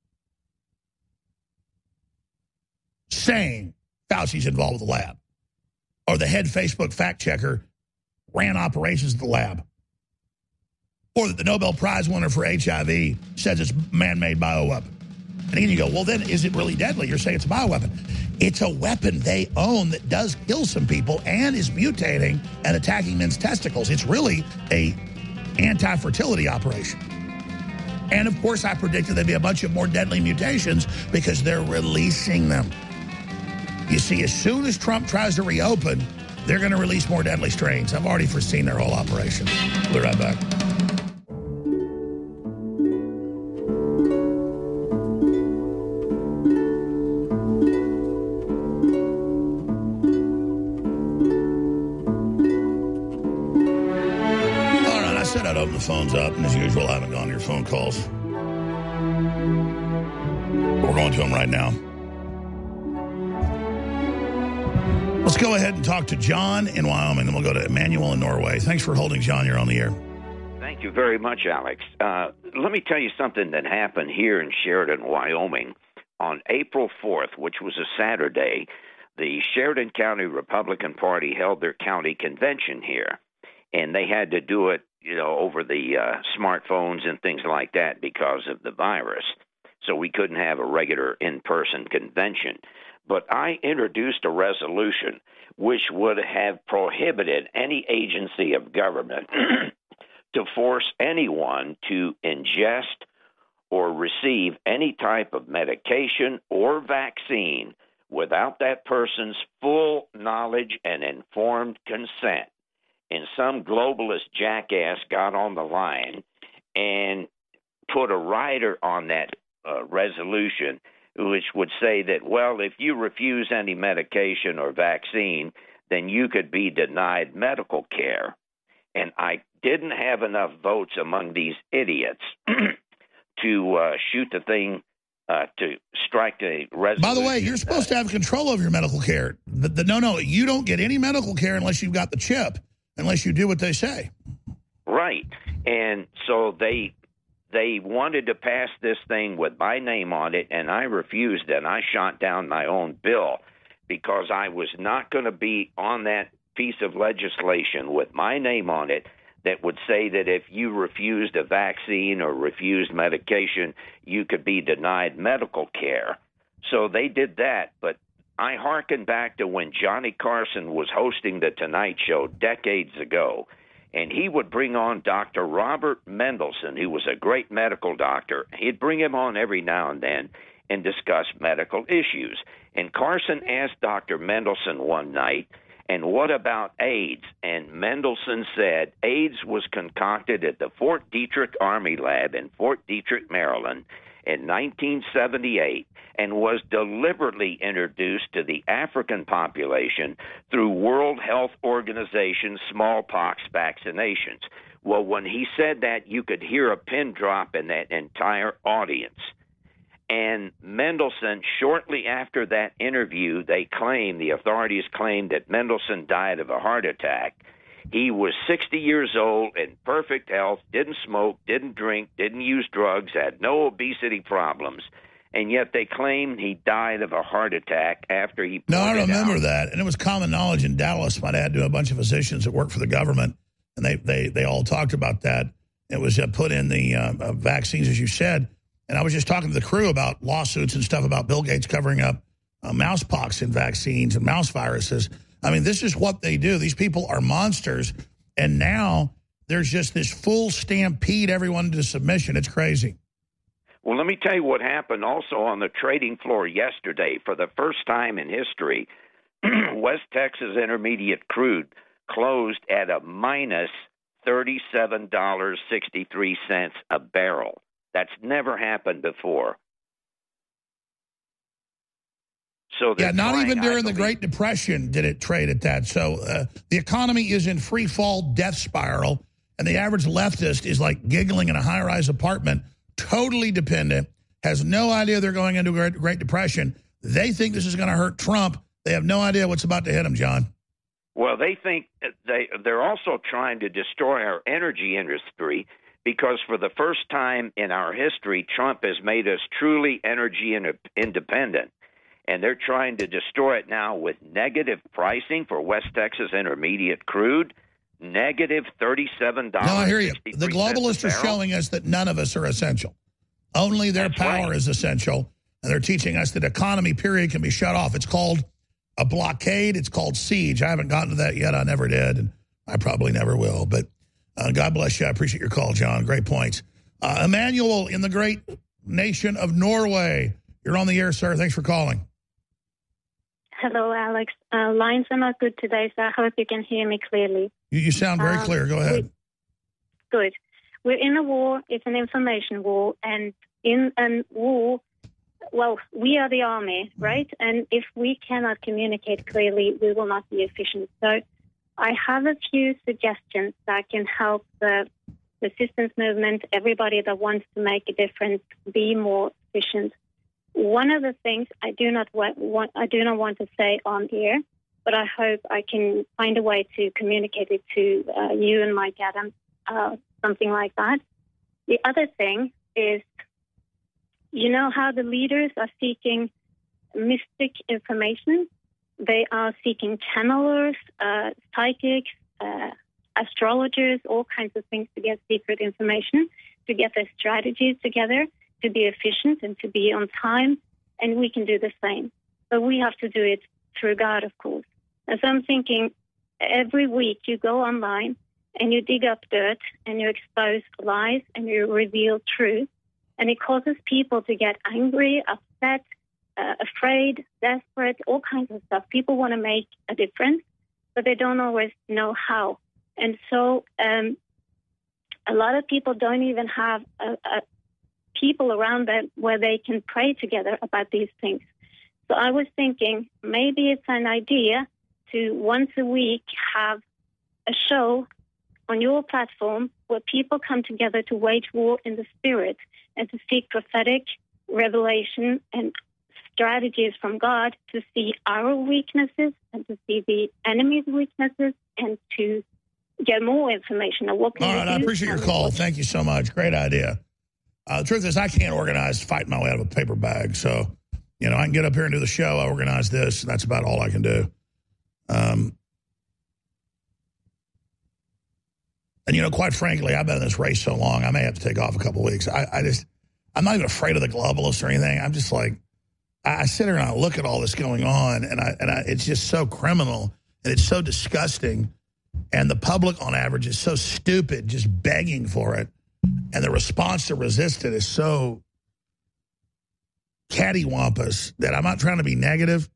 saying Fauci's involved with the lab or the head Facebook fact checker ran operations at the lab or that the Nobel Prize winner for H I V says it's man-made bioweapon. And again, you go, well, then is it really deadly? You're saying it's a bioweapon. It's a weapon they own that does kill some people and is mutating and attacking men's testicles. It's really a anti-fertility operation. And, of course, I predicted there'd be a bunch of more deadly mutations because they're releasing them. You see, as soon as Trump tries to reopen, they're going to release more deadly strains. I've already foreseen their whole operation. We'll be right back. The phone's up, and as usual, I haven't gone to your phone calls. But we're going to them right now. Let's go ahead and talk to John in Wyoming, then we'll go to Emmanuel in Norway. Thanks for holding, John. You're on the air. Thank you very much, Alex. Uh, let me tell you something that happened here in Sheridan, Wyoming. On April fourth, which was a Saturday, the Sheridan County Republican Party held their county convention here, and they had to do it you know, over the uh, smartphones and things like that because of the virus. So we couldn't have a regular in-person convention. But I introduced a resolution which would have prohibited any agency of government to force anyone to ingest or receive any type of medication or vaccine without that person's full knowledge and informed consent. And some globalist jackass got on the line and put a rider on that uh, resolution, which would say that, well, if you refuse any medication or vaccine, then you could be denied medical care. And I didn't have enough votes among these idiots to uh, shoot the thing, uh, to strike the resolution. By the way, you're supposed uh, to have control over your medical care. The, the, no, no, you don't get any medical care unless you've got the chip. Unless you do what they say. Right. And so they they wanted to pass this thing with my name on it, and I refused, and I shot down my own bill because I was not going to be on that piece of legislation with my name on it that would say that if you refused a vaccine or refused medication, you could be denied medical care. So they did that, but I hearken back to when Johnny Carson was hosting The Tonight Show decades ago, and he would bring on Doctor Robert Mendelsohn, who was a great medical doctor. He'd bring him on every now and then and discuss medical issues. And Carson asked Doctor Mendelsohn one night, and what about AIDS? And Mendelsohn said AIDS was concocted at the Fort Detrick Army Lab in Fort Detrick, Maryland in nineteen seventy-eight and was deliberately introduced to the African population through World Health Organization smallpox vaccinations. Well, when he said that, you could hear a pin drop in that entire audience. And Mendelsohn, shortly after that interview, they claimed, the authorities claimed that Mendelsohn died of a heart attack. He was sixty years old, in perfect health, didn't smoke, didn't drink, didn't use drugs, had no obesity problems, and yet they claimed he died of a heart attack after he No, I remember out. that, and it was common knowledge in Dallas. My dad knew a bunch of physicians that worked for the government, and they, they, they all talked about that. It was uh, put in the uh, uh, vaccines, as you said. And I was just talking to the crew about lawsuits and stuff about Bill Gates covering up uh, mousepox in vaccines and mouse viruses. I mean, this is what they do. These people are monsters. And now there's just this full stampede, everyone into submission. It's crazy. Well, let me tell you what happened also on the trading floor yesterday. For the first time in history, West Texas Intermediate crude closed at a minus thirty-seven dollars and sixty-three cents a barrel. That's never happened before. So yeah, not trying, even during I the believe, Great Depression did it trade at that. So uh, the economy is in free fall death spiral, and the average leftist is like giggling in a high-rise apartment, totally dependent, has no idea they're going into a Great, Great Depression. They think this is going to hurt Trump. They have no idea what's about to hit them, John. Well, they think they, they're also trying to destroy our energy industry, because for the first time in our history, Trump has made us truly energy independent. And they're trying to destroy it now with negative pricing for West Texas Intermediate crude, negative thirty-seven dollars. No, I hear you. The globalists are showing us that none of us are essential. Only their That's power right. is essential. And they're teaching us that economy, period, can be shut off. It's called a blockade. It's called siege. I haven't gotten to that yet. I never did, and I probably never will. But Uh, God bless you. I appreciate your call, John. Great points. Uh, Emmanuel in the great nation of Norway. You're on the air, sir. Thanks for calling. Hello, Alex. Uh, lines are not good today, so I hope you can hear me clearly. You, you sound very um, clear. Go ahead. We, good. We're in a war. It's an information war. And in a war, well, we are the army, right? And if we cannot communicate clearly, we will not be efficient. So I have a few suggestions that can help the resistance movement, everybody that wants to make a difference, be more efficient. One of the things I do not want, I do not want to say on air, but I hope I can find a way to communicate it to uh, you and Mike Adams, uh, something like that. The other thing is, you know how the leaders are seeking mystic information? They are seeking channelers, uh, psychics, uh, astrologers, all kinds of things to get secret information, to get their strategies together, to be efficient and to be on time. And we can do the same. But we have to do it through God, of course. And so I'm thinking every week you go online and you dig up dirt and you expose lies and you reveal truth. And it causes people to get angry, upset, Uh, afraid, desperate, all kinds of stuff. People want to make a difference, but they don't always know how. And so um, a lot of people don't even have a, a people around them where they can pray together about these things. So I was thinking maybe it's an idea to once a week have a show on your platform where people come together to wage war in the spirit and to seek prophetic revelation and strategies from God to see our weaknesses and to see the enemy's weaknesses and to get more information on what can All right, we I do. appreciate your call. Thank you so much. Great idea. Uh, the truth is, I can't organize fighting my way out of a paper bag. So, you know, I can get up here and do the show. I organize this, and that's about all I can do. Um, and, you know, quite frankly, I've been in this race so long, I may have to take off a couple of weeks. I, I just, I'm not even afraid of the globalists or anything. I'm just like, I sit here and I look at all this going on, and I and I, it's just so criminal and it's so disgusting. And the public, on average, is so stupid, just begging for it. And the response to resist it is so cattywampus that I'm not trying to be negative.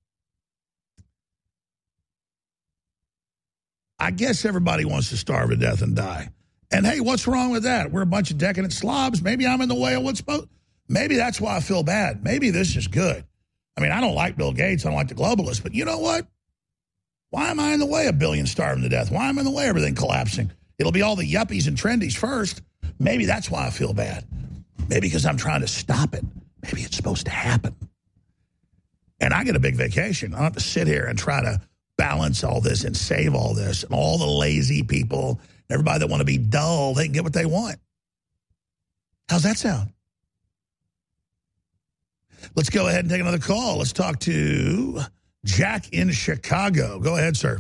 I guess everybody wants to starve to death and die. And, hey, what's wrong with that? We're a bunch of decadent slobs. Maybe I'm in the way of what's supposed. Maybe that's why I feel bad. Maybe this is good. I mean, I don't like Bill Gates. I don't like the globalists. But you know what? Why am I in the way of billions starving to death? Why am I in the way of everything collapsing? It'll be all the yuppies and trendies first. Maybe that's why I feel bad. Maybe because I'm trying to stop it. Maybe it's supposed to happen. And I get a big vacation. I don't have to sit here and try to balance all this and save all this. And all the lazy people, everybody that want to be dull, they can get what they want. How's that sound? Let's go ahead and take another call. Let's talk to Jack in Chicago. Go ahead, sir.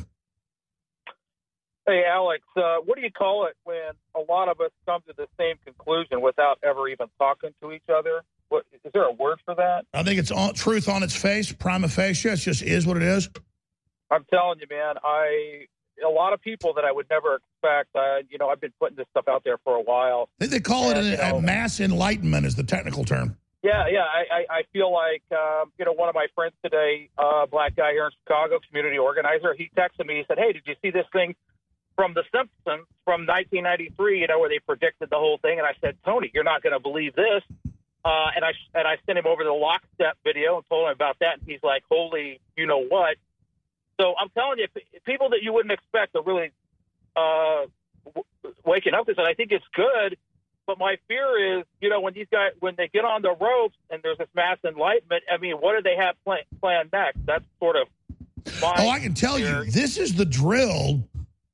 Hey, Alex, uh, what do you call it when a lot of us come to the same conclusion without ever even talking to each other? What, is there a word for that? I think it's on, truth on its face, prima facie. It just is what it is. I'm telling you, man, I a lot of people that I would never expect, uh, you know, I've been putting this stuff out there for a while. I think they call and, it you know, a mass enlightenment is the technical term. Yeah, yeah. I, I, I feel like, um, you know, one of my friends today, a uh, black guy here in Chicago, community organizer, he texted me. He said, hey, did you see this thing from The Simpsons from nineteen ninety-three, you know, where they predicted the whole thing? And I said, Tony, you're not going to believe this. Uh, and I and I sent him over the lockstep video and told him about that. And he's like, holy, you know what? So I'm telling you, people that you wouldn't expect are really uh, w- waking up to this. And I think it's good. But my fear is, you know, when these guys, when they get on the ropes and there's this mass enlightenment, I mean, what do they have plan- planned next? That's sort of my Oh, I can tell fear. you, this is the drill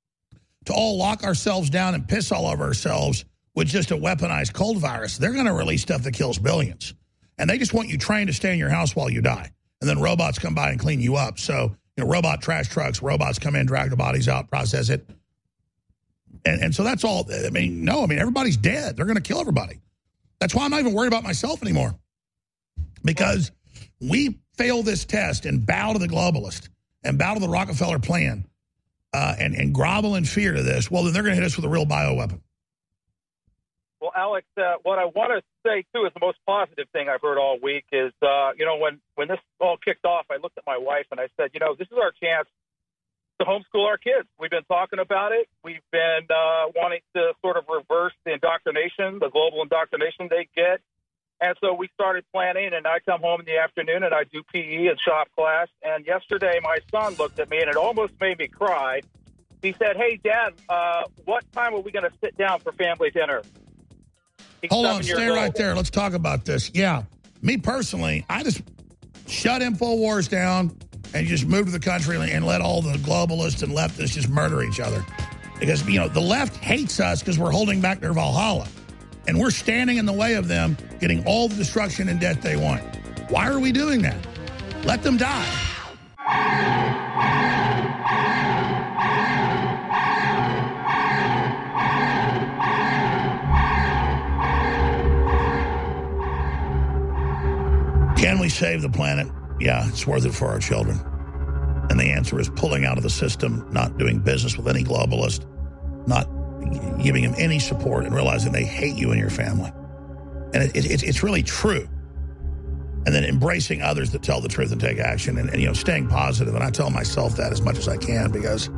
to all lock ourselves down and piss all over ourselves with just a weaponized cold virus. They're going to release stuff that kills billions. And they just want you trained to stay in your house while you die. And then robots come by and clean you up. So, you know, robot trash trucks, robots come in, drag the bodies out, process it. And, and so that's all. I mean, no, I mean, everybody's dead. They're going to kill everybody. That's why I'm not even worried about myself anymore. Because we fail this test and bow to the globalist and bow to the Rockefeller plan uh, and, and grovel in fear to this, well, then they're going to hit us with a real bioweapon. Well, Alex, uh, what I want to say, too, is the most positive thing I've heard all week is, uh, you know, when, when this all kicked off, I looked at my wife and I said, you know, this is our chance to homeschool our kids. We've been talking about it. We've been uh, wanting to sort of reverse the indoctrination, the global indoctrination they get. And so we started planning, and I come home in the afternoon, and I do P E and shop class. And yesterday my son looked at me, and it almost made me cry. He said, hey, Dad, uh, what time are we going to sit down for family dinner? He's Hold on, seven years stay right old. there. Let's talk about this. Yeah, me personally, I just shut InfoWars down and just moved to the country and let all the globalists and leftists just murder each other. Because, you know, the left hates us because we're holding back their Valhalla. And we're standing in the way of them getting all the destruction and death they want. Why are we doing that? Let them die. Can we save the planet? Yeah, it's worth it for our children. And the answer is pulling out of the system, not doing business with any globalist, not giving them any support, and realizing they hate you and your family. And it, it, it's really true. And then embracing others that tell the truth and take action, and, and, you know, staying positive. And I tell myself that as much as I can because,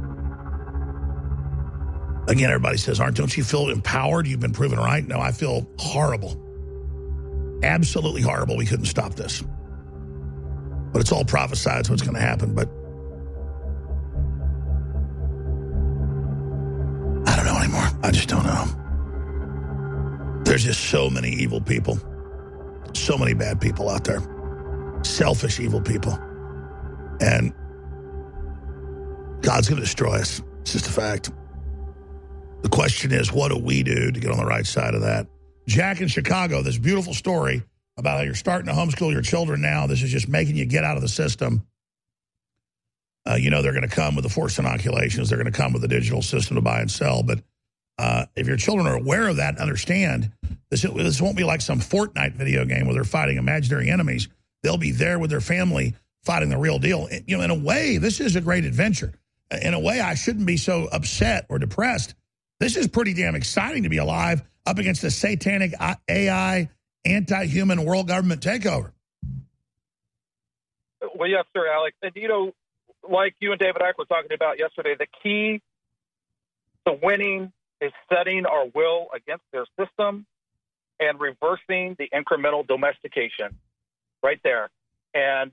again, everybody says, aren't, don't you feel empowered? You've been proven right. No, I feel horrible. Absolutely horrible. We couldn't stop this. But it's all prophesied, so it's going to happen. But I don't know anymore. I just don't know. There's just so many evil people. So many bad people out there. Selfish, evil people. And God's going to destroy us. It's just a fact. The question is, what do we do to get on the right side of that? Jack in Chicago, this beautiful story about how you're starting to homeschool your children now. This is just making you get out of the system. Uh, you know, they're going to come with the forced inoculations. They're going to come with the digital system to buy and sell. But uh, if your children are aware of that and understand, this, this won't be like some Fortnite video game where they're fighting imaginary enemies. They'll be there with their family fighting the real deal. You know, in a way, this is a great adventure. in a way, I shouldn't be so upset or depressed. This is pretty damn exciting to be alive up against a satanic A I, anti-human world government takeover. Well, yes, sir, Alex. And, you know, like you and David Icke were talking about yesterday, the key to winning is setting our will against their system and reversing the incremental domestication right there. And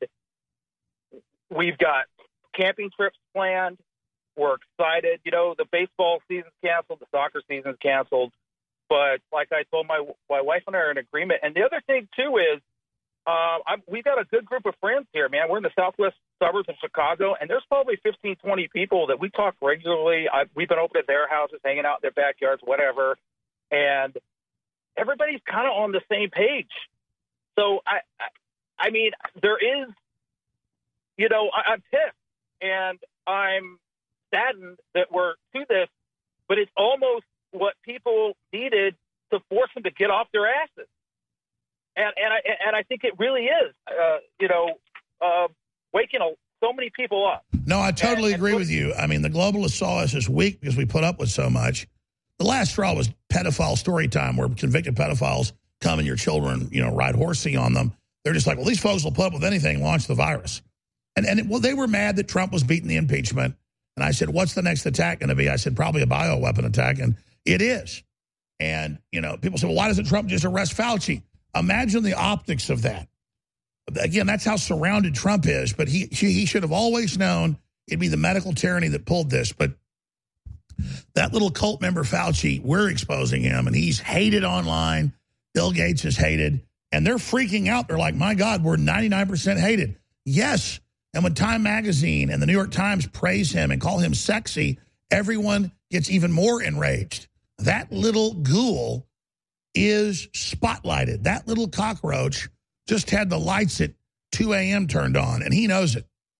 we've got camping trips planned. We're excited. You know, the baseball season's canceled, the soccer season's canceled. But like I told my my wife and I are in agreement. And the other thing, too, is uh, I'm, we've got a good group of friends here, man. We're in the southwest suburbs of Chicago, and there's probably fifteen, twenty people that we talk regularly. I, we've been over at their houses, hanging out in their backyards, whatever. And everybody's kind of on the same page. So, I, I, I mean, there is, you know, I, I'm pissed, and I'm saddened that we're to this, but it's almost what people needed to force them to get off their asses. And and I and I think it really is, uh, you know, uh, waking a, so many people up. No, I totally and, agree and with you. I mean, the globalists saw us as weak because we put up with so much. The last straw was pedophile story time, where convicted pedophiles come and your children, you know, ride horsey on them. They're just like, well, these folks will put up with anything, launch the virus. And and it, well, they were mad that Trump was beating the impeachment. And I said, what's the next attack going to be? I said, probably a bioweapon attack. And it is. And, you know, people say, well, why doesn't Trump just arrest Fauci? Imagine the optics of that. Again, that's how surrounded Trump is. But he he should have always known it'd be the medical tyranny that pulled this. But that little cult member Fauci, we're exposing him. And he's hated online. Bill Gates is hated. And they're freaking out. They're like, my God, we're ninety-nine percent hated. Yes. And when Time Magazine and the New York Times praise him and call him sexy, everyone gets even more enraged. That little ghoul is spotlighted. That little cockroach just had the lights at two a.m. turned on, and he knows it.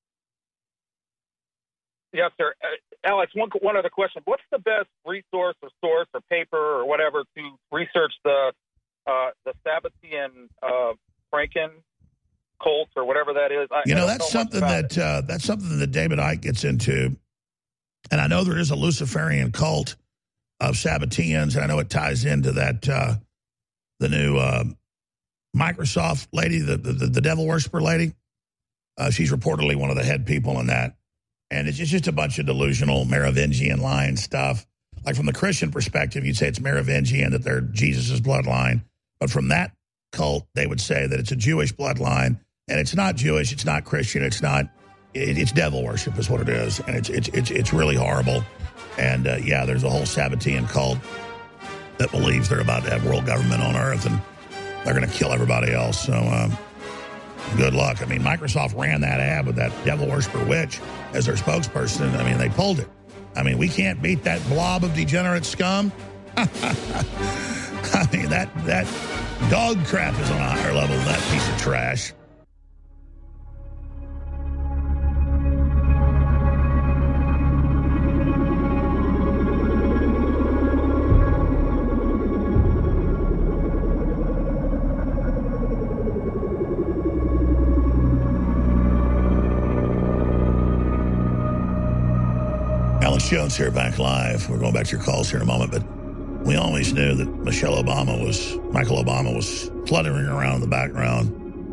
Yes, sir. Uh, Alex, one, one other question. What's the best resource or source or paper or whatever to research the uh, the Sabbatean uh, Franken cult or whatever that is? I, you know, I that's know something that uh, that's something that David Icke gets into. And I know there is a Luciferian cult of Sabbateans, and I know it ties into that uh, the new uh, Microsoft lady, the, the the devil worshiper lady. Uh, she's reportedly one of the head people in that, and it's just a bunch of delusional Merovingian lying stuff. Like from the Christian perspective, you'd say it's Merovingian, that they're Jesus's bloodline, but from that cult, they would say that it's a Jewish bloodline, and it's not Jewish, it's not Christian, it's not. It, it's devil worship is what it is, and it's it's it's it's really horrible. And, uh, yeah, there's a whole Sabbatean cult that believes they're about to have world government on Earth, and they're going to kill everybody else. So um, good luck. I mean, Microsoft ran that ad with that devil worshiper witch as their spokesperson. I mean, they pulled it. I mean, we can't beat that blob of degenerate scum. I mean, that, that dog crap is on a higher level than that piece of trash. Alex Jones here, back live. We're going back to your calls here in a moment, but we always knew that Michelle Obama was, Michael Obama was fluttering around in the background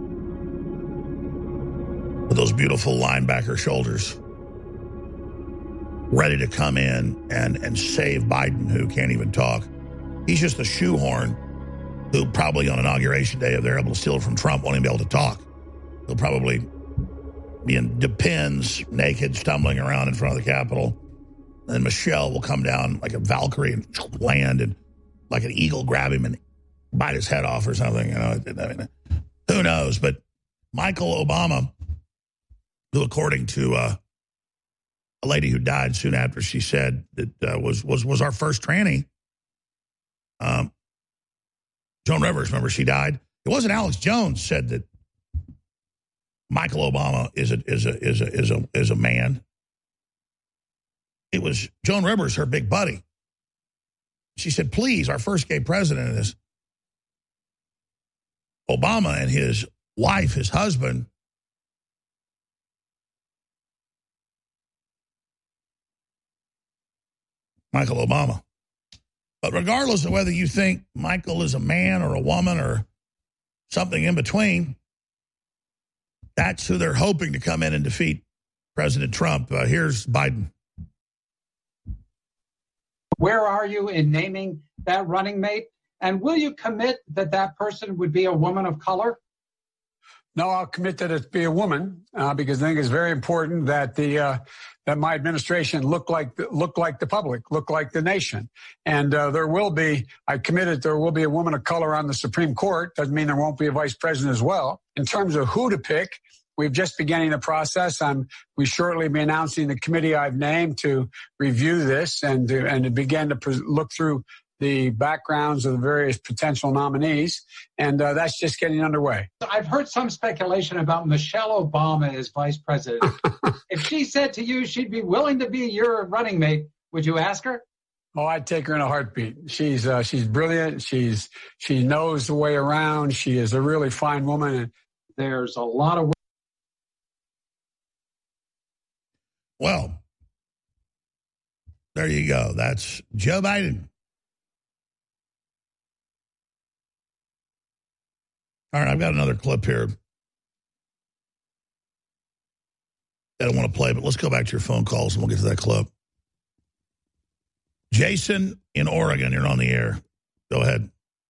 with those beautiful linebacker shoulders, ready to come in and, and save Biden, who can't even talk. He's just a shoehorn who probably on Inauguration Day, if they're able to steal it from Trump, won't even be able to talk. He'll probably be in Depends, naked, stumbling around in front of the Capitol. And Michelle will come down like a Valkyrie and land and like an eagle grab him and bite his head off or something. You know, I mean, who knows? But Michael Obama, who according to uh, a lady who died soon after she said that uh, was was was our first tranny, um, Joan Rivers. Remember, she died. It wasn't Alex Jones said that Michael Obama is a is a is a is a is a man. It was Joan Rivers, her big buddy. She said, please, our first gay president is Obama, and his wife, his husband, Michael Obama. But regardless of whether you think Michael is a man or a woman or something in between, that's who they're hoping to come in and defeat President Trump. Uh, here's Biden. Where are you in naming that running mate? And will you commit that that person would be a woman of color? No, I'll commit that it be a woman uh, because I think it's very important that the uh, that my administration look like look like the public, look like the nation. And uh, there will be, I committed there will be a woman of color on the Supreme Court. Doesn't mean there won't be a vice president as well. In terms of who to pick, we've just beginning the process. I'm, we shortly be announcing the committee I've named to review this and to, and to begin to pre- look through the backgrounds of the various potential nominees, and uh, that's just getting underway. I've heard some speculation about Michelle Obama as vice president. If she said to you she'd be willing to be your running mate, would you ask her? Oh, I'd take her in a heartbeat. She's uh, she's brilliant. She's she knows the way around. She is a really fine woman, and there's a lot of. Well, there you go. That's Joe Biden. All right, I've got another clip here that I want to play, but let's go back to your phone calls and we'll get to that clip. Jason in Oregon, you're on the air. Go ahead.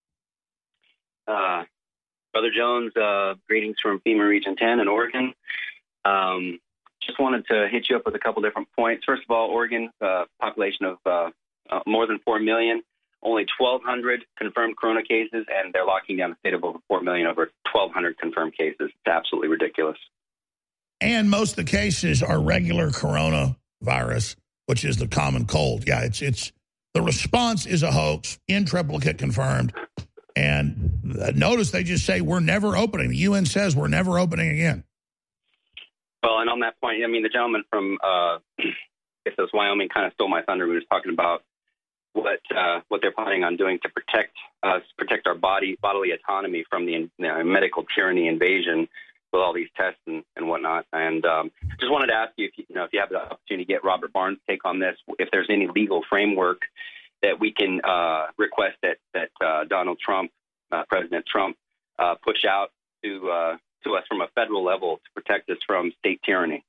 Uh, Brother Jones, uh, greetings from FEMA Region ten in Oregon. Um, just wanted to hit you up with a couple different points. First of all, Oregon, uh, population of uh, uh, more than four million. Only twelve hundred confirmed corona cases, and they're locking down a state of over four million, over twelve hundred confirmed cases. It's absolutely ridiculous. And most of the cases are regular coronavirus, which is the common cold. Yeah, it's it's the response is a hoax, in triplicate confirmed. And notice they just say we're never opening. The U N says we're never opening again. Well, and on that point, I mean, the gentleman from, uh, I guess it was Wyoming, kind of stole my thunder. We were talking about what uh, what they're planning on doing to protect us, protect our body bodily autonomy from the you know, medical tyranny invasion with all these tests and, and whatnot. And um, just wanted to ask you if you, you know if you have the opportunity to get Robert Barnes' take on this, if there's any legal framework that we can uh, request that that uh, Donald Trump, uh, President Trump, uh, push out to uh, to us from a federal level to protect us from state tyranny.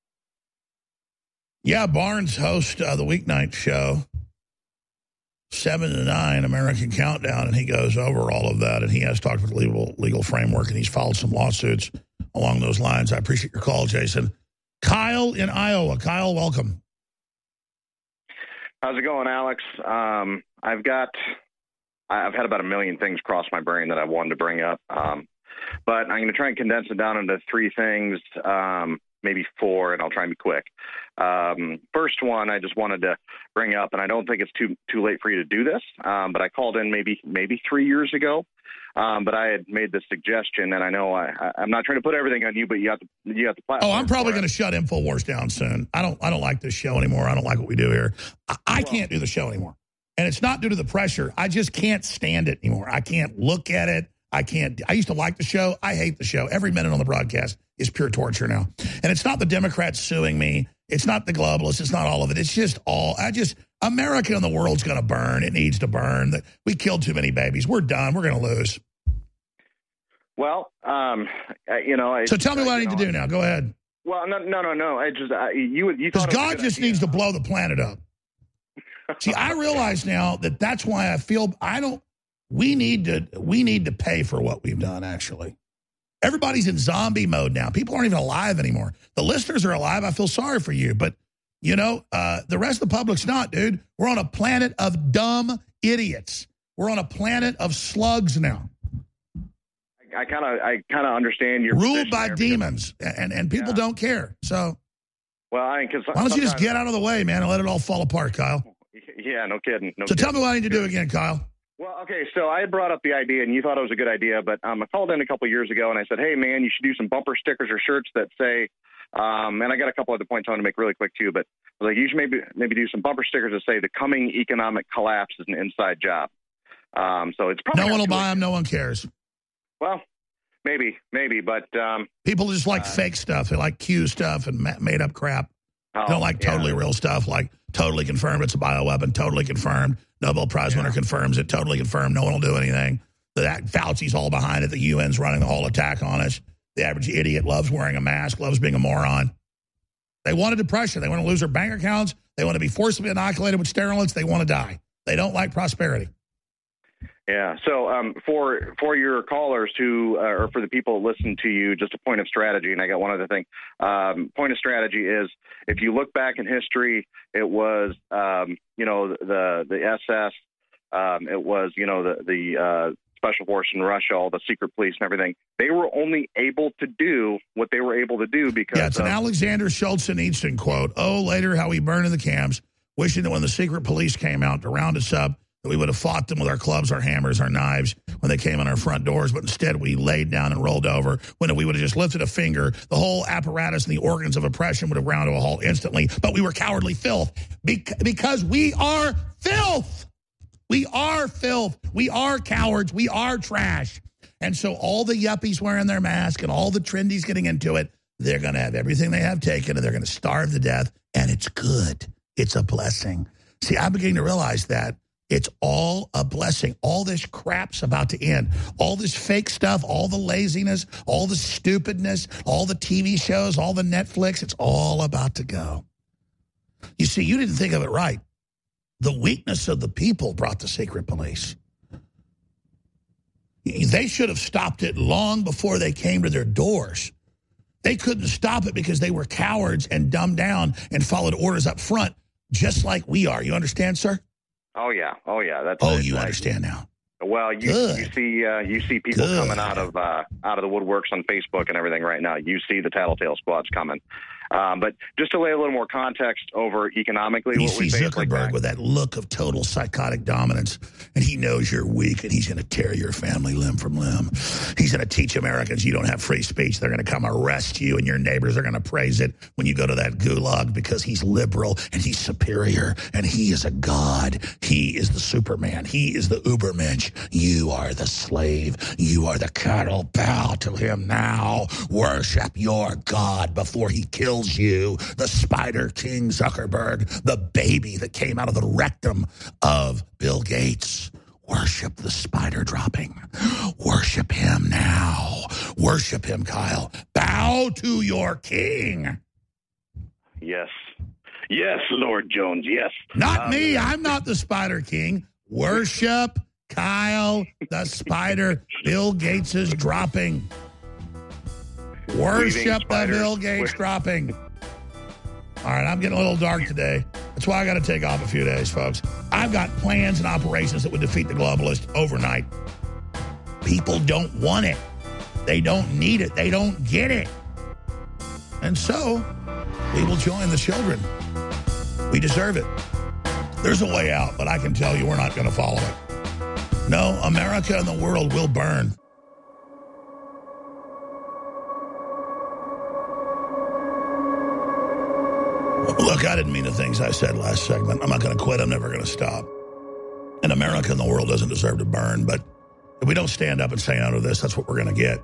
Yeah, Barnes hosts uh, the weeknight show. Seven to nine, American Countdown, and he goes over all of that, and he has talked with legal legal framework, and he's filed some lawsuits along those lines. I appreciate your call, Jason. Kyle in Iowa. Kyle, welcome. How's it going, Alex? Um, I've got, I've had about a million things cross my brain that I wanted to bring up, um, but I'm going to try and condense it down into three things, um, maybe four, and I'll try and be quick. Um, first one, I just wanted to bring up, and I don't think it's too too late for you to do this, um, but I called in maybe maybe three years ago, um, but I had made this suggestion, and I know I, I, I'm not trying to put everything on you, but you have to you have the platform. Oh, I'm probably going to shut InfoWars down soon. I don't I don't like this show anymore. I don't like what we do here. I, I well, can't do the show anymore, and it's not due to the pressure. I just can't stand it anymore. I can't look at it. I can't. I used to like the show. I hate the show. Every minute on the broadcast is pure torture now. And it's not the Democrats suing me. It's not the globalists. It's not all of it. It's just all, I just, America and the world's going to burn. It needs to burn. We killed too many babies. We're done. We're going to lose. Well, um, you know. I, so tell me what I need know, to do now. Go ahead. Well, no, no, no, no. I just, I, you, you Because God just idea. needs to blow the planet up. See, I realize now that that's why I feel, I don't, we need to, we need to pay for what we've done, actually. Everybody's in zombie mode now. People aren't even alive anymore. The listeners are alive. I feel sorry for you. But, you know, uh, the rest of the public's not, dude. We're on a planet of dumb idiots. We're on a planet of slugs now. I kind of I kind of understand your ruled by demons, and, and people yeah. don't care. So, well, I because why don't you just get out of the way, man, and let it all fall apart, Kyle? Yeah, no kidding. No so kidding. tell me what I need to do again, Kyle. Well, okay, so I had brought up the idea, and you thought it was a good idea, but um, I called in a couple of years ago, and I said, hey, man, you should do some bumper stickers or shirts that say, um, and I got a couple other points I want to make really quick, too, but I was like, you should maybe maybe do some bumper stickers that say the coming economic collapse is an inside job. Um, so it's probably no one will buy them, no one cares. Well, maybe, maybe, but... Um, people just like uh, fake stuff. They like Q stuff and made-up crap. Oh, they don't like yeah. totally real stuff, like totally confirmed it's a bioweapon, totally confirmed, Nobel Prize winner confirms it, totally confirmed, no one will do anything. That Fauci's all behind it, the U N's running the whole attack on us. The average idiot loves wearing a mask, loves being a moron. They want a depression. They want to lose their bank accounts. They want to be forcibly inoculated with steroids. They want to die. They don't like prosperity. Yeah. So um, for for your callers who, uh, or for the people that listen to you, just a point of strategy, and I got one other thing. Um, point of strategy is if you look back in history, it was, um, you know, the the S S, um, it was, you know, the, the uh, Special Force in Russia, all the secret police and everything. They were only able to do what they were able to do because yeah, it's an of, Alexander Solzhenitsyn quote. Oh, later how we burned in the camps, wishing that when the secret police came out to round us up, that we would have fought them with our clubs, our hammers, our knives when they came on our front doors. But instead, we laid down and rolled over. When we would have just lifted a finger, the whole apparatus and the organs of oppression would have ground to a halt instantly. But we were cowardly filth because we are filth. We are filth. We are cowards. We are trash. And so all the yuppies wearing their mask and all the trendies getting into it, they're going to have everything they have taken and they're going to starve to death. And it's good. It's a blessing. See, I'm beginning to realize that it's all a blessing. All this crap's about to end. All this fake stuff, all the laziness, all the stupidness, all the T V shows, all the Netflix, it's all about to go. You see, you didn't think of it right. The weakness of the people brought the secret police. They should have stopped it long before they came to their doors. They couldn't stop it because they were cowards and dumbed down and followed orders up front, just like we are. You understand, sir? Oh yeah, oh yeah. That's oh, it. you Like, understand now. Well, you Good. you see uh, you see people Good. coming out of uh, out of the woodworks on Facebook and everything right now. You see the Tattletale Squad's coming. Um, but just to lay a little more context over economically, You what see we face Zuckerberg like that. with that look of total psychotic dominance, and he knows you're weak, and he's going to tear your family limb from limb. He's going to teach Americans you don't have free speech. They're going to come arrest you, and your neighbors are going to praise it when you go to that gulag because he's liberal, and he's superior, and he is a god. He is the Superman. He is the Ubermensch. You are the slave. You are the cattle. Bow to him now. Worship your God before he kills you, the Spider King Zuckerberg, the baby that came out of the rectum of Bill Gates. Worship the spider dropping. Worship him now. Worship him, Kyle. Bow to your king. Yes, yes, Lord Jones. Yes, Not Um, me. I'm not the Spider King. Worship Kyle, the spider. Bill Gates is dropping. Worship the Bill Gates dropping. All right, I'm getting a little dark today. That's why I got to take off a few days, folks. I've got plans and operations that would defeat the globalists overnight. People don't want it. They don't need it. They don't get it. And so we will join the children. We deserve it. There's a way out, but I can tell you we're not going to follow it. No, America and the world will burn. Look, I didn't mean the things I said last segment. I'm not going to quit. I'm never going to stop. And America and the world doesn't deserve to burn, but if we don't stand up and say no to this, that's what we're going to get.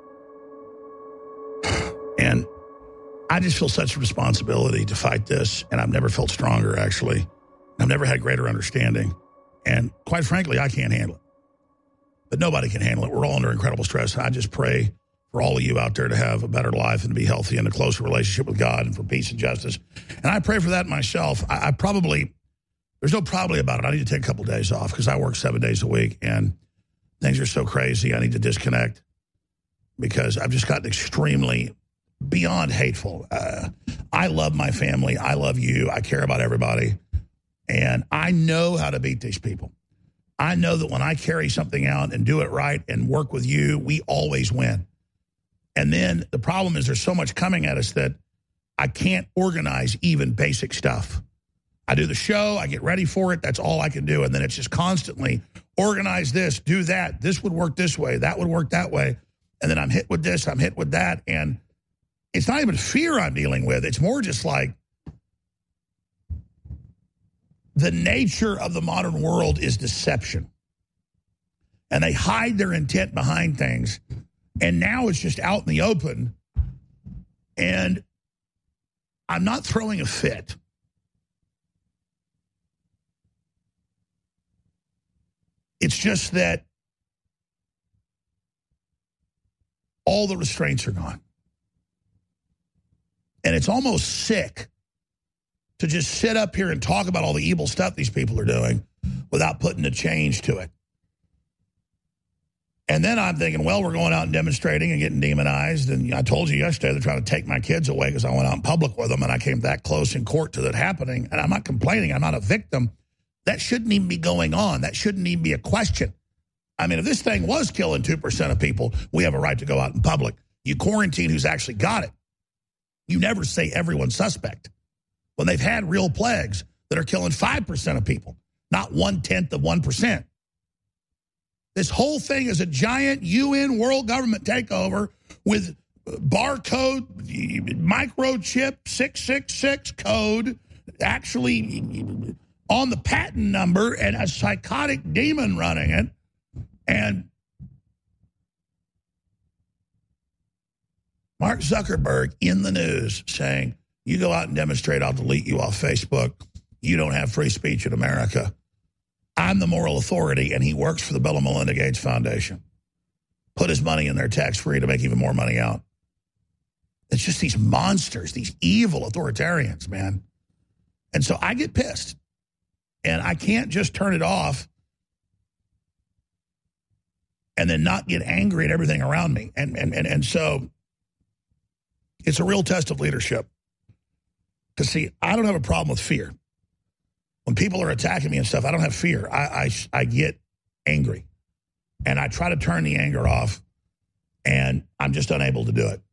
And I just feel such a responsibility to fight this, and I've never felt stronger, actually. I've never had greater understanding. And quite frankly, I can't handle it. But nobody can handle it. We're all under incredible stress. I just pray for all of you out there to have a better life and to be healthy and a closer relationship with God and for peace and justice. And I pray for that myself. I, I probably, there's no probably about it. I need to take a couple days off because I work seven days a week and things are so crazy. I need to disconnect because I've just gotten extremely beyond hateful. Uh, I love my family. I love you. I care about everybody. And I know how to beat these people. I know that when I carry something out and do it right and work with you, we always win. And then the problem is there's so much coming at us that I can't organize even basic stuff. I do the show, I get ready for it, that's all I can do. And then it's just constantly organize this, do that. This would work this way, that would work that way. And then I'm hit with this, I'm hit with that. And it's not even fear I'm dealing with. It's more just like the nature of the modern world is deception. And they hide their intent behind things. And now it's just out in the open. And I'm not throwing a fit. It's just that all the restraints are gone. And it's almost sick to just sit up here and talk about all the evil stuff these people are doing without putting a change to it. And then I'm thinking, well, we're going out and demonstrating and getting demonized. And I told you yesterday they're trying to take my kids away because I went out in public with them and I came that close in court to that happening. And I'm not complaining. I'm not a victim. That shouldn't even be going on. That shouldn't even be a question. I mean, if this thing was killing two percent of people, we have a right to go out in public. You quarantine who's actually got it. You never say everyone's suspect when they've had real plagues that are killing five percent of people, not one-tenth of one percent. This whole thing is a giant U N world government takeover with barcode, microchip, six six six code, actually on the patent number, and a psychotic demon running it. And Mark Zuckerberg in the news saying, you go out and demonstrate, I'll delete you off Facebook. You don't have free speech in America. I'm the moral authority, and he works for the Bill and Melinda Gates Foundation. Put his money in there tax-free to make even more money out. It's just these monsters, these evil authoritarians, man. And so I get pissed. And I can't just turn it off and then not get angry at everything around me. And and and, and so it's a real test of leadership. Because, see, I don't have a problem with fear. When people are attacking me and stuff, I don't have fear. I, I, I get angry. And I try to turn the anger off, and I'm just unable to do it.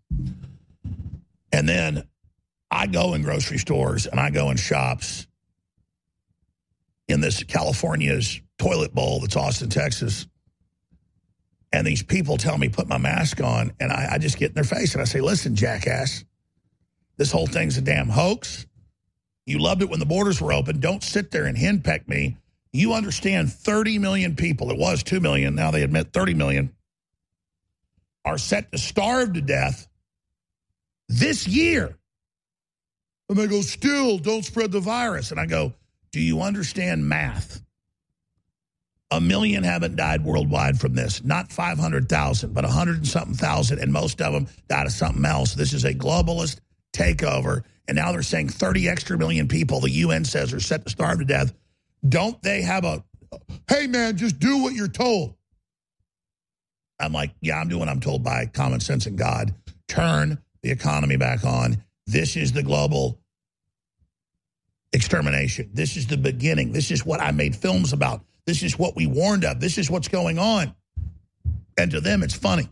And then I go in grocery stores, and I go in shops in this California's toilet bowl that's Austin, Texas. And these people tell me, put my mask on, and I, I just get in their face, and I say, listen, jackass, this whole thing's a damn hoax. You loved it when the borders were open. Don't sit there and henpeck me. You understand thirty million people, it was two million, now they admit thirty million, are set to starve to death this year. And they go, still, don't spread the virus. And I go, do you understand math? A million haven't died worldwide from this. Not five hundred thousand, but one hundred and something thousand, and most of them died of something else. This is a globalist takeover, and now they're saying thirty extra million people, the U N says, are set to starve to death. Don't they have a, hey, man, just do what you're told? I'm like, yeah, I'm doing what I'm told by common sense and God. Turn the economy back on. This is the global extermination. This is the beginning. This is what I made films about. This is what we warned of. This is what's going on. And to them, it's funny.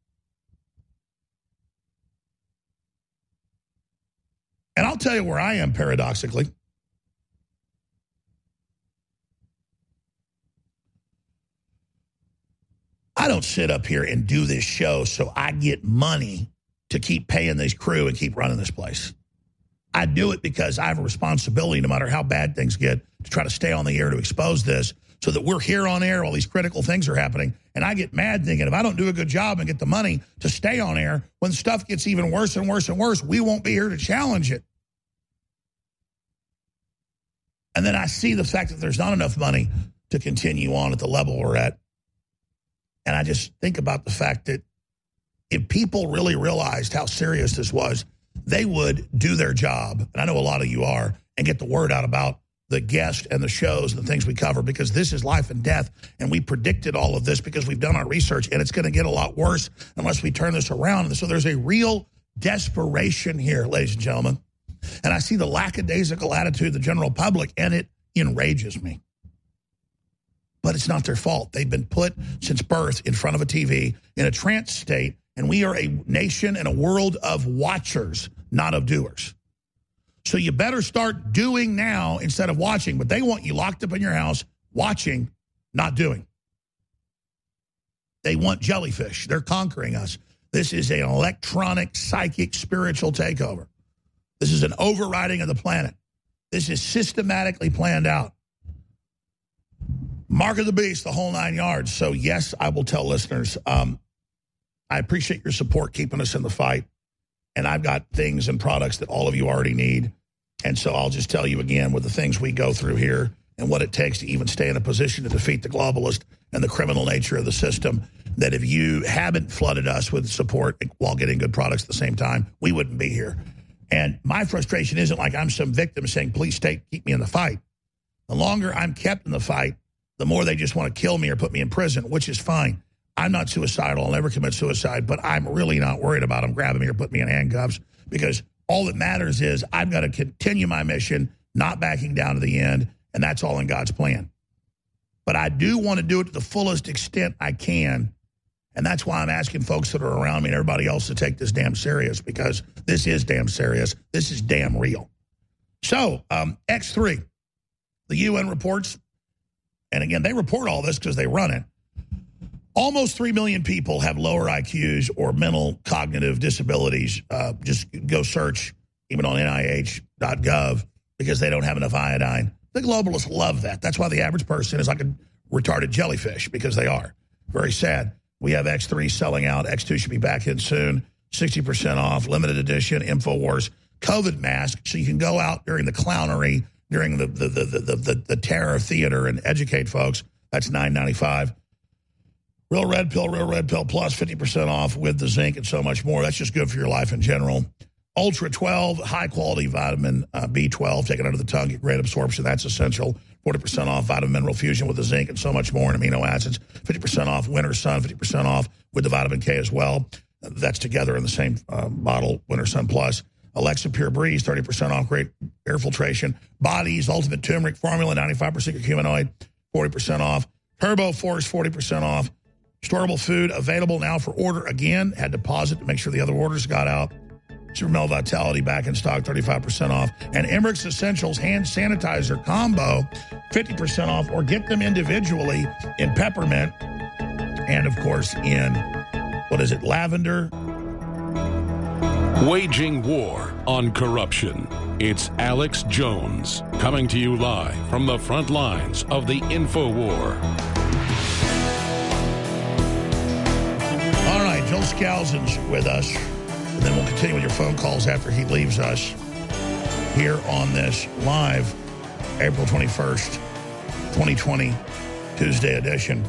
And I'll tell you where I am, paradoxically. I don't sit up here and do this show so I get money to keep paying this crew and keep running this place. I do it because I have a responsibility, no matter how bad things get, to try to stay on the air to expose this so that we're here on air while these critical things are happening. And I get mad thinking if I don't do a good job and get the money to stay on air, when stuff gets even worse and worse and worse, we won't be here to challenge it. And then I see the fact that there's not enough money to continue on at the level we're at. And I just think about the fact that if people really realized how serious this was, they would do their job, and I know a lot of you are, and get the word out about the guests and the shows and the things we cover, because this is life and death, and we predicted all of this because we've done our research, and it's going to get a lot worse unless we turn this around. And so there's a real desperation here, ladies and gentlemen. And I see the lackadaisical attitude of the general public, and it enrages me. But it's not their fault. They've been put since birth in front of a T V in a trance state, and we are a nation and a world of watchers, not of doers. So you better start doing now instead of watching. But they want you locked up in your house, watching, not doing. They want jellyfish. They're conquering us. This is an electronic, psychic, spiritual takeover. This is an overriding of the planet. This is systematically planned out. Mark of the beast, the whole nine yards. So, yes, I will tell listeners, um, I appreciate your support keeping us in the fight. And I've got things and products that all of you already need. And so I'll just tell you again with the things we go through here and what it takes to even stay in a position to defeat the globalist and the criminal nature of the system, that if you haven't flooded us with support while getting good products at the same time, we wouldn't be here. And my frustration isn't like I'm some victim saying, please state, keep me in the fight. The longer I'm kept in the fight, the more they just want to kill me or put me in prison, which is fine. I'm not suicidal. I'll never commit suicide, but I'm really not worried about them grabbing me or putting me in handcuffs, because all that matters is I've got to continue my mission, not backing down to the end, and that's all in God's plan. But I do want to do it to the fullest extent I can, and that's why I'm asking folks that are around me and everybody else to take this damn serious, because this is damn serious. This is damn real. So, um, X three, the U N reports, and again, they report all this because they run it. Almost three million people have lower I Qs or mental cognitive disabilities. Uh, just go search, even on N I H dot gov, because they don't have enough iodine. The globalists love that. That's why the average person is like a retarded jellyfish, because they are. Very sad. We have X three selling out. X two should be back in soon. sixty percent off, limited edition, InfoWars, COVID mask, so you can go out during the clownery, during the the the the, the, the terror theater and educate folks. That's nine ninety-five. Real Red Pill, Real Red Pill Plus, fifty percent off with the zinc and so much more. That's just good for your life in general. Ultra twelve, high-quality vitamin uh, B twelve, taken under the tongue, get great absorption. That's essential. forty percent off Vitamin Mineral Fusion with the zinc and so much more, and amino acids. fifty percent off Winter Sun, fifty percent off with the Vitamin K as well. That's together in the same uh, bottle, Winter Sun Plus. Alexa Pure Breeze, thirty percent off, great air filtration. Body's Ultimate Turmeric Formula, ninety-five percent curcuminoid, forty percent off. Turbo Force, forty percent off. Storable food available now for order again. Had to pause it to make sure the other orders got out. Super Male Vitality back in stock, thirty-five percent off. And Emmerich's Essentials Hand Sanitizer Combo, fifty percent off. Or get them individually in peppermint and, of course, in, what is it, lavender? Waging war on corruption. It's Alex Jones coming to you live from the front lines of the InfoWar. All right, Joel Skousen's with us, and then we'll continue with your phone calls after he leaves us here on this live April twenty-first, twenty twenty, Tuesday edition.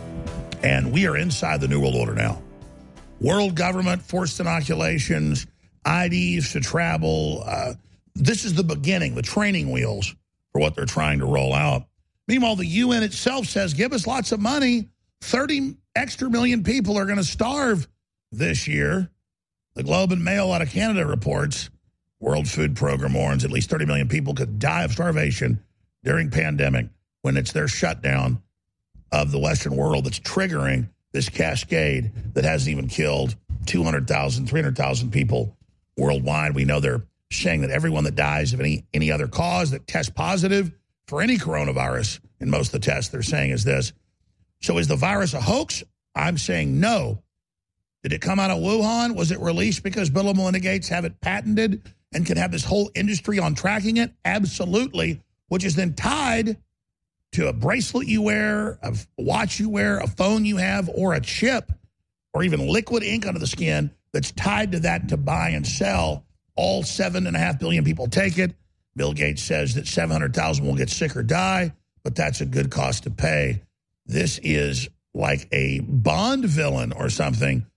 And we are inside the New World Order now. World government, forced inoculations, I Ds to travel. Uh, this is the beginning, the training wheels for what they're trying to roll out. Meanwhile, the U N itself says, give us lots of money. thirty extra million people are going to starve this year. The Globe and Mail out of Canada reports World Food Program warns at least thirty million people could die of starvation during pandemic, when it's their shutdown of the Western world that's triggering this cascade that hasn't even killed two hundred thousand, three hundred thousand people worldwide. We know they're saying that everyone that dies of any, any other cause that tests positive for any coronavirus, in most of the tests they're saying is this. So is the virus a hoax? I'm saying no. Did it come out of Wuhan? Was it released because Bill and Melinda Gates have it patented and can have this whole industry on tracking it? Absolutely, which is then tied to a bracelet you wear, a watch you wear, a phone you have, or a chip, or even liquid ink under the skin that's tied to that to buy and sell. All seven and a half billion people take it. Bill Gates says that seven hundred thousand will get sick or die, but that's a good cost to pay. This is like a Bond villain or something.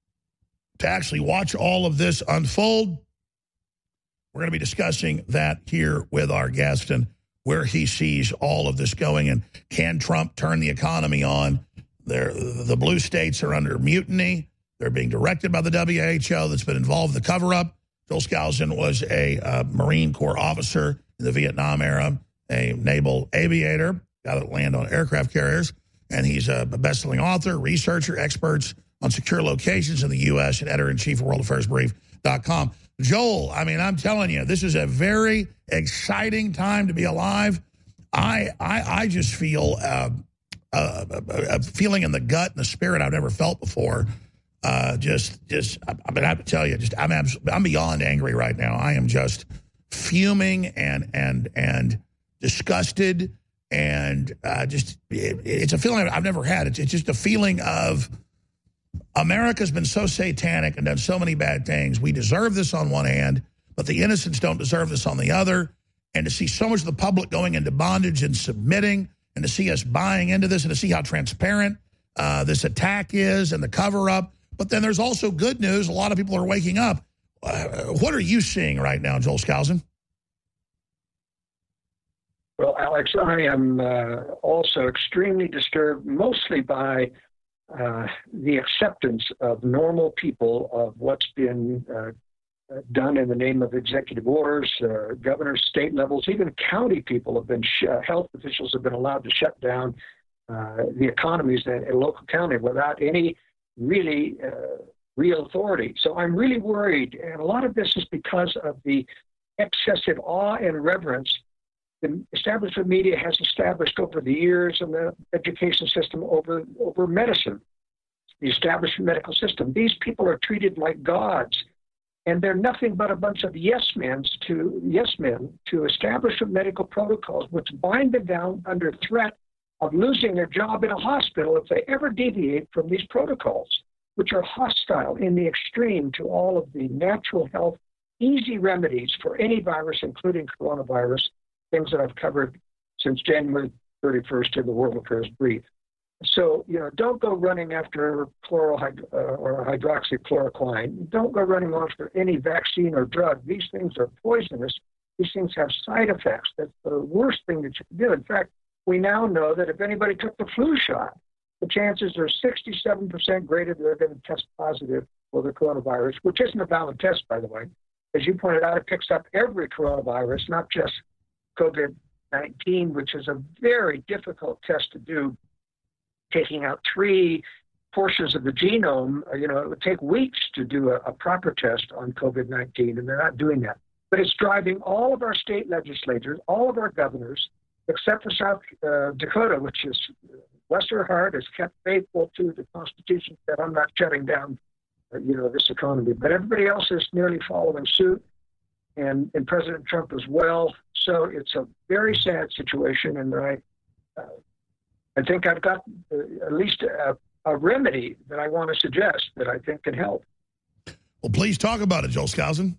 To actually watch all of this unfold, we're going to be discussing that here with our guest and where he sees all of this going. And can Trump turn the economy on? They're, the blue states are under mutiny. They're being directed by the W H O that's been involved in the cover-up. Joel Skousen was a uh, Marine Corps officer in the Vietnam era, a naval aviator, got to land on aircraft carriers. And he's a best-selling author, researcher, experts on secure locations in the U S and editor-in-chief of world affairs brief dot com. Joel, I mean, I'm telling you, this is a very exciting time to be alive. I I, I just feel uh, uh, a feeling in the gut and the spirit I've never felt before. Uh, just, just, I mean, I have to tell you, just I'm abs- I'm beyond angry right now. I am just fuming and and and disgusted. And uh, just, it, it's a feeling I've never had. It's, it's just a feeling of America's been so satanic and done so many bad things. We deserve this on one hand, but the innocents don't deserve this on the other. And to see so much of the public going into bondage and submitting, and to see us buying into this, and to see how transparent uh, this attack is and the cover-up. But then there's also good news. A lot of people are waking up. Uh, what are you seeing right now, Joel Skousen? Well, Alex, I am uh, also extremely disturbed, mostly by uh, the acceptance of normal people of what's been uh, done in the name of executive orders. Uh, governors, state levels, even county people have been, sh- health officials have been allowed to shut down uh, the economies in a local county without any really uh, real authority. So I'm really worried, and a lot of this is because of the excessive awe and reverence the establishment media has established over the years in the education system over, over medicine, the establishment medical system. These people are treated like gods, and they're nothing but a bunch of yes men to yes men to establishment medical protocols, which bind them down under threat of losing their job in a hospital if they ever deviate from these protocols, which are hostile in the extreme to all of the natural health, easy remedies for any virus, including coronavirus, things that I've covered since January thirty-first in the World Affairs Brief. So, you know, don't go running after chlorohyd- uh, or hydroxychloroquine. Don't go running after any vaccine or drug. These things are poisonous. These things have side effects. That's the worst thing that you can do. In fact, we now know that if anybody took the flu shot, the chances are sixty-seven percent greater that they're going to test positive for the coronavirus, which isn't a valid test, by the way. As you pointed out, it picks up every coronavirus, not just COVID nineteen, which is a very difficult test to do, taking out three portions of the genome. You know, it would take weeks to do a, a proper test on COVID nineteen, and they're not doing that. But it's driving all of our state legislators, all of our governors, except for South uh, Dakota, which is, bless her heart, has kept faithful to the Constitution that I'm not shutting down, uh, you know, this economy. But everybody else is nearly following suit, and, and President Trump as well. So it's a very sad situation, and I, uh, I think I've got uh, at least a, a remedy that I want to suggest that I think can help. Well, please talk about it, Joel Skousen.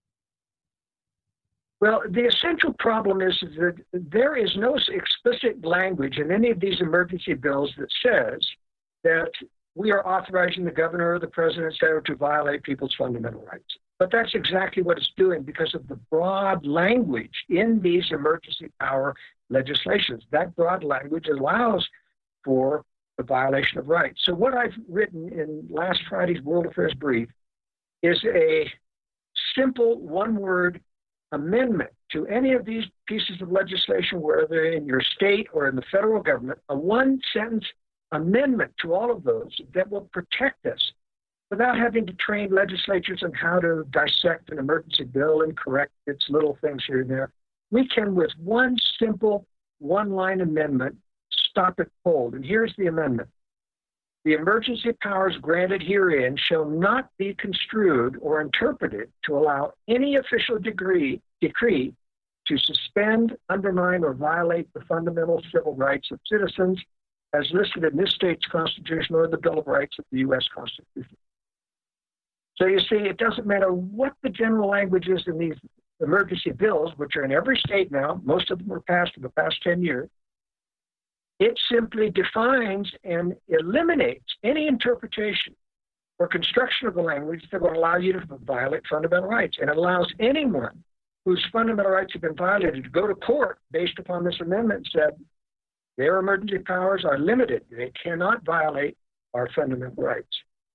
Well, the essential problem is that there is no explicit language in any of these emergency bills that says that we are authorizing the governor or the president, et cetera, to violate people's fundamental rights. But that's exactly what it's doing because of the broad language in these emergency power legislations. That broad language allows for the violation of rights. So what I've written in last Friday's World Affairs Brief is a simple one-word amendment to any of these pieces of legislation, whether in your state or in the federal government, a one-sentence amendment to all of those that will protect us without having to train legislatures on how to dissect an emergency bill and correct its little things here and there. We can, with one simple one-line amendment, stop it cold. And here's the amendment. The emergency powers granted herein shall not be construed or interpreted to allow any official degree, decree to suspend, undermine, or violate the fundamental civil rights of citizens as listed in this state's Constitution or the Bill of Rights of the U S Constitution. So you see, it doesn't matter what the general language is in these emergency bills, which are in every state now. Most of them were passed in the past ten years. It simply defines and eliminates any interpretation or construction of the language that will allow you to violate fundamental rights. And it allows anyone whose fundamental rights have been violated to go to court based upon this amendment and said their emergency powers are limited. They cannot violate our fundamental rights.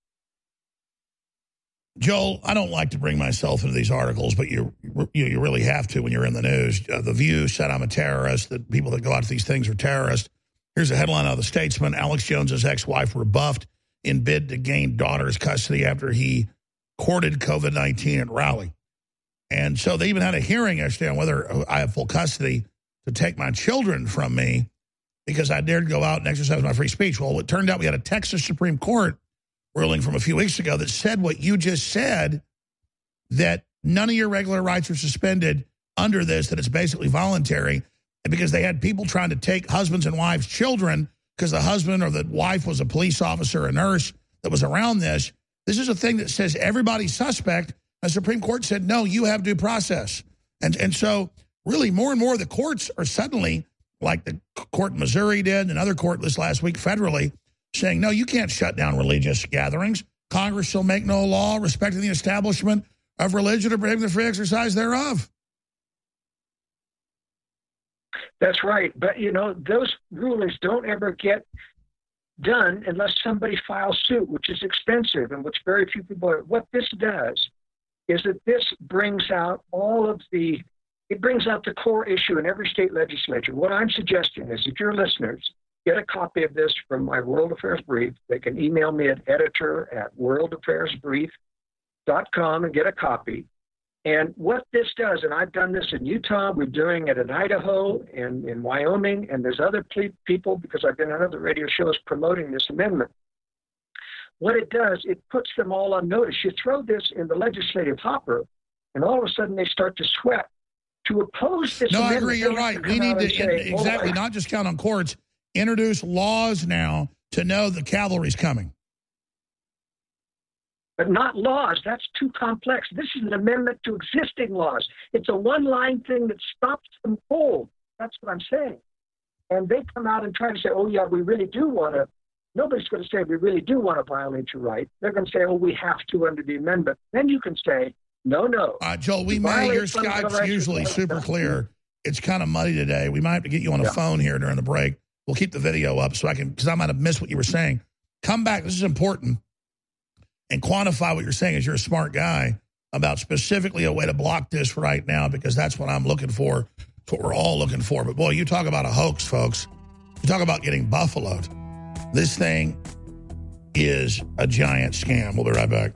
Joel, I don't like to bring myself into these articles, but you you, you really have to when you're in the news. Uh, the View said I'm a terrorist, that people that go out to these things are terrorists. Here's a headline out of the Statesman. Alex Jones's ex-wife rebuffed in bid to gain daughter's custody after he courted COVID nineteen at Raleigh. And so they even had a hearing yesterday on whether I have full custody to take my children from me because I dared go out and exercise my free speech. Well, it turned out we had a Texas Supreme Court ruling from a few weeks ago that said what you just said, that none of your regular rights are suspended under this, that it's basically voluntary, because they had people trying to take husbands and wives' children because the husband or the wife was a police officer, a nurse. that was around this. This is a thing that says everybody's suspect. The Supreme Court said, no, you have due process. And, and so really more and more the courts are suddenly, like the court in Missouri did, and another court this last week federally, saying, no, you can't shut down religious gatherings. Congress shall make no law respecting the establishment of religion or prohibiting the free exercise thereof. That's right. But, you know, those rulings don't ever get done unless somebody files suit, which is expensive and which very few people are. What this does is that this brings out all of the, it brings out the core issue in every state legislature. What I'm suggesting is if your listeners get a copy of this from my World Affairs Brief, they can email me at editor at world affairs brief dot com and get a copy. And what this does, and I've done this in Utah, we're doing it in Idaho and in Wyoming, and there's other people, because I've been on other radio shows promoting this amendment. What it does, it puts them all on notice. You throw this in the legislative hopper, and all of a sudden they start to sweat. To oppose this No, amendment, I agree, you're right. We need to, say, exactly, oh, not just count on courts, introduce laws now to know the cavalry's coming. But not laws. That's too complex. This is an amendment to existing laws. It's a one-line thing that stops them cold. That's what I'm saying. And they come out and try to say, oh, yeah, we really do want to. Nobody's going to say we really do want to violate your right. They're going to say, oh, we have to under the amendment. Then you can say, no, no. Uh, Joel, we may, your Skype's usually super clear. It's kind of muddy today. We might have to get you on a yeah. phone here during the break. We'll keep the video up so I can, because I might have missed what you were saying. Come back. This is important. And quantify what you're saying as you're a smart guy about specifically a way to block this right now, because that's what I'm looking for. It's what we're all looking for. But, boy, you talk about a hoax, folks. You talk about getting buffaloed. This thing is a giant scam. We'll be right back.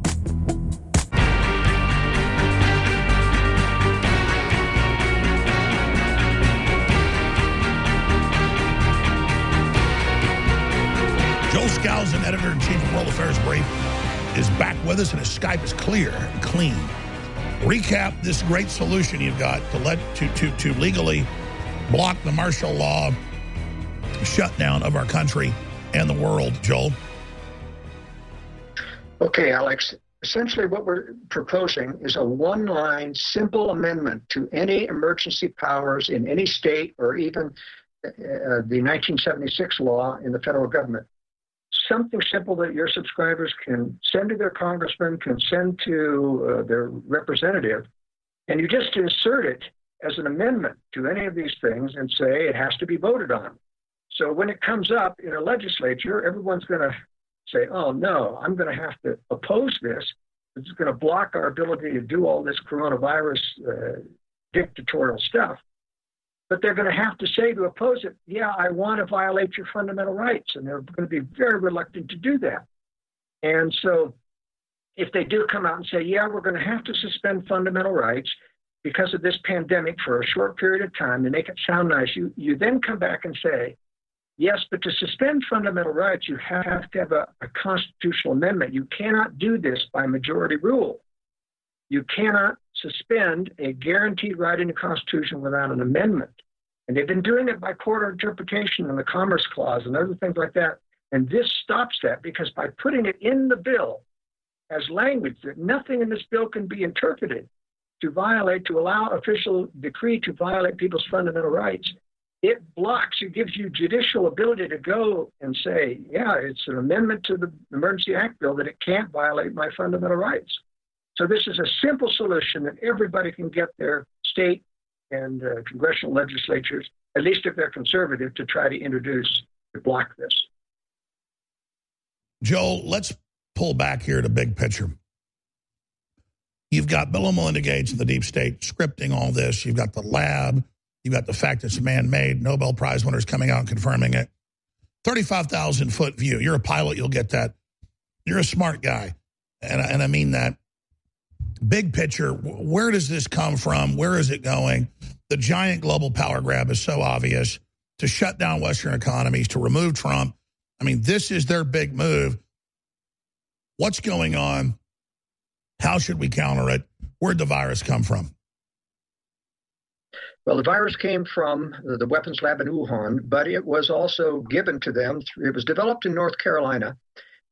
Joel Skousen, editor-in-chief of World Affairs Brief, is back with us, and his Skype is clear and clean. Recap this great solution you've got to let to to to legally block the martial law shutdown of our country and the world, Joel. Okay, Alex. Essentially what we're proposing is a one-line, simple amendment to any emergency powers in any state or even uh, the nineteen seventy-six law in the federal government. Something simple that your subscribers can send to their congressman, can send to uh, their representative, and you just insert it as an amendment to any of these things and say it has to be voted on. So when it comes up in a legislature, everyone's going to say, oh, no, I'm going to have to oppose this. This is going to block our ability to do all this coronavirus uh, dictatorial stuff. But they're going to have to say to oppose it, yeah, I want to violate your fundamental rights. And they're going to be very reluctant to do that. And so if they do come out and say, yeah, we're going to have to suspend fundamental rights because of this pandemic for a short period of time to make it sound nice, you, you then come back and say, yes, but to suspend fundamental rights, you have to have a, a constitutional amendment. You cannot do this by majority rule. You cannot suspend a guaranteed right in the Constitution without an amendment. And they've been doing it by court interpretation and the Commerce Clause and other things like that. And this stops that, because by putting it in the bill as language that nothing in this bill can be interpreted to violate, to allow official decree to violate people's fundamental rights, it blocks, it gives you judicial ability to go and say, yeah, it's an amendment to the Emergency Act bill that it can't violate my fundamental rights. So this is a simple solution that everybody can get their state and uh, congressional legislatures, at least if they're conservative, to try to introduce to block this. Joel, let's pull back here to big picture. You've got Bill and Melinda Gates and the deep state scripting all this. You've got the lab. You've got the fact it's man-made. Nobel Prize winners coming out and confirming it. thirty-five thousand foot view. You're a pilot. You'll get that. You're a smart guy. And, and I mean that. Big picture, where does this come from? Where is it going? The giant global power grab is so obvious. To shut down Western economies, to remove Trump. I mean, this is their big move. What's going on? How should we counter it? Where'd the virus come from? Well, the virus came from the weapons lab in Wuhan, but it was also given to them. It was developed in North Carolina,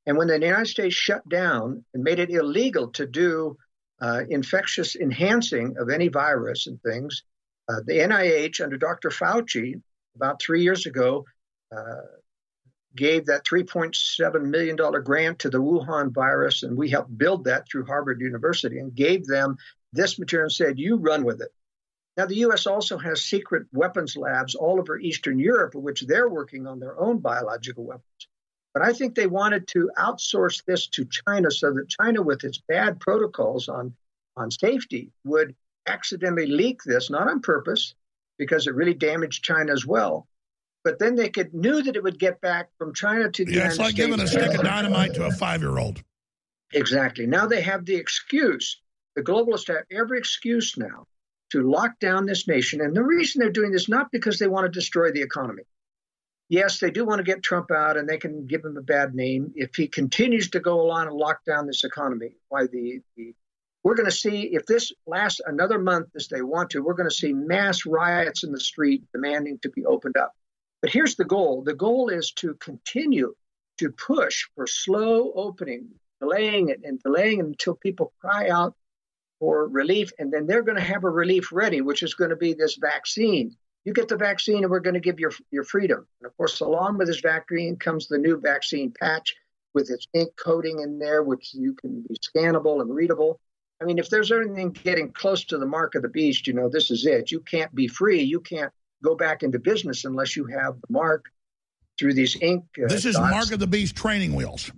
And when the United States shut down and made it illegal to do uh, infectious enhancing of any virus and things, uh, the N I H under Doctor Fauci about three years ago uh, gave that three point seven million dollars grant to the Wuhan virus, and we helped build that through Harvard University and gave them this material and said, you run with it. Now, the U S also has secret weapons labs all over Eastern Europe, in which they're working on their own biological weapons. But I think they wanted to outsource this to China so that China, with its bad protocols on, on safety, would accidentally leak this, not on purpose, because it really damaged China as well. But then they could knew that it would get back from China to the yeah, United it's like States. giving a stick of dynamite to a five-year-old. Exactly. Now they have the excuse. The globalists have every excuse now to lock down this nation. And the reason they're doing this, not because they want to destroy the economy. Yes, they do want to get Trump out, and they can give him a bad name if he continues to go along and lock down this economy. Why the, the we're going to see, if this lasts another month as they want to, we're going to see mass riots in the street demanding to be opened up. But here's the goal. The goal is to continue to push for slow opening, delaying it and delaying it until people cry out for relief. And then they're going to have a relief ready, which is going to be this vaccine. You get the vaccine and we're going to give you your freedom. And of course, along with this vaccine comes the new vaccine patch with its ink coating in there, which you can be scannable and readable. I mean, if there's anything getting close to the mark of the beast, you know, this is it. You can't be free. You can't go back into business unless you have the mark through these ink uh, This is dots. Mark of the Beast training wheels.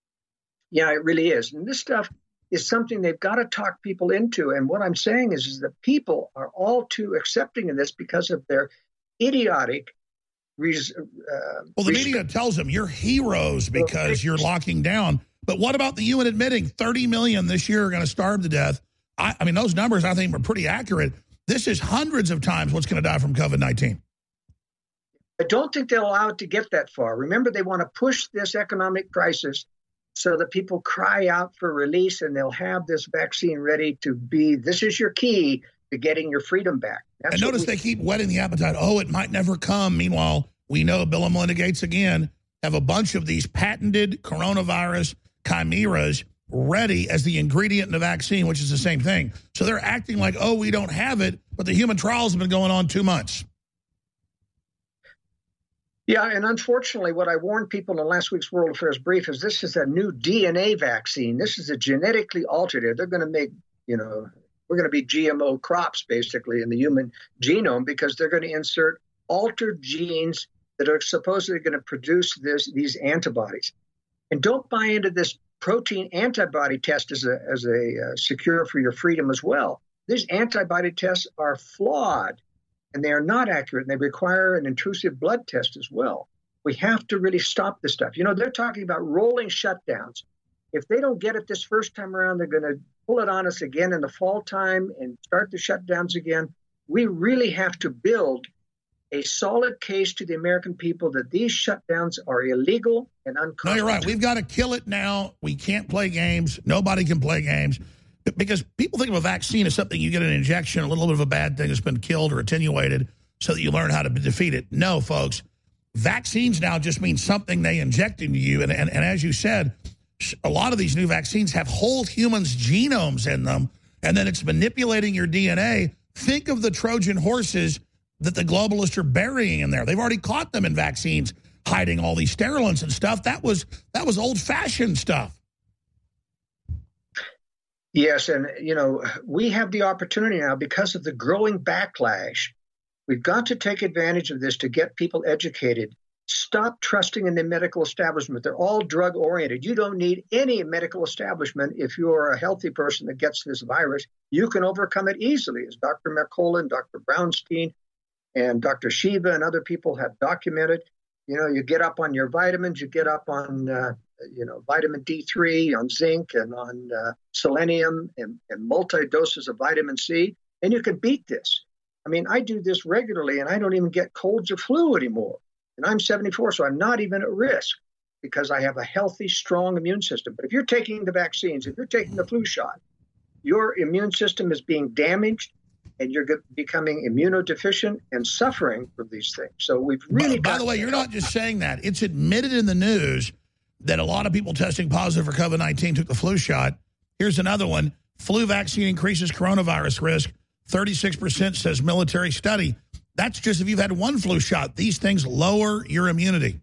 Yeah, it really is. And this stuff is something they've got to talk people into. And what I'm saying is, is that people are all too accepting of this because of their idiotic res- uh, Well, the media tells them you're heroes because you're locking down. But what about the U N admitting thirty million this year are going to starve to death? I, I mean, those numbers I think are pretty accurate. This is hundreds of times what's going to die from COVID nineteen. I don't think they'll allow it to get that far. Remember, they want to push this economic crisis so that people cry out for release, and they'll have this vaccine ready to be, this is your key to getting your freedom back. That's and notice we, they keep whetting the appetite. Oh, it might never come. Meanwhile, we know Bill and Melinda Gates, again, have a bunch of these patented coronavirus chimeras ready as the ingredient in the vaccine, which is the same thing. So they're acting like, oh, we don't have it, but the human trials have been going on two months. Yeah, and unfortunately, what I warned people in last week's World Affairs Brief is this is a new D N A vaccine. This is a genetically altered. They're going to make, you know, we're going to be G M O crops, basically, in the human genome, because they're going to insert altered genes that are supposedly going to produce this these antibodies. And don't buy into this protein antibody test as a, as a uh, secure for your freedom as well. These antibody tests are flawed. And they are not accurate, and they require an intrusive blood test as well. We have to really stop this stuff. You know, they're talking about rolling shutdowns. If they don't get it this first time around, they're going to pull it on us again in the fall time and start the shutdowns again. We really have to build a solid case to the American people that these shutdowns are illegal and unconstitutional. No, you're right. We've got to kill it now. We can't play games. Nobody can play games. Because people think of a vaccine as something you get an injection, a little bit of a bad thing that's been killed or attenuated so that you learn how to defeat it. No, folks. Vaccines now just mean something they inject into you. And, and, and as you said, a lot of these new vaccines have whole humans' genomes in them, and then it's manipulating your D N A. Think of the Trojan horses that the globalists are burying in there. They've already caught them in vaccines, hiding all these sterilants and stuff. That was that was old-fashioned stuff. Yes, and, you know, we have the opportunity now because of the growing backlash. We've got to take advantage of this to get people educated. Stop trusting in the medical establishment. They're all drug-oriented. You don't need any medical establishment if you're a healthy person that gets this virus. You can overcome it easily, as Doctor Mercola, Doctor Brownstein, and Doctor Shiva and other people have documented. You know, you get up on your vitamins, you get up on uh, you know, vitamin D three, on zinc, and on uh, selenium, and, and multi-doses of vitamin C, and you can beat this. I mean, I do this regularly, and I don't even get colds or flu anymore. And I'm seventy-four, so I'm not even at risk because I have a healthy, strong immune system. But if you're taking the vaccines, if you're taking the flu shot, your immune system is being damaged, and you're becoming immunodeficient and suffering from these things. So we've really By, by the way, you're not just saying that. It's admitted in the news that a lot of people testing positive for COVID nineteen took the flu shot. Here's another one. Flu vaccine increases coronavirus risk. thirty-six percent says military study. That's just if you've had one flu shot. These things lower your immunity.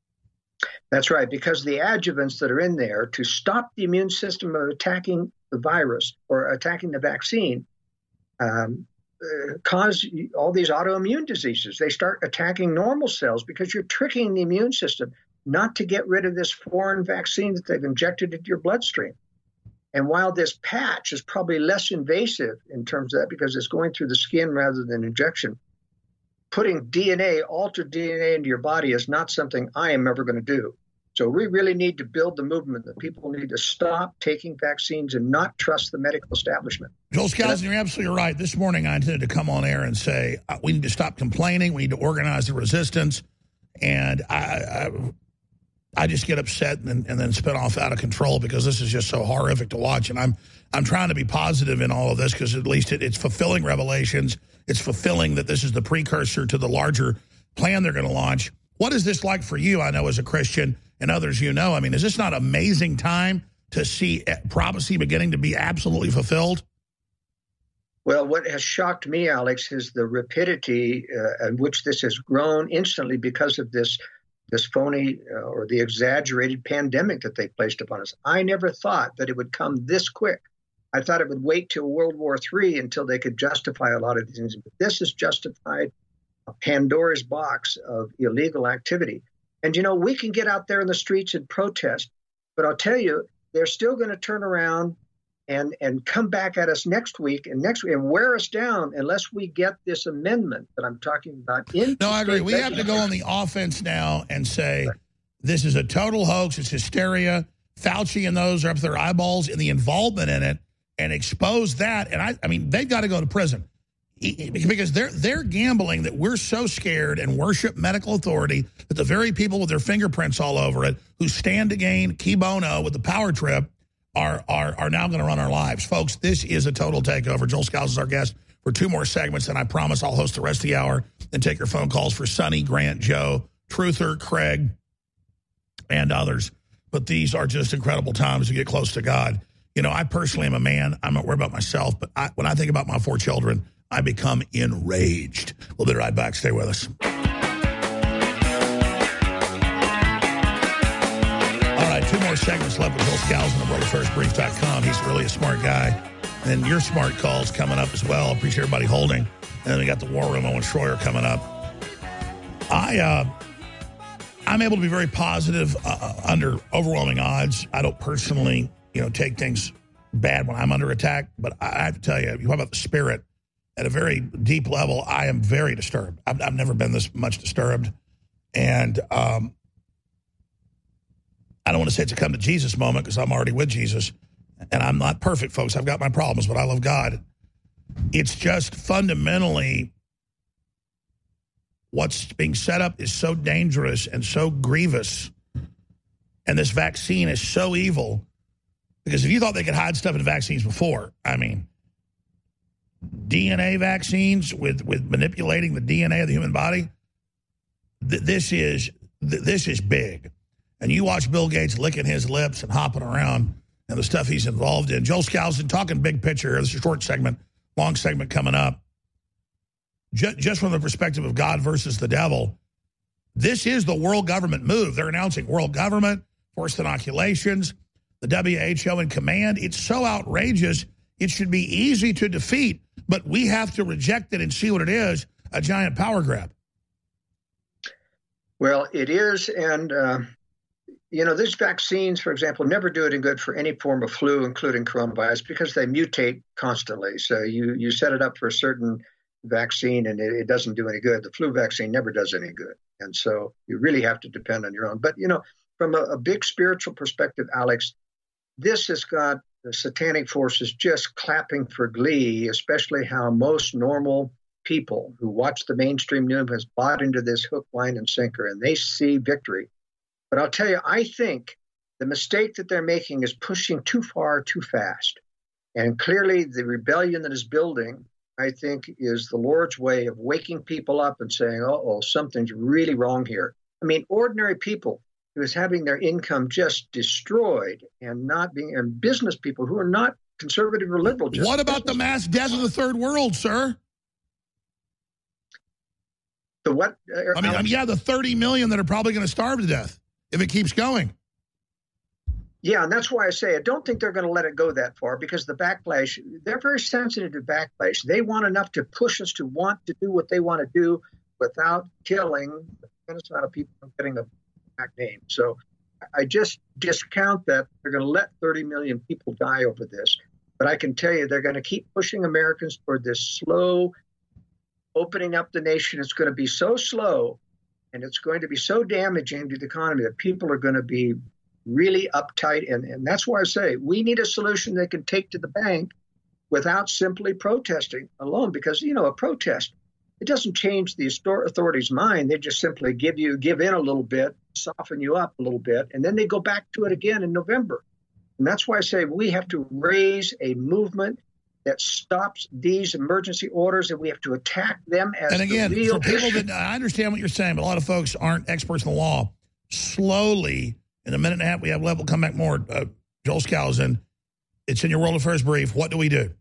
That's right, because the adjuvants that are in there to stop the immune system of attacking the virus or attacking the vaccine um, uh, cause all these autoimmune diseases. They start attacking normal cells because you're tricking the immune system not to get rid of this foreign vaccine that they've injected into your bloodstream. And while this patch is probably less invasive in terms of that because it's going through the skin rather than injection, putting D N A, altered D N A into your body is not something I am ever going to do. So we really need to build the movement that people need to stop taking vaccines and not trust the medical establishment. Joel Skousen, you're absolutely right. This morning I intended to come on air and say uh, we need to stop complaining. We need to organize the resistance. And I I, I just get upset and, and then spin off out of control because this is just so horrific to watch. And I'm I'm trying to be positive in all of this because at least it, it's fulfilling Revelations. It's fulfilling that this is the precursor to the larger plan they're going to launch. What is this like for you, I know, as a Christian and others you know? I mean, is this not an amazing time to see prophecy beginning to be absolutely fulfilled? Well, what has shocked me, Alex, is the rapidity uh, at which this has grown instantly because of this this phony uh, or the exaggerated pandemic that they placed upon us. I never thought that it would come this quick. I thought it would wait till World War Three until they could justify a lot of these things. But this has justified a Pandora's box of illegal activity. And, you know, we can get out there in the streets and protest, but I'll tell you, they're still going to turn around and, and come back at us next week and next week and wear us down unless we get this amendment that I'm talking about. In no, I agree. We have to go on the offense now and say this is a total hoax. It's hysteria. Fauci and those are up to their eyeballs in the involvement in it and expose that. And I, I mean, they've got to go to prison. Because they're they're gambling that we're so scared and worship medical authority that the very people with their fingerprints all over it who stand to gain key bono with the power trip are are are now going to run our lives. Folks, this is a total takeover. Joel Skousen is our guest for two more segments, and I promise I'll host the rest of the hour and take your phone calls for Sonny, Grant, Joe, Truther, Craig, and others. But these are just incredible times to get close to God. You know, I personally am a man. I'm not worried about myself, but I, when I think about my four children, I become enraged. We'll be right back. Stay with us. All right, two more segments left with Joel Skousen of World Affairs Brief dot com. He's really a smart guy. And your smart calls coming up as well. Appreciate everybody holding. And then we got the War Room, Owen Schroyer, coming up. I, uh, I'm able to be very positive uh, under overwhelming odds. I don't personally, you know, take things bad when I'm under attack. But I have to tell you, you talk about the spirit. At a very deep level, I am very disturbed. I've, I've never been this much disturbed. And um, I don't want to say it's a come to Jesus moment because I'm already with Jesus. And I'm not perfect, folks. I've got my problems, but I love God. It's just fundamentally what's being set up is so dangerous and so grievous. And this vaccine is so evil. Because if you thought they could hide stuff in vaccines before, I mean, D N A vaccines with, with manipulating the D N A of the human body, th- this is th- this is big. And you watch Bill Gates licking his lips and hopping around and the stuff he's involved in. Joel Skousen talking big picture here. This is a short segment, long segment coming up. Just, just from the perspective of God versus the devil, this is the world government move. They're announcing world government, forced inoculations, the W H O in command. It's so outrageous, it should be easy to defeat. But we have to reject it and see what it is, a giant power grab. Well, it is. And, uh, you know, these vaccines, for example, never do any good for any form of flu, including coronavirus, because they mutate constantly. So you, you set it up for a certain vaccine and it, it doesn't do any good. The flu vaccine never does any good. And so you really have to depend on your own. But, you know, from a, a big spiritual perspective, Alex, this has got the satanic forces just clapping for glee, especially how most normal people who watch the mainstream news has bought into this hook, line, and sinker, and they see victory. But I'll tell you, I think the mistake that they're making is pushing too far, too fast. And clearly the rebellion that is building, I think, is the Lord's way of waking people up and saying, uh-oh, something's really wrong here. I mean, ordinary people who is having their income just destroyed and not being, and business people who are not conservative or liberal. Just what about the mass death of the third world, sir? The what? Uh, I mean, I mean, yeah, the thirty million that are probably going to starve to death if it keeps going. Yeah, and that's why I say I don't think they're going to let it go that far, because the backlash, they're very sensitive to backlash. They want enough to push us to want to do what they want to do without killing the tremendous amount of people from getting a back name. So I just discount that they're going to let thirty million people die over this. But I can tell you they're going to keep pushing Americans toward this slow opening up the nation. It's going to be so slow, and it's going to be so damaging to the economy that people are going to be really uptight. And, and that's why I say we need a solution they can take to the bank without simply protesting alone, because, you know, a protest, it doesn't change the authorities' mind. They just simply give you, give in a little bit, soften you up a little bit, and then they go back to it again in November. And that's why I say we have to raise a movement that stops these emergency orders, and we have to attack them as and again, the real for people issue. that, I understand what you're saying, but a lot of folks aren't experts in the law. Slowly, in a minute and a half, we have level come back more. Uh, Joel Skousen, it's in your World Affairs Brief. What do we do?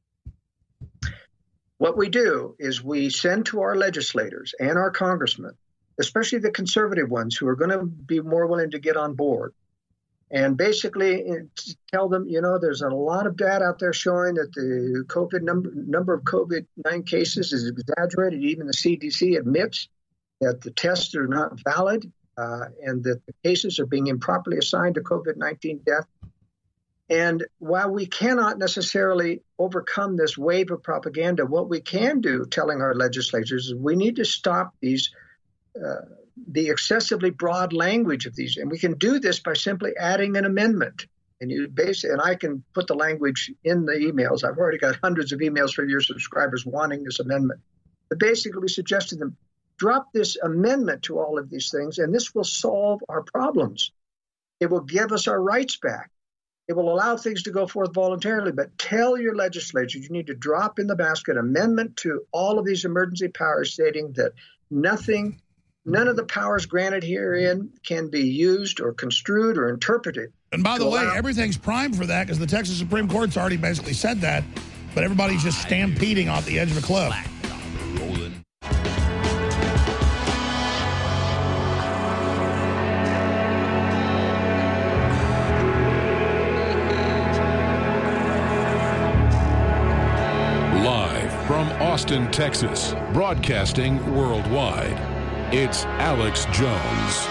What we do is we send to our legislators and our congressmen, especially the conservative ones who are going to be more willing to get on board, and basically tell them, you know, there's a lot of data out there showing that the COVID number, number of COVID nineteen cases is exaggerated. Even the C D C admits that the tests are not valid uh, and that the cases are being improperly assigned to COVID nineteen death. And while we cannot necessarily overcome this wave of propaganda, what we can do, telling our legislators, is we need to stop these uh, the excessively broad language of these. And we can do this by simply adding an amendment. And you base, and I can put the language in the emails. I've already got hundreds of emails from your subscribers wanting this amendment. But basically, we suggest to them, drop this amendment to all of these things, and this will solve our problems. It will give us our rights back. It will allow things to go forth voluntarily. But tell your legislatures you need to drop in the basket amendment to all of these emergency powers, stating that nothing, none of the powers granted herein can be used or construed or interpreted. And by the way, allow- everything's primed for that because the Texas Supreme Court's already basically said that, but everybody's just stampeding off the edge of a cliff. Live from Austin, Texas, broadcasting worldwide, it's Alex Jones.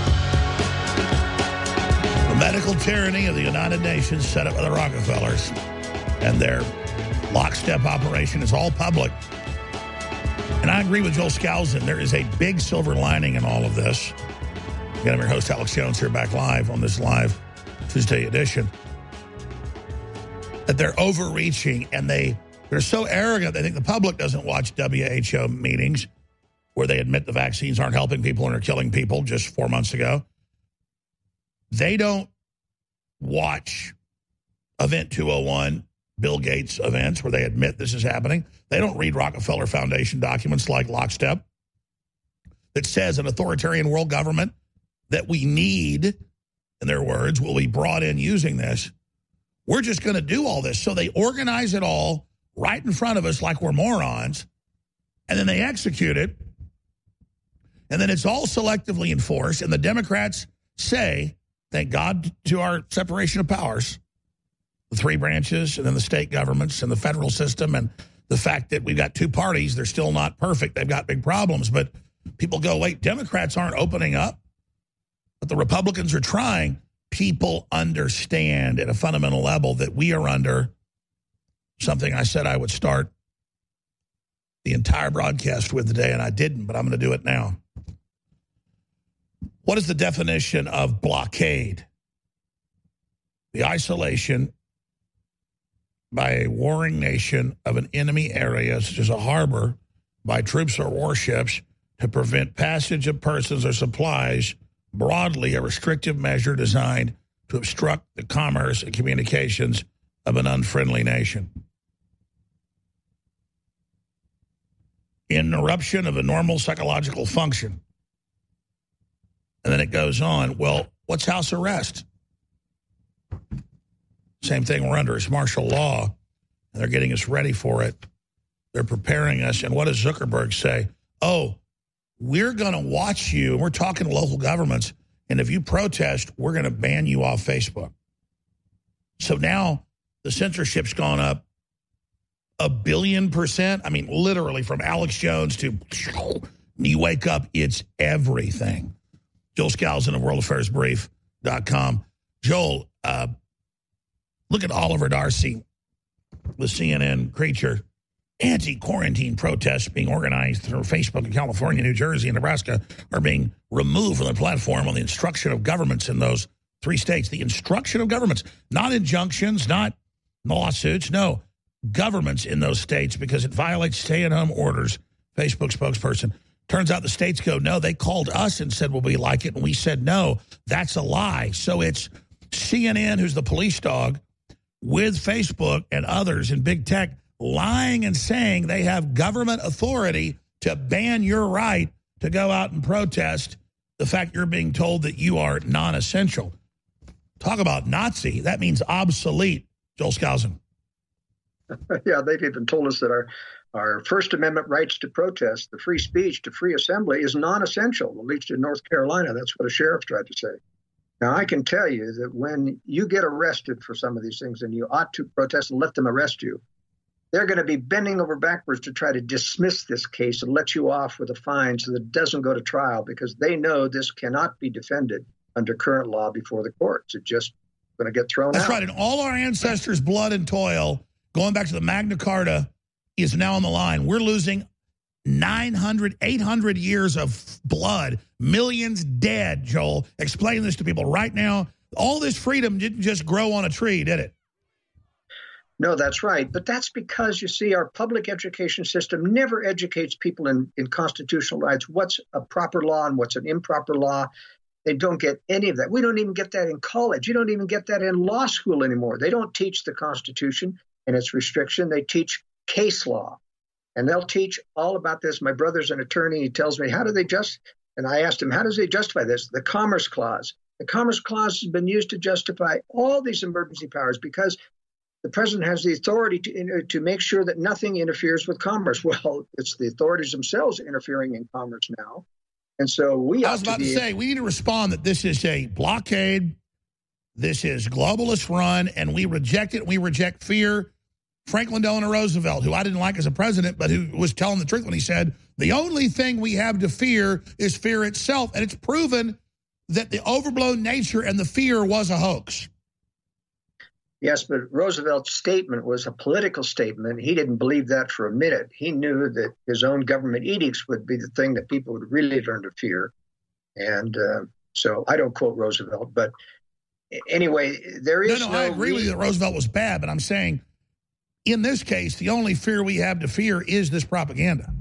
The medical tyranny of the United Nations set up by the Rockefellers and their lockstep operation is all public. And I agree with Joel Skousen. There is a big silver lining in all of this. Again, I'm your host, Alex Jones, here back live on this live Tuesday edition. That they're overreaching and they, they're so arrogant they think the public doesn't watch W H O meetings where they admit the vaccines aren't helping people and are killing people just four months ago. They don't watch Event two oh one, Bill Gates events where they admit this is happening. They don't read Rockefeller Foundation documents like Lockstep that says an authoritarian world government that we need, in their words, will be brought in using this. We're just going to do all this. So they organize it all right in front of us like we're morons, and then they execute it, and then it's all selectively enforced, and the Democrats say, thank God to our separation of powers, the three branches, and then the state governments and the federal system, and the fact that we've got two parties, they're still not perfect. They've got big problems, but people go, wait, Democrats aren't opening up, but the Republicans are trying. People understand at a fundamental level that we are under something I said I would start the entire broadcast with today, and I didn't, but I'm going to do it now. What is the definition of blockade? The isolation by a warring nation of an enemy area, such as a harbor, by troops or warships to prevent passage of persons or supplies, broadly a restrictive measure designed to obstruct the commerce and communications of an unfriendly nation. Interruption of a normal psychological function. And then it goes on, well, What's house arrest? Same thing, we're under is martial law, and they're getting us ready for it. They're preparing us, and what does Zuckerberg say? Oh, we're going to watch you, and we're talking to local governments, and if you protest, we're going to ban you off Facebook. So now the censorship's gone up a billion percent. I mean, literally from Alex Jones to you wake up, it's everything. Joel Skousen of world affairs brief dot com. Joel, uh, look at Oliver Darcy, the C N N creature. Anti-quarantine protests being organized through Facebook in California, New Jersey, and Nebraska are being removed from the platform on the instruction of governments in those three states. The instruction of governments, not injunctions, not lawsuits, no, governments in those states, because it violates stay-at-home orders. Facebook spokesperson. Turns out the states go, no, they called us and said, well, we like it, and we said no. That's a lie. So it's C N N, who's the police dog, with Facebook and others in big tech, lying and saying they have government authority to ban your right to go out and protest the fact you're being told that you are non-essential. Talk about Nazi. That means obsolete, Joel Skousen. Yeah, they've even told us that our, our First Amendment rights to protest, the free speech, to free assembly, is non-essential, at least in North Carolina. That's what a sheriff tried to say. Now, I can tell you that when you get arrested for some of these things, and you ought to protest and let them arrest you, they're going to be bending over backwards to try to dismiss this case and let you off with a fine so that it doesn't go to trial, because they know this cannot be defended under current law before the courts. It's just going to get thrown That's out. That's right. And all our ancestors' blood and toil, going back to the Magna Carta, is now on the line. We're losing nine hundred, eight hundred years of blood, millions dead, Joel. Explain this to people right now. All this freedom didn't just grow on a tree, did it? No, that's right. But that's because, you see, our public education system never educates people in, in constitutional rights. What's a proper law and what's an improper law? They don't get any of that. We don't even get that in college. You don't even get that in law school anymore. They don't teach the Constitution and its restriction. They teach case law. And they'll teach all about this. My brother's an attorney. He tells me, how do they just, and I asked him, how does they justify this? The Commerce Clause. The Commerce Clause has been used to justify all these emergency powers because the president has the authority to to make sure that nothing interferes with commerce. Well, it's the authorities themselves interfering in commerce now. And so we I was about to, to say, we need to respond that this is a blockade, this is globalist run, and we reject it. We reject fear. Franklin Delano Roosevelt, who I didn't like as a president, but who was telling the truth when he said, the only thing we have to fear is fear itself. And it's proven that the overblown nature and the fear was a hoax. Yes, but Roosevelt's statement was a political statement. He didn't believe that for a minute. He knew that his own government edicts would be the thing that people would really learn to fear. And uh, so I don't quote Roosevelt, but anyway, there is no, no, no I agree with you that Roosevelt was bad, but I'm saying in this case, the only fear we have to fear is this propaganda.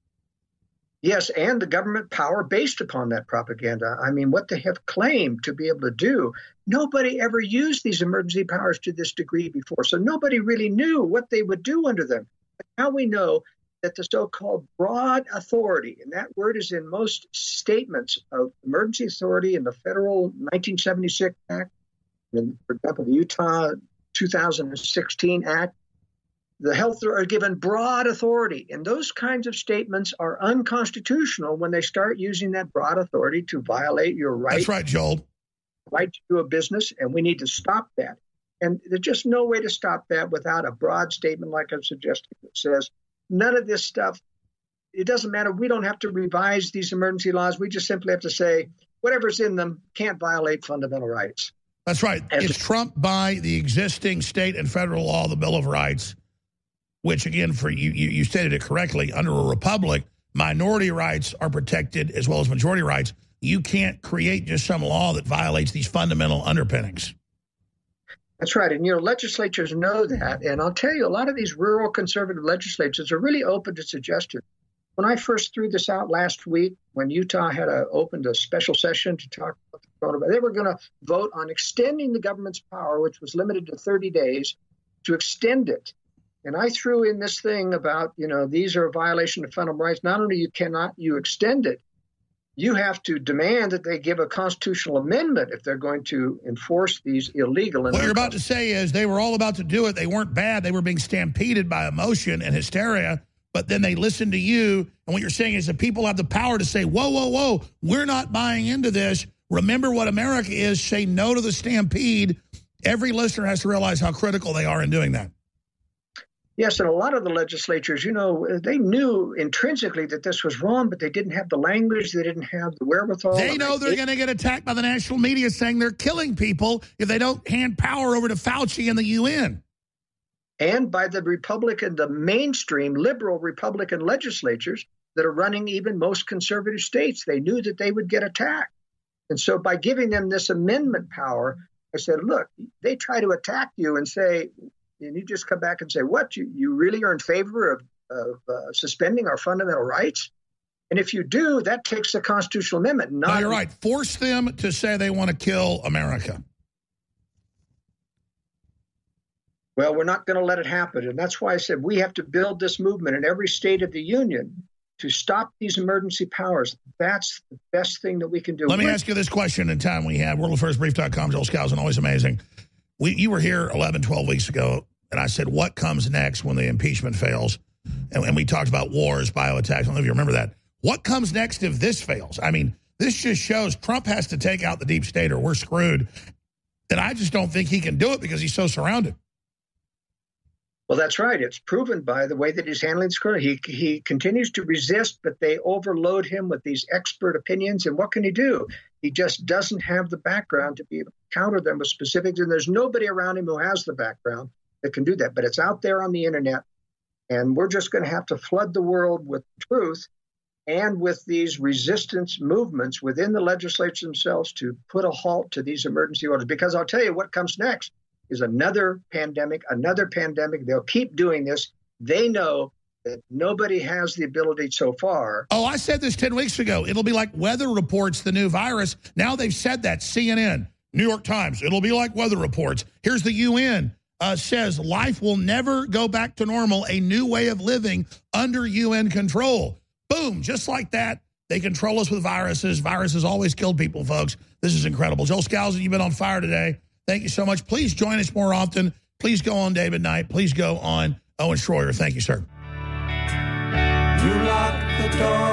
Yes, and the government power based upon that propaganda. I mean, what they have claimed to be able to do, nobody ever used these emergency powers to this degree before. So nobody really knew what they would do under them. But now we know that the so-called broad authority, and that word is in most statements of emergency authority in the federal nineteen seventy-six Act, and for example, the Utah two thousand sixteen Act, the health are given broad authority, and those kinds of statements are unconstitutional when they start using that broad authority to violate your right. That's right, Joel. Right to do a business, and we need to stop that. And there's just no way to stop that without a broad statement like I'm suggesting that says none of this stuff, it doesn't matter. We don't have to revise these emergency laws. We just simply have to say whatever's in them can't violate fundamental rights. That's right. And it's trumped by the existing state and federal law, the Bill of Rights, which, again, for you, you, you stated it correctly, under a republic, minority rights are protected as well as majority rights. You can't create just some law that violates these fundamental underpinnings. That's right. And, you know, legislatures know that. And I'll tell you, a lot of these rural conservative legislatures are really open to suggestion. When I first threw this out last week, when Utah had a, opened a special session to talk about the coronavirus, they were going to vote on extending the government's power, which was limited to thirty days, to extend it. And I threw in this thing about, you know, these are a violation of fundamental rights. Not only you cannot you extend it, you have to demand that they give a constitutional amendment if they're going to enforce these illegal. What you're about to say is they were all about to do it. They weren't bad. They were being stampeded by emotion and hysteria, but then they listened to you. And what you're saying is that people have the power to say, whoa, whoa, whoa, we're not buying into this. Remember what America is. Say no to the stampede. Every listener has to realize how critical they are in doing that. Yes, and a lot of the legislatures, you know, they knew intrinsically that this was wrong, but they didn't have the language. They didn't have the wherewithal. They know they're going to get attacked by the national media saying they're killing people if they don't hand power over to Fauci and the U N. And by the Republican, the mainstream liberal Republican legislatures that are running even most conservative states. They knew that they would get attacked. And so by giving them this amendment power, I said, look, they try to attack you and say, and you just come back and say, what, you, you really are in favor of, of uh, suspending our fundamental rights? And if you do, that takes the constitutional amendment. Not no, you're right. Force them to say they want to kill America. Well, we're not going to let it happen. And that's why I said we have to build this movement in every state of the union to stop these emergency powers. That's the best thing that we can do. Let me we're ask you this question in time we have. world affairs brief dot com, Joel Skousen, always amazing. We, you were here eleven, twelve weeks ago, and I said, what comes next when the impeachment fails? And, and we talked about wars, bioattacks. I don't know if you remember that. What comes next if this fails? I mean, this just shows Trump has to take out the deep state or we're screwed. And I just don't think he can do it because he's so surrounded. Well, that's right. It's proven by the way that he's handling this. He, he continues to resist, but they overload him with these expert opinions. And what can he do? He just doesn't have the background to be able to counter them with specifics. And there's nobody around him who has the background that can do that. But it's out there on the internet. And we're just going to have to flood the world with truth and with these resistance movements within the legislature themselves to put a halt to these emergency orders. Because I'll tell you what comes next is another pandemic, another pandemic. They'll keep doing this. They know that nobody has the ability so far. Oh, I said this ten weeks ago. It'll be like weather reports, the new virus. Now they've said that. C N N, New York Times. It'll be like weather reports. Here's the U N uh, says life will never go back to normal, a new way of living under U N control. Boom, just like that. They control us with viruses. Viruses always killed people, folks. This is incredible. Joel Skousen, you've been on fire today. Thank you so much. Please join us more often. Please go on David Knight. Please go on Owen Schroyer. Thank you, sir. You lock the door.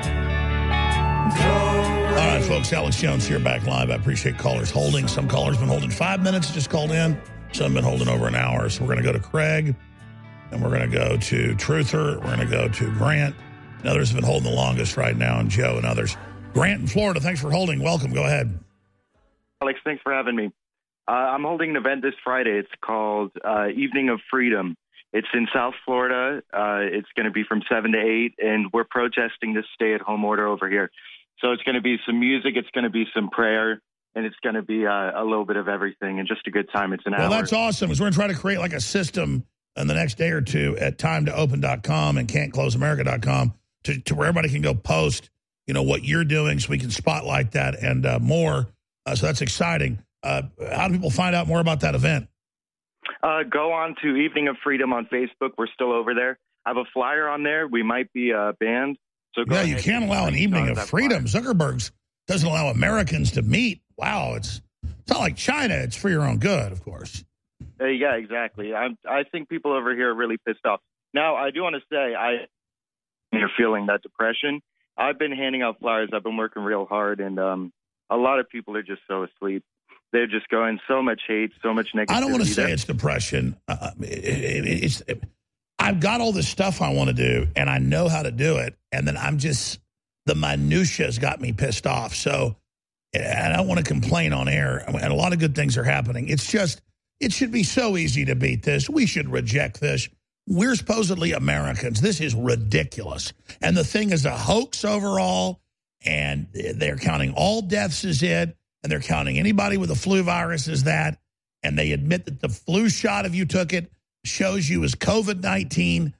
All right, folks. Alex Jones here, back live. I appreciate callers holding. Some callers been holding five minutes, just called in. Some been holding over an hour. So we're going to go to Craig, and we're going to go to Truther. We're going to go to Grant. And others have been holding the longest right now, and Joe and others. Grant in Florida, thanks for holding. Welcome. Go ahead. Alex, thanks for having me. Uh, I'm holding an event this Friday. It's called uh, Evening of Freedom. It's in South Florida. Uh, it's going to be from seven to eight, and we're protesting this stay-at-home order over here. So it's going to be some music, it's going to be some prayer, and it's going to be uh, a little bit of everything, and just a good time. It's an well, hour. Well, that's awesome, because we're going to try to create like a system in the next day or two at time to open dot com and can't close america dot com to, to where everybody can go post, you know, what you're doing so we can spotlight that and uh, more. Uh, so that's exciting. Uh, how do people find out more about that event? Uh, go on to Evening of Freedom on Facebook. We're still over there. I have a flyer on there. We might be uh, banned. So go yeah, you can't allow an Evening of Freedom. Flyer. Zuckerberg's doesn't allow Americans to meet. Wow, it's it's not like China. It's for your own good, of course. Uh, yeah, exactly. I I think people over here are really pissed off. Now, I do want to say, I you're feeling that depression. I've been handing out flyers. I've been working real hard, and um, a lot of people are just so asleep. They're just going so much hate, so much negativity. I don't want to say it's depression. Uh, it, it, it's it, I've got all this stuff I want to do, and I know how to do it, and then I'm just, the minutia has got me pissed off. So I don't want to complain on air, and a lot of good things are happening. It's just, it should be so easy to beat this. We should reject this. We're supposedly Americans. This is ridiculous. And the thing is a hoax overall, and they're counting all deaths as it. And they're counting anybody with a flu virus as that. And they admit that the flu shot, if you took it, shows you as COVID nineteen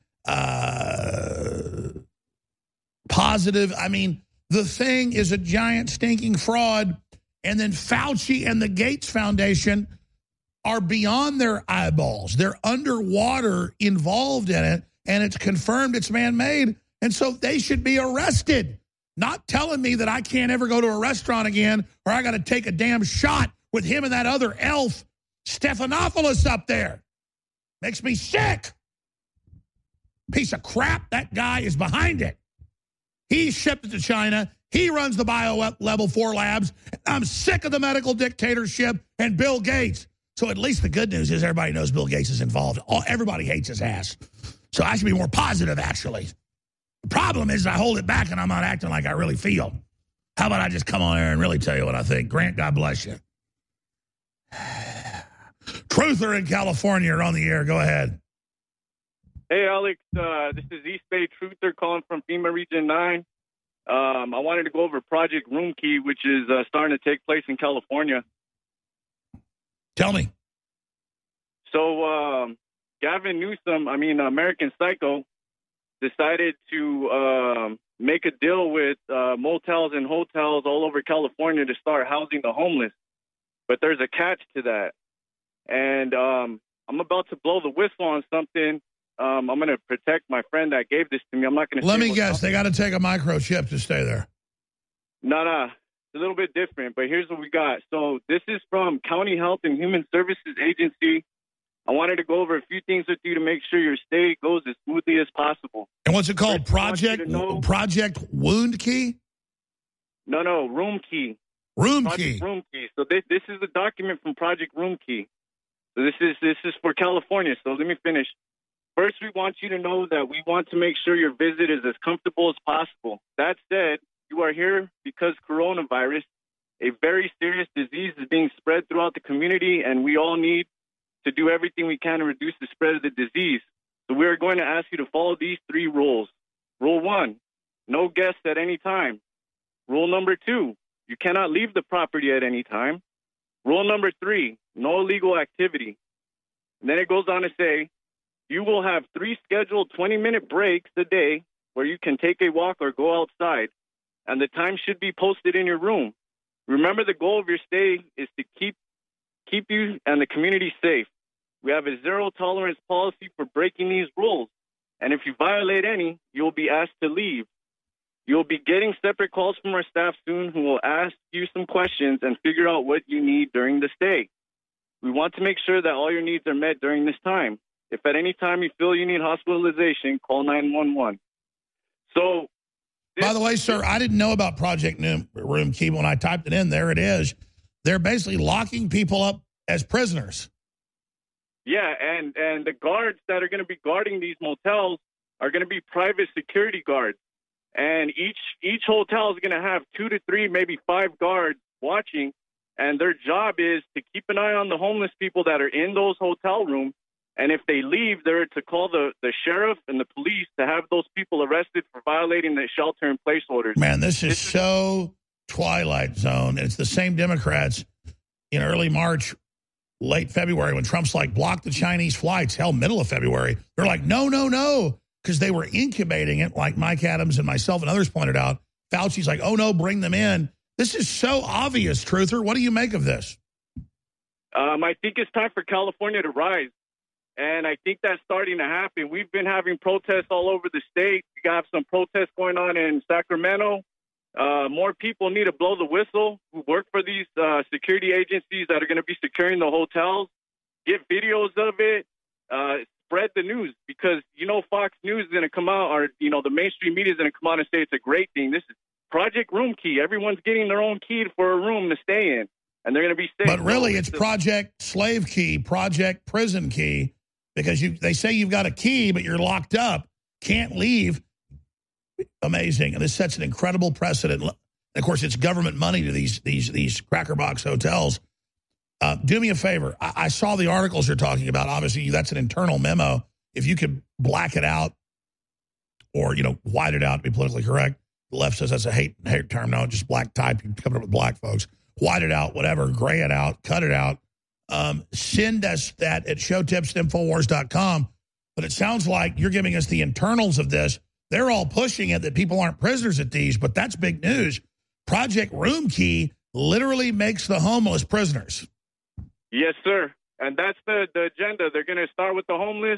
uh, positive. I mean, the thing is a giant stinking fraud. And then Fauci and the Gates Foundation are beyond their eyeballs. They're underwater involved in it. And it's confirmed it's man-made. And so they should be arrested. not telling me that I can't ever go to a restaurant again or I got to take a damn shot with him and that other elf, Stephanopoulos, up there. Makes me sick. Piece of crap. That guy is behind it. He shipped it to China. He runs the bio level four labs. I'm sick of the medical dictatorship and Bill Gates. So at least the good news is everybody knows Bill Gates is involved. All, everybody hates his ass. So I should be more positive, actually. The problem is I hold it back and I'm not acting like I really feel. How about I just come on air and really tell you what I think? Grant, God bless you. Truther in California are on the air. Go ahead. Hey, Alex. Uh, this is East Bay Truther calling from FEMA Region nine. Um, I wanted to go over Project Room Key, which is uh, starting to take place in California. Tell me. So um, Gavin Newsom, I mean, American Psycho, decided to um, make a deal with uh, motels and hotels all over California to start housing the homeless. But there's a catch to that. And um, I'm about to blow the whistle on something. Um, I'm going to protect my friend that gave this to me. I'm not going to. Let me guess. They got to take a microchip to stay there. No, no. It's a little bit different, but here's what we got. So this is from County Health and Human Services Agency. I wanted to go over a few things with you to make sure your stay goes as smoothly as possible. And what's it called? Project Project Wound Key? No, no. Room Key. Room Project Key. Room Key. So this this is the document from Project Room Key. So this is this is for California. So let me finish. First, we want you to know that we want to make sure your visit is as comfortable as possible. That said, you are here because coronavirus, a very serious disease, is being spread throughout the community, and we all need to do everything we can to reduce the spread of the disease. So we are going to ask you to follow these three rules. Rule one, no guests at any time. Rule number two, you cannot leave the property at any time. Rule number three, no illegal activity. And then it goes on to say, you will have three scheduled twenty-minute breaks a day where you can take a walk or go outside, and the time should be posted in your room. Remember, the goal of your stay is to keep keep you and the community safe. We have a zero-tolerance policy for breaking these rules, and if you violate any, you'll be asked to leave. You'll be getting separate calls from our staff soon who will ask you some questions and figure out what you need during the stay. We want to make sure that all your needs are met during this time. If at any time you feel you need hospitalization, call nine one one. So, by the way, sir, I didn't know about Project Room Key. When I typed it in, there it is. They're basically locking people up as prisoners. Yeah, and, and the guards that are going to be guarding these motels are going to be private security guards. And each each hotel is going to have two to three, maybe five guards watching. And their job is to keep an eye on the homeless people that are in those hotel rooms. And if they leave, they're to call the, the sheriff and the police to have those people arrested for violating the shelter-in-place orders. Man, this is this so is Twilight Zone. It's the same Democrats in early March, late February, when Trump's like, block the Chinese flights. Hell, middle of February. They're like, no, no, no, because they were incubating it, like Mike Adams and myself and others pointed out. Fauci's like, oh, no, bring them in. This is so obvious, Truther. What do you make of this? Um, I think it's time for California to rise. And I think that's starting to happen. We've been having protests all over the state. We got some protests going on in Sacramento. Uh, more people need to blow the whistle who work for these uh, security agencies that are going to be securing the hotels. Get videos of it. Uh, spread the news because, you know, Fox News is going to come out, or, you know, the mainstream media is going to come out and say it's a great thing. This is Project Room Key. Everyone's getting their own key for a room to stay in, and they're going to be safe. But really, it's Project Slave Key, Project Prison Key. Because you, they say you've got a key, but you're locked up, can't leave. Amazing. And this sets an incredible precedent. And of course, it's government money to these these these crackerbox hotels. Uh, do me a favor. I, I saw the articles you're talking about. Obviously, that's an internal memo. If you could black it out or, you know, white it out to be politically correct. The left says that's a hate, hate term. No, just black type. You're coming up with black folks. White it out, whatever. Gray it out. Cut it out. Um, send us that at showtips at infowars dot com. But it sounds like you're giving us the internals of this. They're all pushing it that people aren't prisoners at these, but that's big news. Project Room Key literally makes the homeless prisoners. Yes, sir. And that's the, the agenda. They're going to start with the homeless,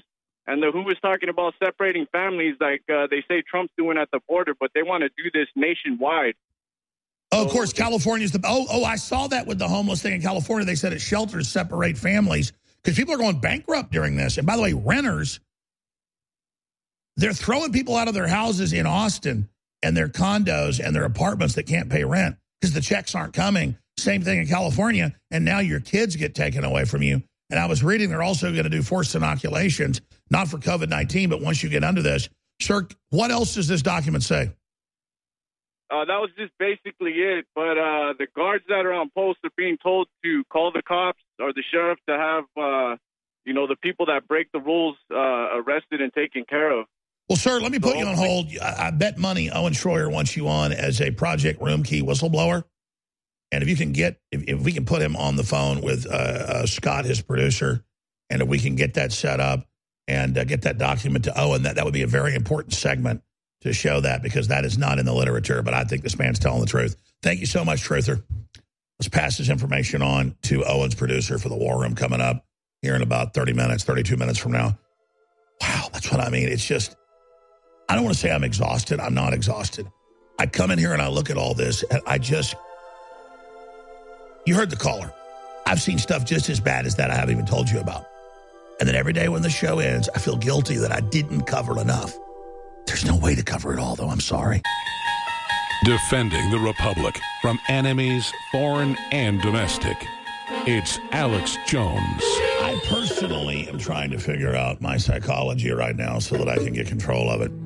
And the W H O is talking about separating families like uh, they say Trump's doing at the border, but they want to do this nationwide. Oh, of course, California's the... Oh, oh, I saw that with the homeless thing in California. They said it shelters separate families because people are going bankrupt during this. And by the way, renters, they're throwing people out of their houses in Austin and their condos and their apartments that can't pay rent because the checks aren't coming. Same thing in California. And now your kids get taken away from you. And I was reading they're also going to do forced inoculations, not for COVID nineteen, but once you get under this. Sir, what else does this document say? Uh, that was just basically it. But uh, the guards that are on post are being told to call the cops or the sheriff to have, uh, you know, the people that break the rules uh, arrested and taken care of. Well, sir, let me put so, you on hold. I, I bet money Owen Schroyer wants you on as a Project Room Key whistleblower. And if you can get, if, if we can put him on the phone with uh, uh, Scott, his producer, and if we can get that set up and uh, get that document to Owen, that, that would be a very important segment to show that, because that is not in the literature, but I think this man's telling the truth. Thank you so much, Truther. Let's pass this information on to Owen's producer for the War Room coming up here in about thirty minutes, thirty-two minutes from now. Wow, that's what I mean. It's just, I don't want to say I'm exhausted. I'm not exhausted. I come in here and I look at all this, and I just, you heard the caller. I've seen stuff just as bad as that I haven't even told you about. And then every day when the show ends, I feel guilty that I didn't cover enough. There's no way to cover it all, though. I'm sorry. Defending the Republic from enemies, foreign and domestic. It's Alex Jones. I personally am trying to figure out my psychology right now so that I can get control of it.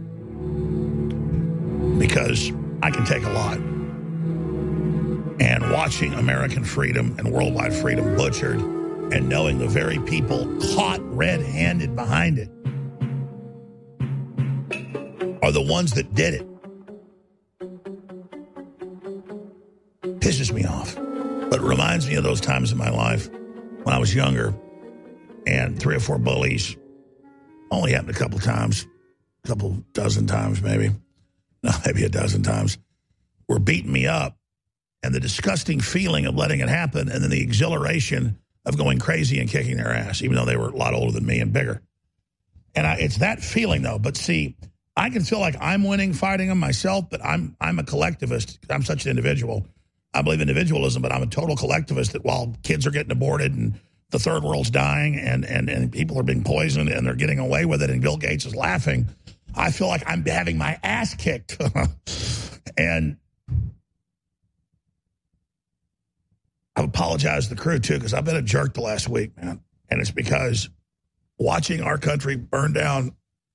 Because I can take a lot. And watching American freedom and worldwide freedom butchered and knowing the very people caught red-handed behind it are the ones that did it. Pisses me off. But it reminds me of those times in my life when I was younger and three or four bullies, only happened a couple times, a couple dozen times maybe, no, maybe a dozen times, were beating me up, and the disgusting feeling of letting it happen, and then the exhilaration of going crazy and kicking their ass, even though they were a lot older than me and bigger. And I, it's that feeling, though. But see, I can feel like I'm winning fighting them myself, but I'm I'm a collectivist. I'm such an individual. I believe individualism, but I'm a total collectivist that while kids are getting aborted and the third world's dying and, and, and people are being poisoned and they're getting away with it and Bill Gates is laughing, I feel like I'm having my ass kicked. And I've apologized to the crew, too, because I've been a jerk the last week, man. And it's because watching our country burn down,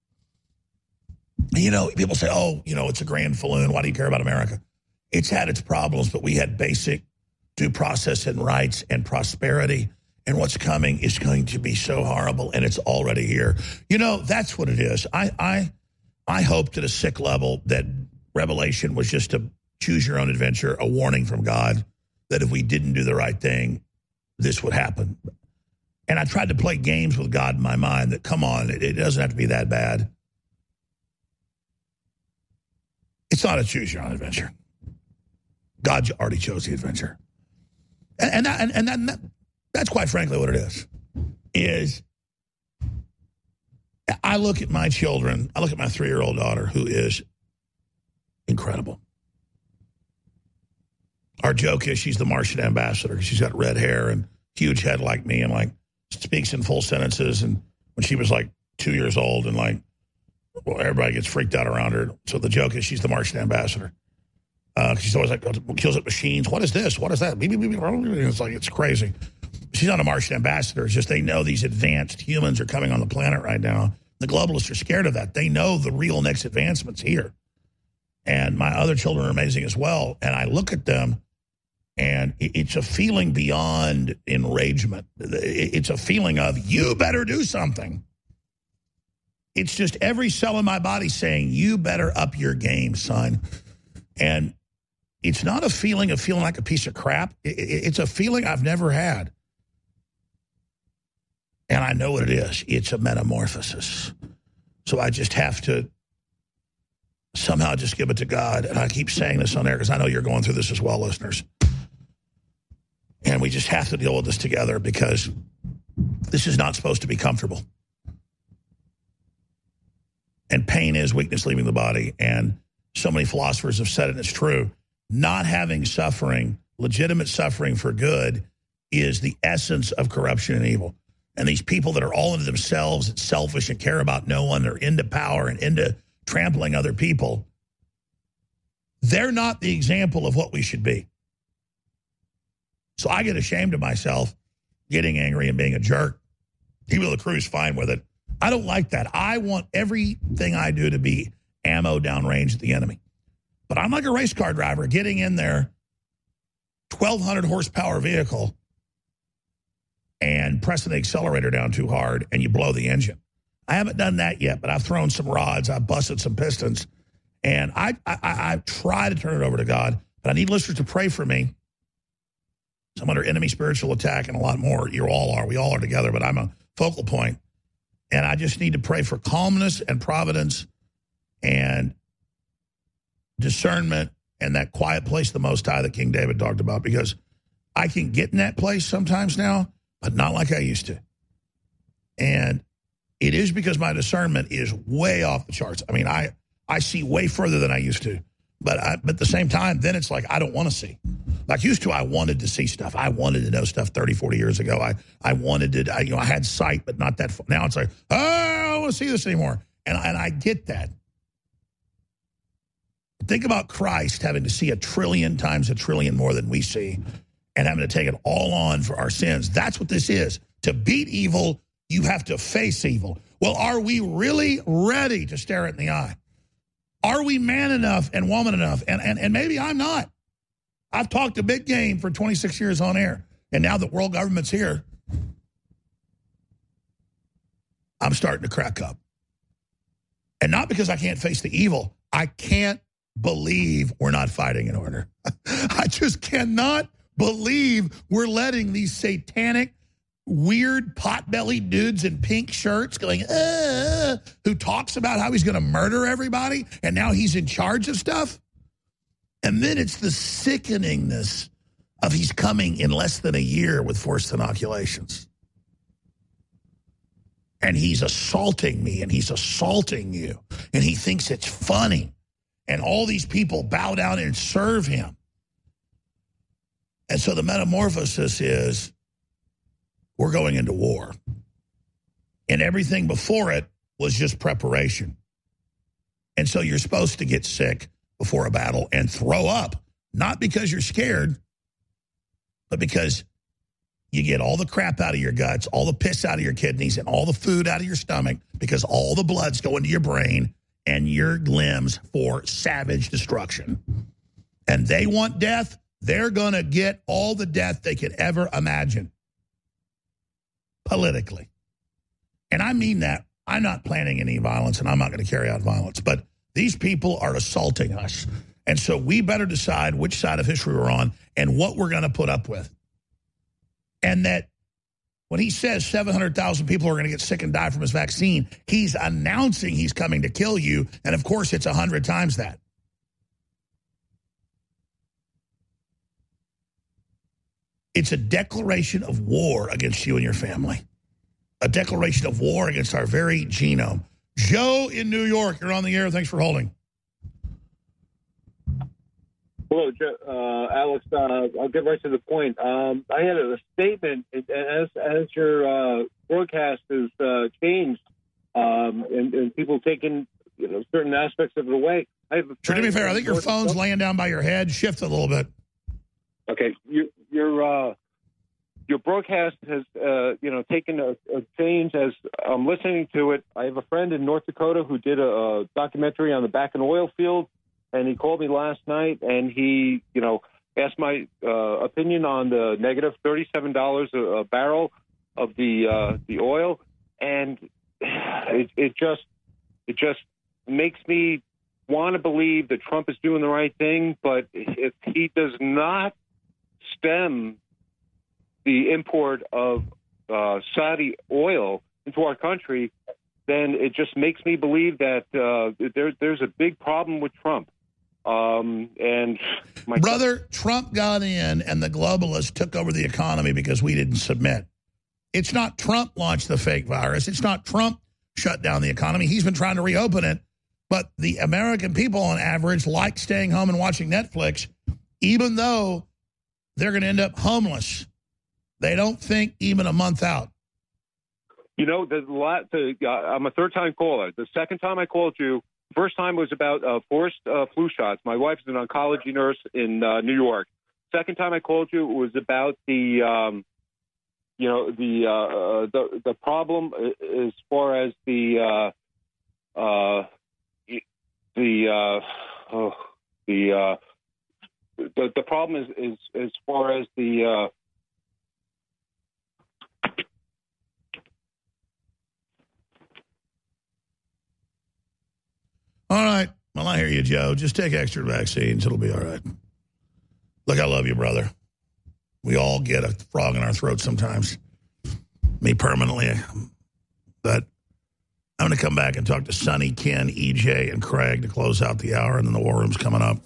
you know, people say, oh, you know, it's a grand falloon. Why do you care about America? It's had its problems, but we had basic due process and rights and prosperity. And what's coming is going to be so horrible, and it's already here. You know, that's what it is. I, I, I hoped at a sick level that Revelation was just a choose your own adventure, a warning from God that if we didn't do the right thing, this would happen. And I tried to play games with God in my mind that, come on, it, it doesn't have to be that bad. It's not a choose your own adventure. God already chose the adventure. And, and, that, and, and, that, and that, that's quite frankly what it is. Is I look at my children, I look at my three-year-old daughter, who is incredible. Our joke is she's the Martian ambassador. She's got red hair and huge head like me and like speaks in full sentences. And when she was like two years old and like, well, everybody gets freaked out around her. So the joke is she's the Martian ambassador. Uh, she's always like, kills at machines. What is this? What is that? It's like, it's crazy. She's not a Martian ambassador. It's just they know these advanced humans are coming on the planet right now. The globalists are scared of that. They know the real next advancement's here. And my other children are amazing as well. And I look at them, and it's a feeling beyond enragement. It's a feeling of, you better do something. It's just every cell in my body saying, you better up your game, son. And it's not a feeling of feeling like a piece of crap. It's a feeling I've never had. And I know what it is. It's a metamorphosis. So I just have to somehow just give it to God. And I keep saying this on air because I know you're going through this as well, listeners. And we just have to deal with this together because this is not supposed to be comfortable. And pain is weakness leaving the body. And so many philosophers have said it, and it's true. Not having suffering, legitimate suffering for good, is the essence of corruption and evil. And these people that are all into themselves and selfish and care about no one, they're into power and into trampling other people, they're not the example of what we should be. So I get ashamed of myself getting angry and being a jerk. Even though the crew's fine with it. I don't like that. I want everything I do to be ammo downrange at the enemy. But I'm like a race car driver getting in there, twelve hundred horsepower vehicle, and pressing the accelerator down too hard, and you blow the engine. I haven't done that yet, but I've thrown some rods, I've busted some pistons, and I, I, I try to turn it over to God, but I need listeners to pray for me. I'm under enemy spiritual attack and a lot more. You all are. We all are together, but I'm a focal point. And I just need to pray for calmness and providence and discernment and that quiet place of the Most High that King David talked about, because I can get in that place sometimes now, but not like I used to. And it is because my discernment is way off the charts. I mean, I, I see way further than I used to. But, I, but at the same time, then it's like I don't want to see. Like used to, I wanted to see stuff. I wanted to know stuff thirty, forty years ago. I, I wanted to, I, you know, I had sight, but not that far. Now it's like, oh, I don't want to see this anymore. And, and I get that. Think about Christ having to see a trillion times a trillion more than we see and having to take it all on for our sins. That's what this is. To beat evil, you have to face evil. Well, are we really ready to stare it in the eye? Are we man enough and woman enough? And, and, and maybe I'm not. I've talked a big game for twenty-six years on air. And now that world government's here, I'm starting to crack up. And not because I can't face the evil. I can't believe we're not fighting in order. I just cannot believe we're letting these satanic, weird pot-bellied dudes in pink shirts going, uh, who talks about how he's going to murder everybody, and now he's in charge of stuff. And then it's the sickeningness of he's coming in less than a year with forced inoculations. And he's assaulting me, and he's assaulting you, and he thinks it's funny. And all these people bow down and serve him. And so the metamorphosis is, we're going into war. And everything before it was just preparation. And so you're supposed to get sick before a battle and throw up, not because you're scared, but because you get all the crap out of your guts, all the piss out of your kidneys, and all the food out of your stomach, because all the blood's going to your brain and your limbs for savage destruction. And they want death. They're going to get all the death they could ever imagine. Politically. And I mean that. I'm not planning any violence, and I'm not going to carry out violence. But these people are assaulting us. And so we better decide which side of history we're on and what we're going to put up with. And that when he says seven hundred thousand people are going to get sick and die from his vaccine, he's announcing he's coming to kill you. And, of course, it's one hundred times that. It's a declaration of war against you and your family. A declaration of war against our very genome. Joe in New York, you're on the air. Thanks for holding. Hello, uh, Alex. Uh, I'll get right to the point. Um, I had a statement as as your uh, broadcast has uh, changed, um, and, and people taking you know certain aspects of it away. I have a sure, do me a favor. I think your phone's laying down by your head. Shift it a little bit. Okay, you, your uh, your broadcast has uh, you know taken a, a change as I'm listening to it. I have a friend in North Dakota who did a, a documentary on the Bakken oil field. And he called me last night, and he, you know, asked my uh, opinion on the negative thirty-seven dollars a, a barrel of the uh, the oil, and it, it just it just makes me want to believe that Trump is doing the right thing. But if he does not stem the import of uh, Saudi oil into our country, then it just makes me believe that uh, there, there's a big problem with Trump. Um, and my brother, Trump got in and the globalists took over the economy because we didn't submit. It's not Trump launched the fake virus. It's not Trump shut down the economy. He's been trying to reopen it. But the American people, on average, like staying home and watching Netflix, even though they're going to end up homeless. They don't think even a month out. You know, the, the, uh, I'm a third-time caller. The second time I called you, first time was about uh, forced uh, flu shots. My wife is an oncology nurse in uh, New York. Second time I called you, it was about the, um, you know, the uh, the the problem as far as the uh, uh, the uh, oh, the, uh, the the problem is is as far as the uh, all right. Well, I hear you, Joe. Just take extra vaccines. It'll be all right. Look, I love you, brother. We all get a frog in our throat sometimes. Me permanently. But I'm going to come back and talk to Sonny, Ken, E J, and Craig to close out the hour, and then the War Room's coming up.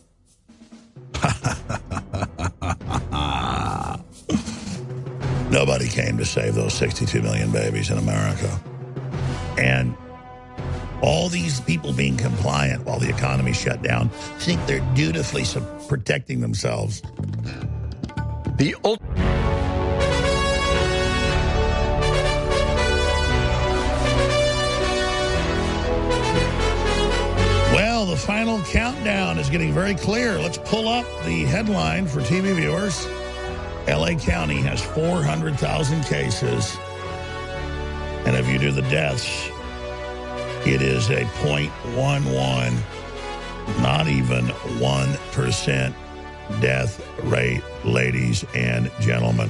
Nobody came to save those sixty-two million babies in America. And all these people being compliant while the economy shut down think they're dutifully protecting themselves. The ult- Well, the final countdown is getting very clear. Let's pull up the headline for T V viewers. L A County has four hundred thousand cases. And if you do the deaths, it is a zero point one one, not even one percent death rate, ladies and gentlemen.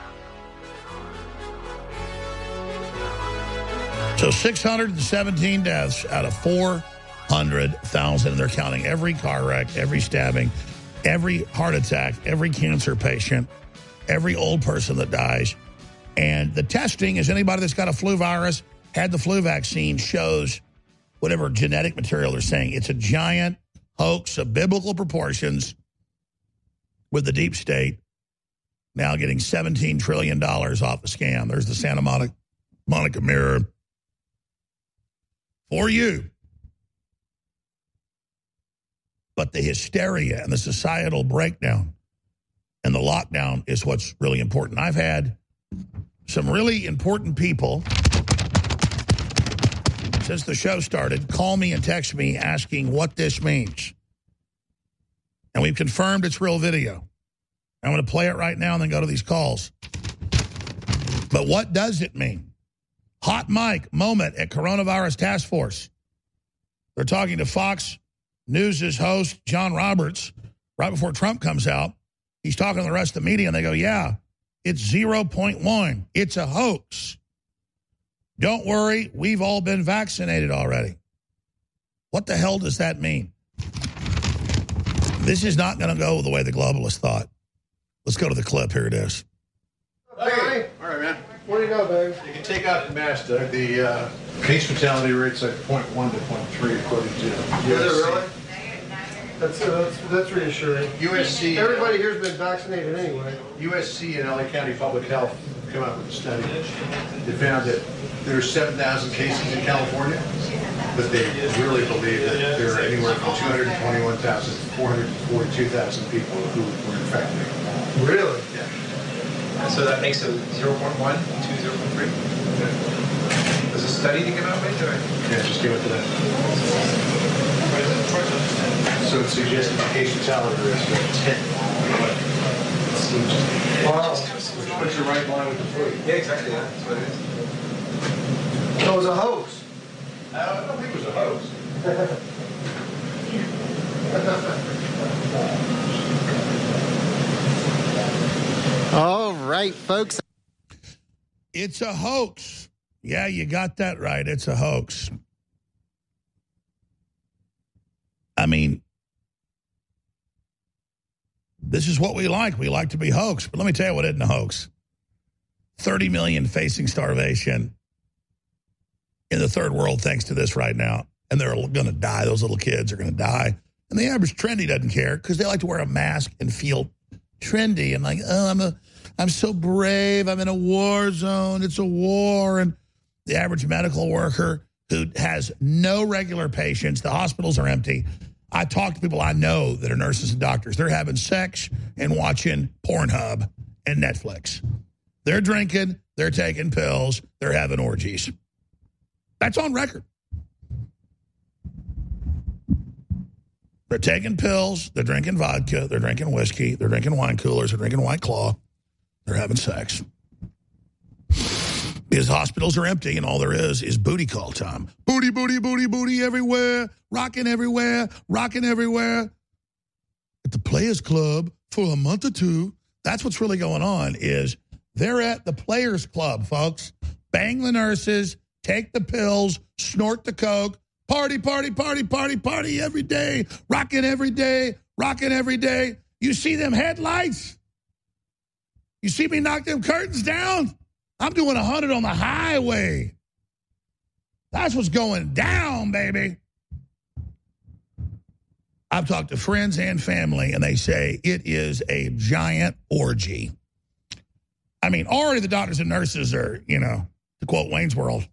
So six hundred seventeen deaths out of four hundred thousand. And they're counting every car wreck, every stabbing, every heart attack, every cancer patient, every old person that dies. And the testing is anybody that's got a flu virus, had the flu vaccine, shows whatever genetic material they're saying. It's a giant hoax of biblical proportions with the deep state now getting seventeen trillion dollars off the scam. There's the Santa Monica, Monica Mirror for you. But the hysteria and the societal breakdown and the lockdown is what's really important. I've had some really important people since the show started call me and text me asking what this means. And we've confirmed it's real video. I'm going to play it right now and then go to these calls. But what does it mean? Hot mic moment at Coronavirus Task Force. They're talking to Fox News' host, John Roberts, right before Trump comes out. He's talking to the rest of the media, and they go, yeah, it's zero point one. It's a hoax. Don't worry, we've all been vaccinated already. What the hell does that mean? This is not going to go the way the globalists thought. Let's go to the clip. Here it is. Hey, all right, man. What do you know, babe? You can take out the mask, Doug. The uh, case fatality rate's like zero point one to zero point three, according to U S C. Is it really? That's, uh, that's, that's reassuring. U S C. Everybody here's been vaccinated anyway. U S C and L A County Public Health came out with a study. They found that there are seven thousand cases in California, but they really believe that there are anywhere from two hundred twenty-one thousand to four hundred forty-two thousand people who were infected. Really? Yeah. So that makes it zero point one to zero point three? Yeah. Does a study to come out with? Or? Yeah, just give it to them. So it suggests that the case fatality rate is about ten. Wow. Which puts you right in line with the flu. Yeah, exactly. Yeah. That's what it is. So it was a hoax. I don't think it was a hoax. All right, folks. It's a hoax. Yeah, you got that right. It's a hoax. I mean, this is what we like. We like to be hoaxed. But let me tell you what isn't a hoax. thirty million facing starvation in the third world thanks to this right now. And they're going to die. Those little kids are going to die. And the average trendy doesn't care because they like to wear a mask and feel trendy and like, oh, I'm a, I'm so brave. I'm in a war zone. It's a war. And the average medical worker who has no regular patients. The hospitals are empty. I talk to people I know that are nurses and doctors. They're having sex and watching Pornhub and Netflix. They're drinking. They're taking pills. They're having orgies. That's on record. They're taking pills. They're drinking vodka. They're drinking whiskey. They're drinking wine coolers. They're drinking White Claw. They're having sex. Because hospitals are empty and all there is is booty call time. Booty, booty, booty, booty everywhere. Rocking everywhere. Rocking everywhere. At the Players Club for a month or two. That's what's really going on is they're at the Players Club, folks. Bang the nurses. Take the pills. Snort the coke. Party, party, party, party, party every day. Rocking every day. Rocking every day. You see them headlights? You see me knock them curtains down? I'm doing one hundred on the highway. That's what's going down, baby. I've talked to friends and family, and they say it is a giant orgy. I mean, already the doctors and nurses are, you know, to quote Wayne's World.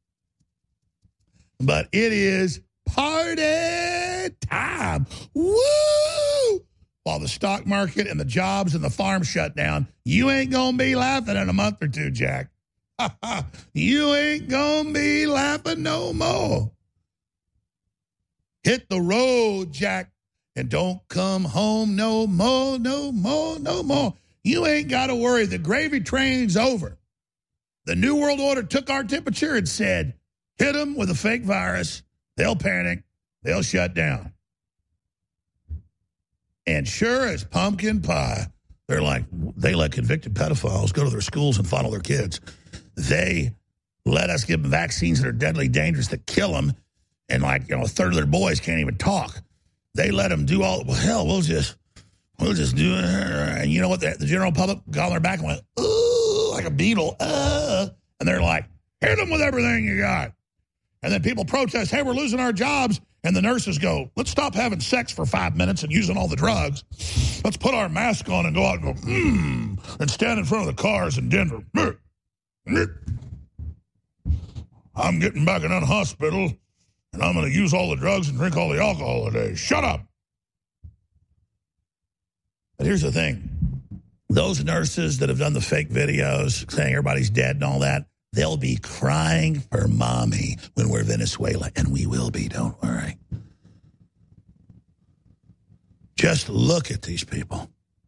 But it is party time. Woo! While the stock market and the jobs and the farm shut down, you ain't going to be laughing in a month or two, Jack. You ain't going to be laughing no more. Hit the road, Jack, and don't come home no more, no more, no more. You ain't got to worry. The gravy train's over. The New World Order took our temperature and said, hit them with a fake virus. They'll panic. They'll shut down. And sure as pumpkin pie, they're like, they let convicted pedophiles go to their schools and fondle their kids. They let us give them vaccines that are deadly dangerous that kill them. And like, you know, a third of their boys can't even talk. They let them do all, well, hell, we'll just, we'll just do it. And you know what? The, the general public got on their back and went, ooh, like a beetle. Uh, and they're like, hit them with everything you got. And then people protest, hey, we're losing our jobs. And the nurses go, let's stop having sex for five minutes and using all the drugs. Let's put our mask on and go out and go, hmm, and stand in front of the cars in Denver. I'm getting back in that hospital, and I'm going to use all the drugs and drink all the alcohol today. Shut up. But here's the thing. Those nurses that have done the fake videos saying everybody's dead and all that, they'll be crying for mommy when we're Venezuela, and we will be, don't worry. Just look at these people.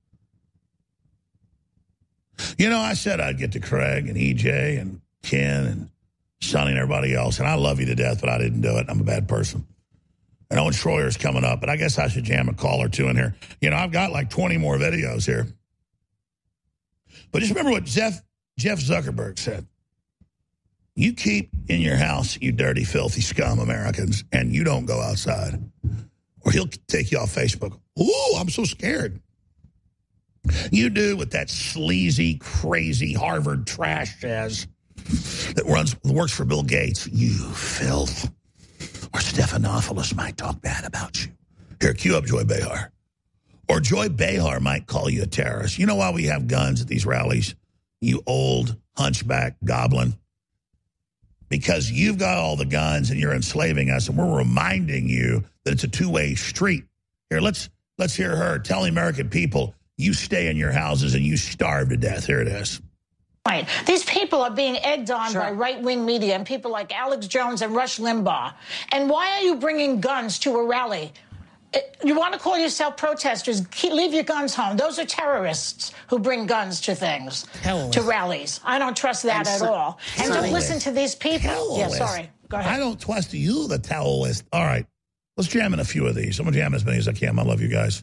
You know, I said I'd get to Craig and E J and Ken and Sonny and everybody else, and I love you to death, but I didn't do it. I'm a bad person. And Owen Schroyer's coming up, but I guess I should jam a call or two in here. You know, I've got like twenty more videos here. But just remember what Jeff, Jeff Zuckerberg said. You keep in your house, you dirty, filthy scum Americans, and you don't go outside. Or he'll take you off Facebook. Ooh, I'm so scared. You do what that sleazy, crazy Harvard trash says that runs works for Bill Gates. You filth. Or Stephanopoulos might talk bad about you. Here, cue up Joy Behar. Or Joy Behar might call you a terrorist. You know why we have guns at these rallies? You old hunchback goblin. Because you've got all the guns and you're enslaving us, and we're reminding you that it's a two-way street. Here, let's let's hear her tell the American people, you stay in your houses and you starve to death. Here it is. Right. These people are being egged on Sure. by right-wing media and people like Alex Jones and Rush Limbaugh. And why are you bringing guns to a rally? You want to call yourself protesters, keep, leave your guns home. Those are terrorists who bring guns to things, Terrorists. to rallies. I don't trust that And at so- all. And Terrorists. don't listen to these people. Yeah, Terrorists. sorry. Go ahead. I don't trust you, the terrorist. All right. Let's jam in a few of these. I'm going to jam as many as I can. I love you guys.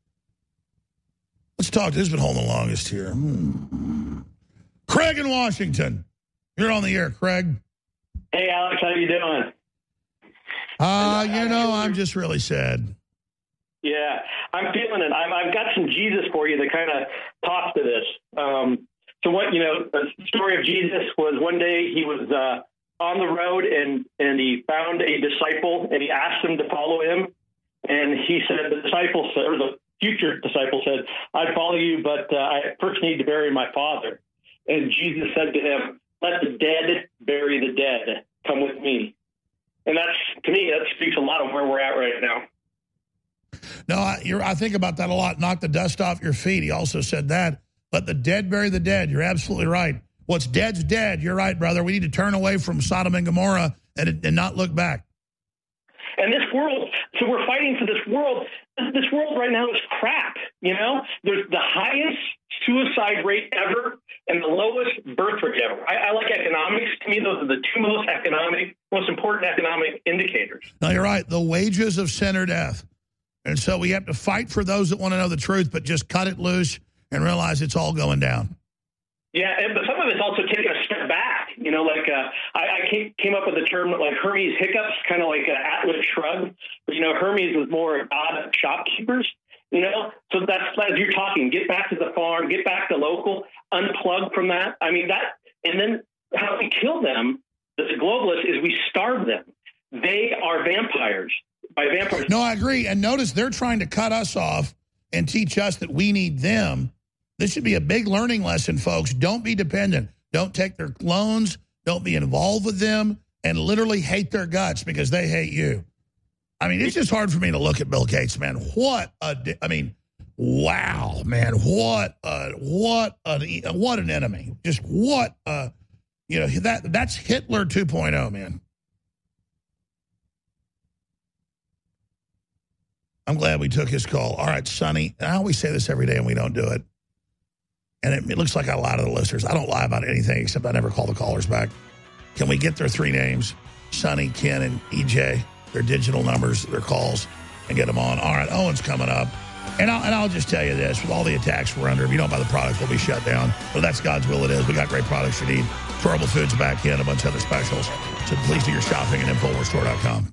Let's talk. Who's been holding the longest here? Hmm. Craig in Washington. You're on the air, Craig. Hey, Alex, how you doing? Uh, you know, I'm just really sad. Yeah, I'm feeling it. I've, I've got some Jesus for you that kind of talks to this. Um, so what, you know, the story of Jesus was one day he was uh, on the road and, and he found a disciple and he asked him to follow him. And he said, the disciple said, or the future disciple said, I'd follow you, but uh, I first need to bury my father. And Jesus said to him, let the dead bury the dead. Come with me. And that's, to me, that speaks a lot of where we're at right now. No, I, you're, I think about that a lot. Knock the dust off your feet. He also said that. Let the dead bury the dead. You're absolutely right. What's dead's dead. You're right, brother. We need to turn away from Sodom and Gomorrah and, and not look back. And this world, so we're fighting for this world. This world right now is crap, you know? There's the highest suicide rate ever and the lowest birth rate ever. I, I like economics. To me, those are the two most economic, most important economic indicators. No, you're right. The wages of sin are death. And so we have to fight for those that want to know the truth, but just cut it loose and realize it's all going down. Yeah, and, but some of it's also taking a step back. You know, like uh, I, I came, came up with the term like Hermes hiccups, kind of like an Atlas shrug. But, you know, Hermes was more a god of shopkeepers, you know. So that's, as you're talking, get back to the farm, get back to local, unplug from that. I mean, that, and then how we kill them, the globalists, is we starve them. They are vampires. By vampires. No, I agree. And notice they're trying to cut us off and teach us that we need them. This should be a big learning lesson, folks. Don't be dependent. Don't take their loans. Don't be involved with them and literally hate their guts because they hate you. I mean, it's just hard for me to look at Bill Gates, man. What a, I mean, wow, man. What a, what a, what an enemy. Just what a, you know, that that's Hitler two point oh, man. I'm glad we took his call. All right, Sonny, I always say this every day and we don't do it. And it, it looks like a lot of the listeners. I don't lie about anything except I never call the callers back. Can we get their three names, Sonny, Ken, and E J, their digital numbers, their calls, and get them on? All right, Owen's coming up. And I'll, and I'll just tell you this. With all the attacks we're under, if you don't buy the product, we'll be shut down. But that's God's will it is. We got great products you need. Turtle Foods back in, a bunch of other specials. So please do your shopping at Infowars Store dot com.